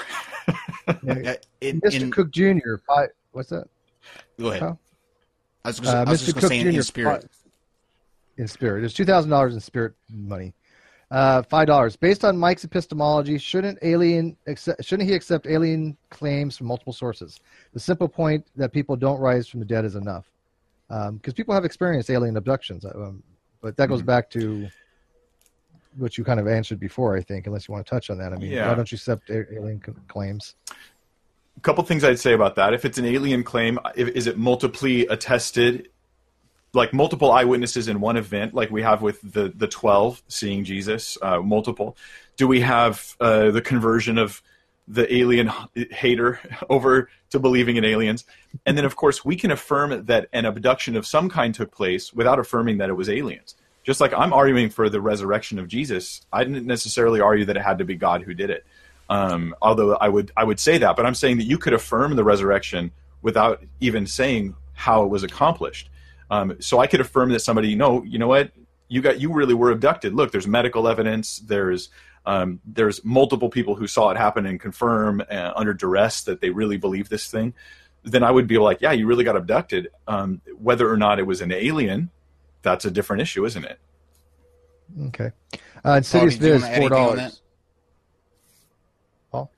[SPEAKER 4] Mr. Cook Jr. What's that?
[SPEAKER 3] Go ahead.
[SPEAKER 4] Huh?
[SPEAKER 3] I was just going to say in spirit.
[SPEAKER 4] In spirit. There's $2,000 in spirit money. $5. Based on Mike's epistemology, shouldn't he accept alien claims from multiple sources? The simple point that people don't rise from the dead is enough. Because people have experienced alien abductions. But that goes back to what you kind of answered before, I think, unless you want to touch on that. I mean, why don't you accept alien claims?
[SPEAKER 6] A couple things I'd say about that. If it's an alien claim, is it multiply attested? Like multiple eyewitnesses in one event, like we have with the 12 seeing Jesus, multiple. Do we have the conversion of the alien hater over to believing in aliens? And then, of course, we can affirm that an abduction of some kind took place without affirming that it was aliens. Just like I'm arguing for the resurrection of Jesus, I didn't necessarily argue that it had to be God who did it. Although I would say that, but I'm saying that you could affirm the resurrection without even saying how it was accomplished. So I could affirm that somebody, you know what, you really were abducted. Look, there's medical evidence. There's multiple people who saw it happen and confirm under duress that they really believe this thing. Then I would be like, yeah, you really got abducted. Whether or not it was an alien, that's a different issue, isn't it?
[SPEAKER 4] Okay. Insidious Viz, $4. Paul?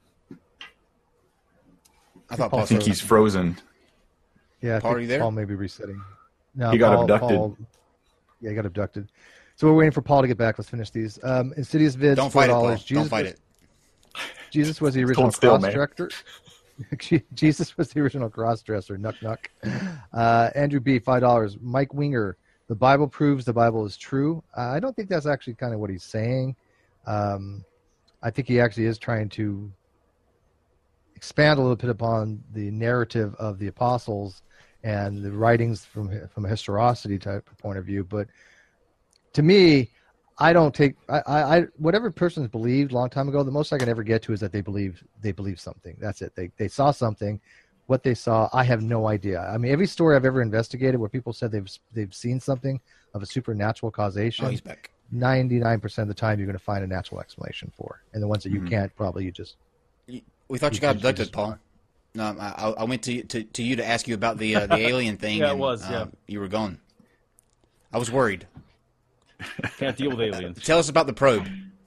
[SPEAKER 6] I think he's frozen.
[SPEAKER 4] Yeah,
[SPEAKER 3] Paul, are you there?
[SPEAKER 4] Paul may be resetting. No,
[SPEAKER 6] he got abducted.
[SPEAKER 4] Yeah, he got abducted. So we're waiting for Paul to get back. Let's finish these. Insidious Vids,
[SPEAKER 3] Don't fight
[SPEAKER 4] $4.
[SPEAKER 3] it, Paul. Don't fight it.
[SPEAKER 4] Jesus was the original cross-director. Jesus was the original cross-dresser. Nuck. Andrew B., $5. Mike Winger, the Bible proves the Bible is true. I don't think that's actually kind of what he's saying. I think he actually is trying to expand a little bit upon the narrative of the apostles and the writings from a historicity type of point of view. But to me, I don't take whatever person's believed a long time ago. The most I can ever get to is that they believe something. That's it. They saw something. What they saw, I have no idea. I mean, every story I've ever investigated where people said they've seen something of a supernatural causation.
[SPEAKER 3] Oh, he's back.
[SPEAKER 4] 99% of the time, you're going to find a natural explanation for. And the ones that you can't, probably you just.
[SPEAKER 3] We thought you got abducted, Paul. No, I went to you to ask you about the alien thing.
[SPEAKER 5] Yeah,
[SPEAKER 3] and,
[SPEAKER 5] it was. Yeah,
[SPEAKER 3] you were gone. I was worried.
[SPEAKER 5] Can't deal with aliens.
[SPEAKER 3] Tell us about the probe.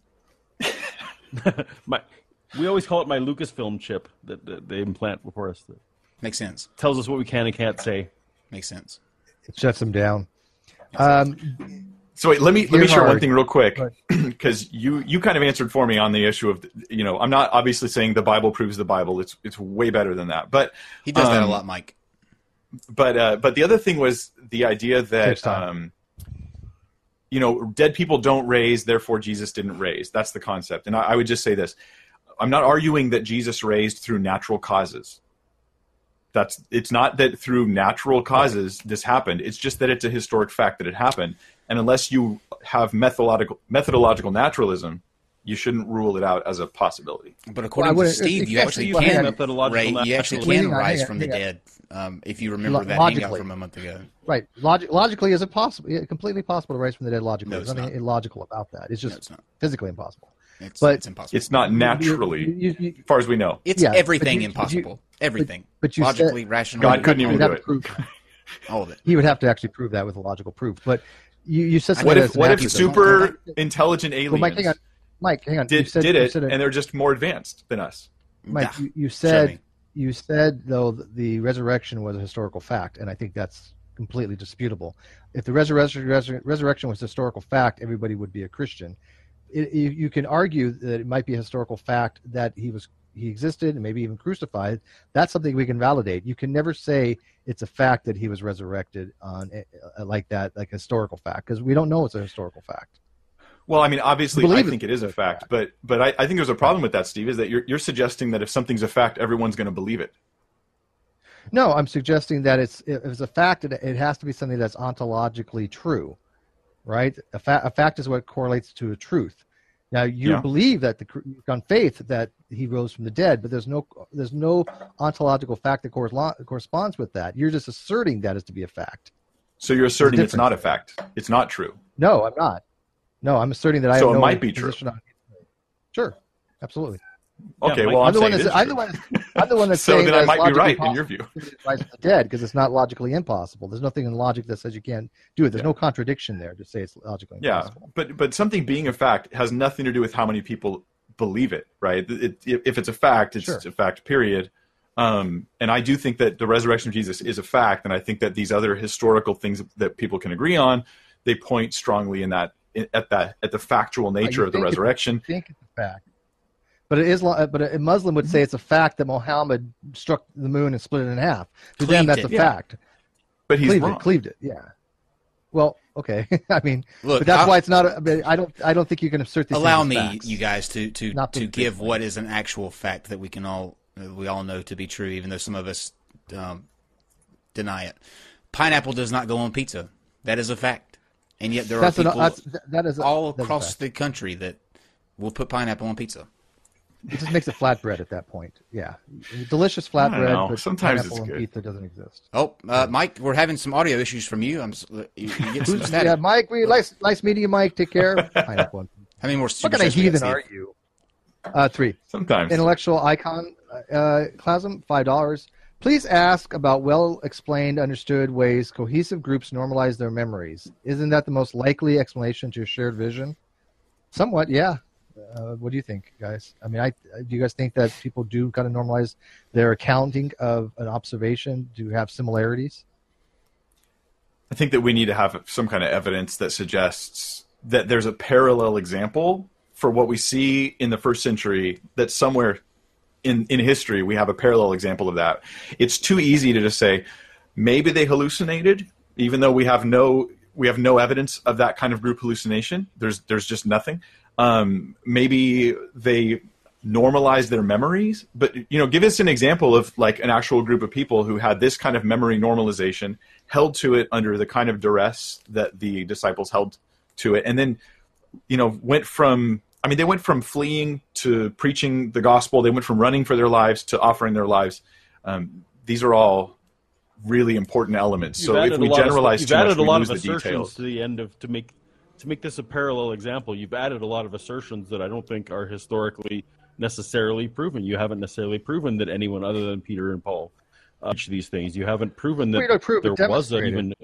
[SPEAKER 5] We always call it my Lucasfilm chip that they implant before us. That
[SPEAKER 3] Makes sense.
[SPEAKER 5] tells us what we can and can't say.
[SPEAKER 3] Makes sense.
[SPEAKER 4] It shuts them down.
[SPEAKER 6] So wait, let me share one
[SPEAKER 4] hard.
[SPEAKER 6] thing real quick,
[SPEAKER 4] Right.
[SPEAKER 6] because you kind of answered for me on the issue of, I'm not obviously saying the Bible proves the Bible. It's way better than that. But
[SPEAKER 3] He does that a lot, Mike.
[SPEAKER 6] But the other thing was the idea
[SPEAKER 4] Takes
[SPEAKER 6] that
[SPEAKER 4] time.
[SPEAKER 6] dead people don't raise, therefore Jesus didn't raise. That's the concept. And I would just say this: I'm not arguing that Jesus raised through natural causes. It's not that through natural causes this happened. It's just that it's a historic fact that it happened. And unless you have methodological naturalism, you shouldn't rule it out as a possibility.
[SPEAKER 3] But according to Steve, you actually can rise from the dead. If you remember that hangout from a month ago.
[SPEAKER 4] Right. Logically, is it possible? Completely possible to rise from the dead logically.
[SPEAKER 3] No,
[SPEAKER 4] There's
[SPEAKER 3] it's
[SPEAKER 4] nothing
[SPEAKER 3] not.
[SPEAKER 4] illogical about that. It's just
[SPEAKER 3] it's not.
[SPEAKER 4] physically impossible.
[SPEAKER 3] It's
[SPEAKER 4] But-
[SPEAKER 3] impossible.
[SPEAKER 6] It's not naturally, as far as we know.
[SPEAKER 3] It's
[SPEAKER 4] Yeah,
[SPEAKER 3] everything
[SPEAKER 4] but
[SPEAKER 3] impossible. Everything.
[SPEAKER 4] but you
[SPEAKER 3] logically,
[SPEAKER 4] said-
[SPEAKER 3] rationally.
[SPEAKER 6] God couldn't even
[SPEAKER 4] You'd
[SPEAKER 6] do
[SPEAKER 4] have
[SPEAKER 6] it.
[SPEAKER 4] to prove that.
[SPEAKER 3] All of it.
[SPEAKER 4] He would have to actually prove that with a logical proof. But you said something
[SPEAKER 6] What
[SPEAKER 4] that's
[SPEAKER 6] if
[SPEAKER 4] natural.
[SPEAKER 6] super intelligent aliens
[SPEAKER 4] Well, Mike, hang on.
[SPEAKER 6] did
[SPEAKER 4] you said
[SPEAKER 6] it,
[SPEAKER 4] it-
[SPEAKER 6] and they're just more advanced than us?
[SPEAKER 4] Mike,
[SPEAKER 3] Nah,
[SPEAKER 4] you
[SPEAKER 3] show
[SPEAKER 4] said
[SPEAKER 3] me.
[SPEAKER 4] though the resurrection was a historical fact, and I think that's completely disputable. If the resurrection was a historical fact, everybody would be a Christian. You can argue that it might be a historical fact that he existed and maybe even crucified. That's something we can validate. You can never say it's a fact that he was resurrected on like that, like a historical fact, because we don't know it's a historical fact.
[SPEAKER 6] Well, I mean, obviously,
[SPEAKER 4] Believe
[SPEAKER 6] I think
[SPEAKER 4] it.
[SPEAKER 6] it is a fact, but I think there's a problem with that, Steve, is that you're suggesting that if something's a fact, everyone's going to believe it.
[SPEAKER 4] No, I'm suggesting that if it's a fact, it has to be something that's ontologically true, right? A fact is what correlates to a truth. Now, you
[SPEAKER 6] Yeah.
[SPEAKER 4] believe that on faith that he rose from the dead, but there's no ontological fact that corresponds with that. You're just asserting that as to be a fact.
[SPEAKER 6] So you're asserting it's
[SPEAKER 4] difference.
[SPEAKER 6] not a fact. It's not true.
[SPEAKER 4] No, I'm not. No, I'm asserting that I
[SPEAKER 6] So
[SPEAKER 4] have
[SPEAKER 6] it
[SPEAKER 4] no
[SPEAKER 6] might be true.
[SPEAKER 4] position on it. Sure, absolutely.
[SPEAKER 6] Okay,
[SPEAKER 5] Mike,
[SPEAKER 6] well,
[SPEAKER 4] I'm the one
[SPEAKER 6] saying it
[SPEAKER 4] that's
[SPEAKER 6] is
[SPEAKER 4] I'm the
[SPEAKER 6] true.
[SPEAKER 4] one that's
[SPEAKER 6] So
[SPEAKER 4] saying
[SPEAKER 6] then
[SPEAKER 4] that
[SPEAKER 6] I
[SPEAKER 4] it's
[SPEAKER 6] might be
[SPEAKER 4] logically
[SPEAKER 6] right in
[SPEAKER 4] possible
[SPEAKER 6] your view.
[SPEAKER 4] to rise from the dead because it's not logically impossible. There's nothing in logic that says you can't do it. There's no contradiction there to say it's logically
[SPEAKER 6] Yeah,
[SPEAKER 4] impossible.
[SPEAKER 6] but something being a fact has nothing to do with how many people believe it, right? If it's a fact, it's
[SPEAKER 4] Sure.
[SPEAKER 6] a fact, period. And I do think that the resurrection of Jesus is a fact, and I think that these other historical things that people can agree on, they point strongly at the factual nature
[SPEAKER 4] You
[SPEAKER 6] of the
[SPEAKER 4] think
[SPEAKER 6] resurrection.
[SPEAKER 4] I think it's a fact. But it is. But a Muslim would say it's a fact that Muhammad struck the moon and split it in half. To them,
[SPEAKER 3] Cleaved
[SPEAKER 4] that's
[SPEAKER 3] it.
[SPEAKER 4] a
[SPEAKER 6] Yeah.
[SPEAKER 4] fact.
[SPEAKER 6] But he's wrong.
[SPEAKER 4] Cleaved it. Yeah. Well, okay. I mean,
[SPEAKER 3] Look,
[SPEAKER 4] but that's why it's not. I don't think you can assert these.
[SPEAKER 3] Allow
[SPEAKER 4] things as
[SPEAKER 3] me,
[SPEAKER 4] facts.
[SPEAKER 3] you guys, to
[SPEAKER 4] Not the
[SPEAKER 3] give
[SPEAKER 4] big
[SPEAKER 3] what is an actual fact that we all know to be true, even though some of us deny it. Pineapple does not go on pizza. That is a fact, and yet there are people
[SPEAKER 4] that is
[SPEAKER 3] all
[SPEAKER 4] that's a
[SPEAKER 3] across
[SPEAKER 4] fact.
[SPEAKER 3] the country that will put pineapple on pizza.
[SPEAKER 4] It just makes it flatbread at that point. Yeah, delicious
[SPEAKER 6] I don't know.
[SPEAKER 4] flatbread, but
[SPEAKER 6] Sometimes
[SPEAKER 4] pineapple
[SPEAKER 6] it's
[SPEAKER 4] and
[SPEAKER 6] good.
[SPEAKER 4] pizza doesn't exist.
[SPEAKER 3] Oh, Mike, we're having some audio issues from you. You get some static.
[SPEAKER 4] Yeah, Mike, nice meeting you, Mike. Take care. Pineapple. And
[SPEAKER 3] How many more?
[SPEAKER 4] what kind of heathen are you? 3.
[SPEAKER 6] Sometimes.
[SPEAKER 4] Intellectual icon clasm, $5. Please ask about well-explained, understood ways cohesive groups normalize their memories. Isn't that the most likely explanation to a shared vision? Somewhat, yeah. What do you think, guys? I mean, do you guys think that people do kind of normalize their accounting of an observation to have similarities?
[SPEAKER 6] I think that we need to have some kind of evidence that suggests that there's a parallel example for what we see in the first century, that somewhere in history we have a parallel example of that. It's too easy to just say maybe they hallucinated, even though we have no evidence of that kind of group hallucination. There's just nothing. Maybe they normalized their memories, but give us an example of like an actual group of people who had this kind of memory normalization, held to it under the kind of duress that the disciples held to it, and then went from fleeing to preaching the gospel. They went from running for their lives to offering their lives. These are all really important elements. So if we generalize too much, we lose the details.
[SPEAKER 5] To the end of to make this a parallel example. You've added a lot of assertions that I don't think are historically necessarily proven. You haven't necessarily proven that anyone other than Peter and Paul each of these things. You haven't proven that there was even.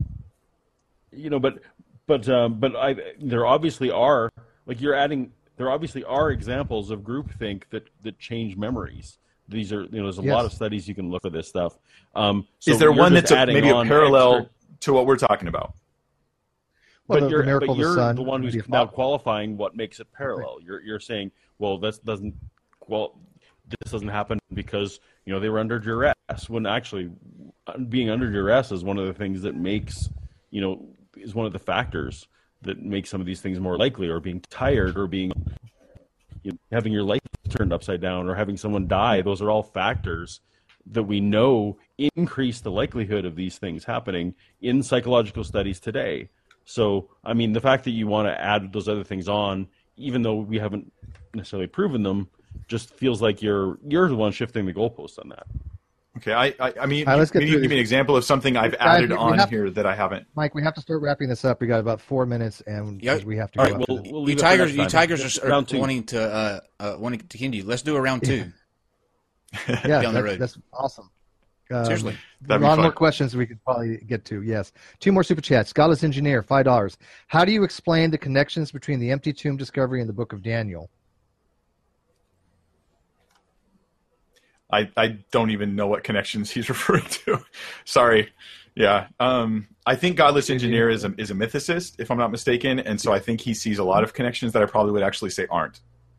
[SPEAKER 5] There obviously are. Like you're adding, there obviously are examples of groupthink that change memories. These are, there's a lot of studies you can look for this stuff.
[SPEAKER 6] Is there one that's maybe a parallel to what we're talking about?
[SPEAKER 5] But
[SPEAKER 4] the miracle of the
[SPEAKER 5] you're
[SPEAKER 4] sun
[SPEAKER 5] the one
[SPEAKER 4] would
[SPEAKER 5] who's
[SPEAKER 4] be a
[SPEAKER 5] now
[SPEAKER 4] follow.
[SPEAKER 5] qualifying what makes it parallel. You're saying, well, this doesn't happen because they were under duress. When actually, being under duress is one of the things that makes is one of the factors that makes some of these things more likely, or being tired, or being having your life turned upside down, or having someone die. Those are all factors that we know increase the likelihood of these things happening in psychological studies today. So, I mean, the fact that you want to add those other things on, even though we haven't necessarily proven them, just feels like you're the one shifting the goalposts on that.
[SPEAKER 6] Okay, I mean,
[SPEAKER 4] All right, let's get
[SPEAKER 6] can you
[SPEAKER 4] through
[SPEAKER 6] give me an
[SPEAKER 4] this.
[SPEAKER 6] example of something I've
[SPEAKER 4] Guys,
[SPEAKER 6] added
[SPEAKER 4] we
[SPEAKER 6] on
[SPEAKER 4] have
[SPEAKER 6] here that I haven't?
[SPEAKER 4] Mike, we have to start wrapping this up. We got about 4 minutes, and
[SPEAKER 3] Yeah.
[SPEAKER 4] we have to
[SPEAKER 5] All
[SPEAKER 4] go
[SPEAKER 5] right,
[SPEAKER 4] after
[SPEAKER 5] well,
[SPEAKER 4] this.
[SPEAKER 5] we'll
[SPEAKER 3] You
[SPEAKER 5] leave it for
[SPEAKER 3] Tigers,
[SPEAKER 5] next time.
[SPEAKER 3] are
[SPEAKER 5] Round two.
[SPEAKER 3] wanting to continue. Let's do a round two.
[SPEAKER 4] Yeah,
[SPEAKER 3] down the road.
[SPEAKER 4] that's awesome.
[SPEAKER 3] Seriously.
[SPEAKER 4] A
[SPEAKER 6] That'd be
[SPEAKER 4] lot
[SPEAKER 6] fun.
[SPEAKER 4] more questions we could probably get to. Yes. 2 more super chats. Godless Engineer, $5. How do you explain the connections between the empty tomb discovery and the book of Daniel?
[SPEAKER 6] I don't even know what connections he's referring to. Sorry. Yeah. I think Godless Engineer is a mythicist, if I'm not mistaken, and so I think he sees a lot of connections that I probably would actually say aren't.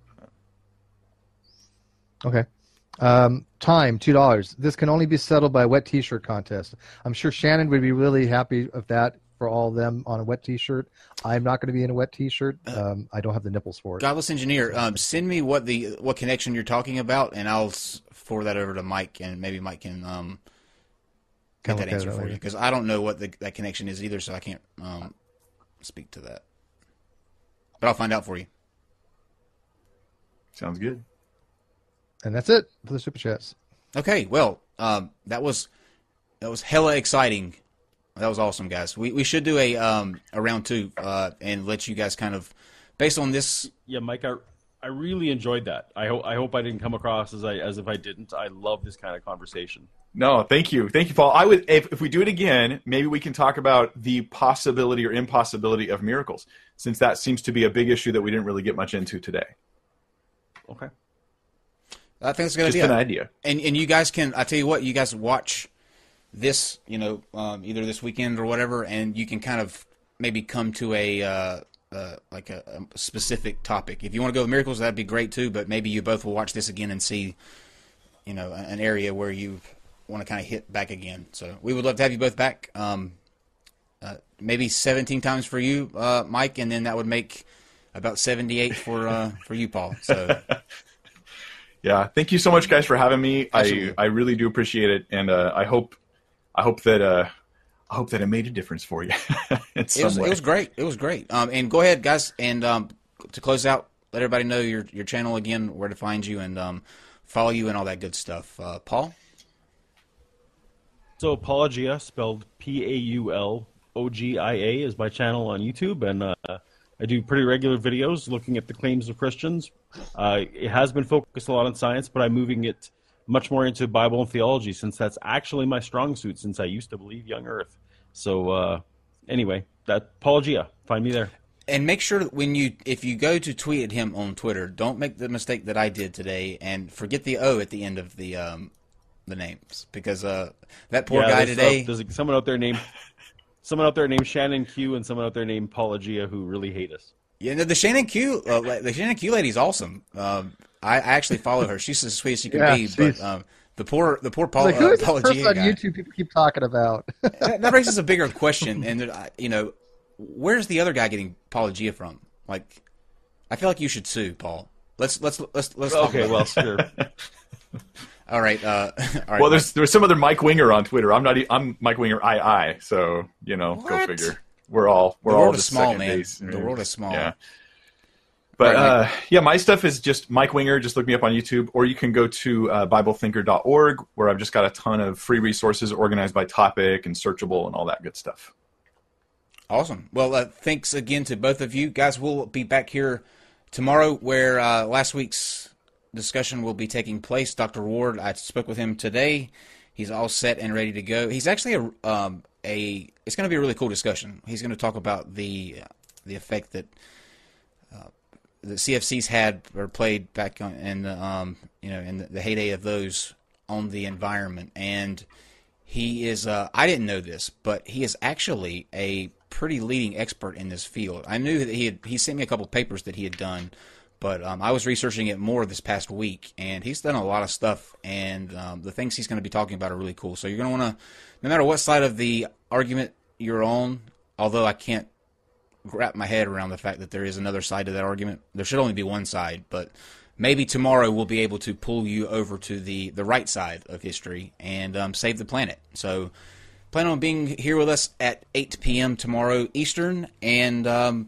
[SPEAKER 4] Okay. Time, $2. This can only be settled by a wet T-shirt contest. I'm sure Shannon would be really happy of that for all of them on a wet T-shirt. I'm not going to be in a wet T-shirt. I don't have the nipples for it.
[SPEAKER 3] Godless Engineer, send me what connection you're talking about, and I'll forward that over to Mike, and maybe Mike can get that answer for you, because I don't know what that connection is either, so I can't speak to that. But I'll find out for you.
[SPEAKER 6] Sounds good.
[SPEAKER 4] And that's it for the super chats.
[SPEAKER 3] Okay, well, that was hella exciting. That was awesome, guys. We should do a round two and let you guys kind of, based on this.
[SPEAKER 5] Yeah, Mike, I really enjoyed that. I hope I didn't come across as if I didn't. I love this kind of conversation.
[SPEAKER 6] No, thank you, Paul. I would, if we do it again, maybe we can talk about the possibility or impossibility of miracles, since that seems to be a big issue that we didn't really get much into today.
[SPEAKER 5] Okay.
[SPEAKER 3] I think it's a good
[SPEAKER 6] Just
[SPEAKER 3] idea.
[SPEAKER 6] an idea.
[SPEAKER 3] And you guys can, I tell you what, you guys watch this, either this weekend or whatever, and you can kind of maybe come to a specific topic. If you want to go with miracles, that'd be great too. But maybe you both will watch this again and see, an area where you want to kind of hit back again. So we would love to have you both back. Maybe 17 times for you, Mike, and then that would make about 78 for you, Paul. So.
[SPEAKER 6] Yeah, thank you so much, guys, for having me.
[SPEAKER 3] Absolutely.
[SPEAKER 6] I really do appreciate it, and I hope that it made a difference for you. In some way.
[SPEAKER 3] It was great. It was great. And go ahead, guys, and to close out, let everybody know your channel again, where to find you, and follow you, and all that good stuff. Paul?
[SPEAKER 5] So Paulogia, spelled Paulogia, is my channel on YouTube, and I do pretty regular videos looking at the claims of Christians. It has been focused a lot on science, but I'm moving it much more into Bible and theology, since that's actually my strong suit, since I used to believe young earth. So anyway, that Paulogia, find me there.
[SPEAKER 3] And make sure that if you go to tweet at him on Twitter, don't make the mistake that I did today and forget the O at the end of the names, because that poor guy today.
[SPEAKER 5] There's someone out there named Shannon Q and someone out there named Paulogia who really hate us.
[SPEAKER 3] Yeah, the Shannon Q, lady's awesome. I actually follow her. She's the sweetest she can be. But the poor Paul,
[SPEAKER 4] Like, who is this person
[SPEAKER 3] Paulogia
[SPEAKER 4] on
[SPEAKER 3] guy.
[SPEAKER 4] YouTube people keep talking about?
[SPEAKER 3] That raises a bigger question, and where's the other guy getting Paulogia from? Like, I feel like you should sue Paul. Let's talk
[SPEAKER 5] Okay,
[SPEAKER 3] about
[SPEAKER 5] well,
[SPEAKER 3] this.
[SPEAKER 5] sure.
[SPEAKER 3] All right. All right.
[SPEAKER 6] Well, there's some other Mike Winger on Twitter. I'm Mike Winger II. So go
[SPEAKER 3] What?
[SPEAKER 6] figure. We're all
[SPEAKER 3] world is
[SPEAKER 6] just
[SPEAKER 3] small,
[SPEAKER 6] second
[SPEAKER 3] man.
[SPEAKER 6] base.
[SPEAKER 3] The world is small.
[SPEAKER 6] Yeah. But
[SPEAKER 3] Right,
[SPEAKER 6] my stuff is just Mike Winger. Just look me up on YouTube, or you can go to BibleThinker.org, where I've just got a ton of free resources organized by topic and searchable and all that good stuff.
[SPEAKER 3] Awesome. Well, thanks again to both of you guys. We'll be back here tomorrow, where last week's discussion will be taking place. Dr. Ward, I spoke with him today. He's all set and ready to go. He's actually it's going to be a really cool discussion. He's going to talk about the effect that the CFCs had or played back in the in the heyday of those on the environment. And he is I didn't know this, but he is actually a pretty leading expert in this field. I knew that he sent me a couple papers that he had done, but I was researching it more this past week, and he's done a lot of stuff, and the things he's going to be talking about are really cool. So you're going to want to, no matter what side of the argument you're on, although I can't wrap my head around the fact that there is another side to that argument. There should only be one side, but maybe tomorrow we'll be able to pull you over to the right side of history and save the planet. So plan on being here with us at 8 p.m. tomorrow Eastern, and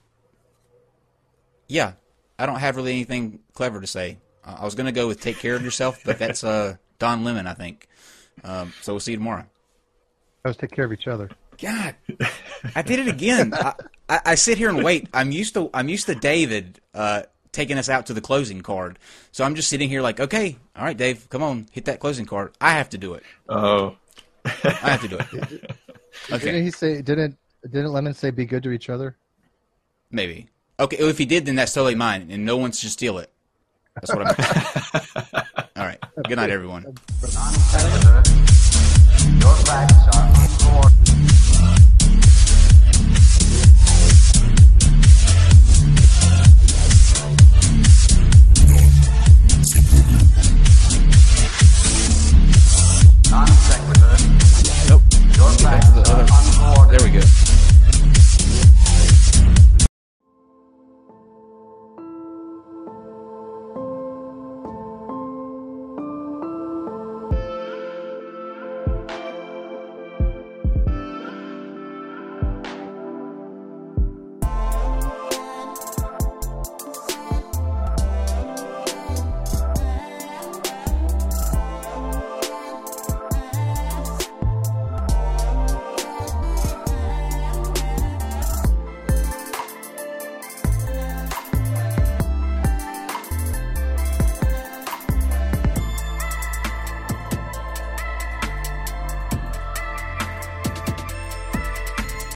[SPEAKER 3] yeah, I don't have really anything clever to say. I was going to go with take care of yourself, but that's Don Lemon, I think. So we'll see you tomorrow.
[SPEAKER 4] Let's take care of each other.
[SPEAKER 3] God, I did it again. I sit here and wait. I'm used to David taking us out to the closing card. So I'm just sitting here like, okay, all right, Dave, come on, hit that closing card. I have to do it.
[SPEAKER 6] Oh,
[SPEAKER 3] I have to do it. Okay.
[SPEAKER 4] Didn't he say? Didn't Lemon say be good to each other?
[SPEAKER 3] Maybe. Okay, if he did, then that's totally mine, and no one should steal it. That's what I'm. All right. Good night, everyone.
[SPEAKER 7] Your facts are incorrect.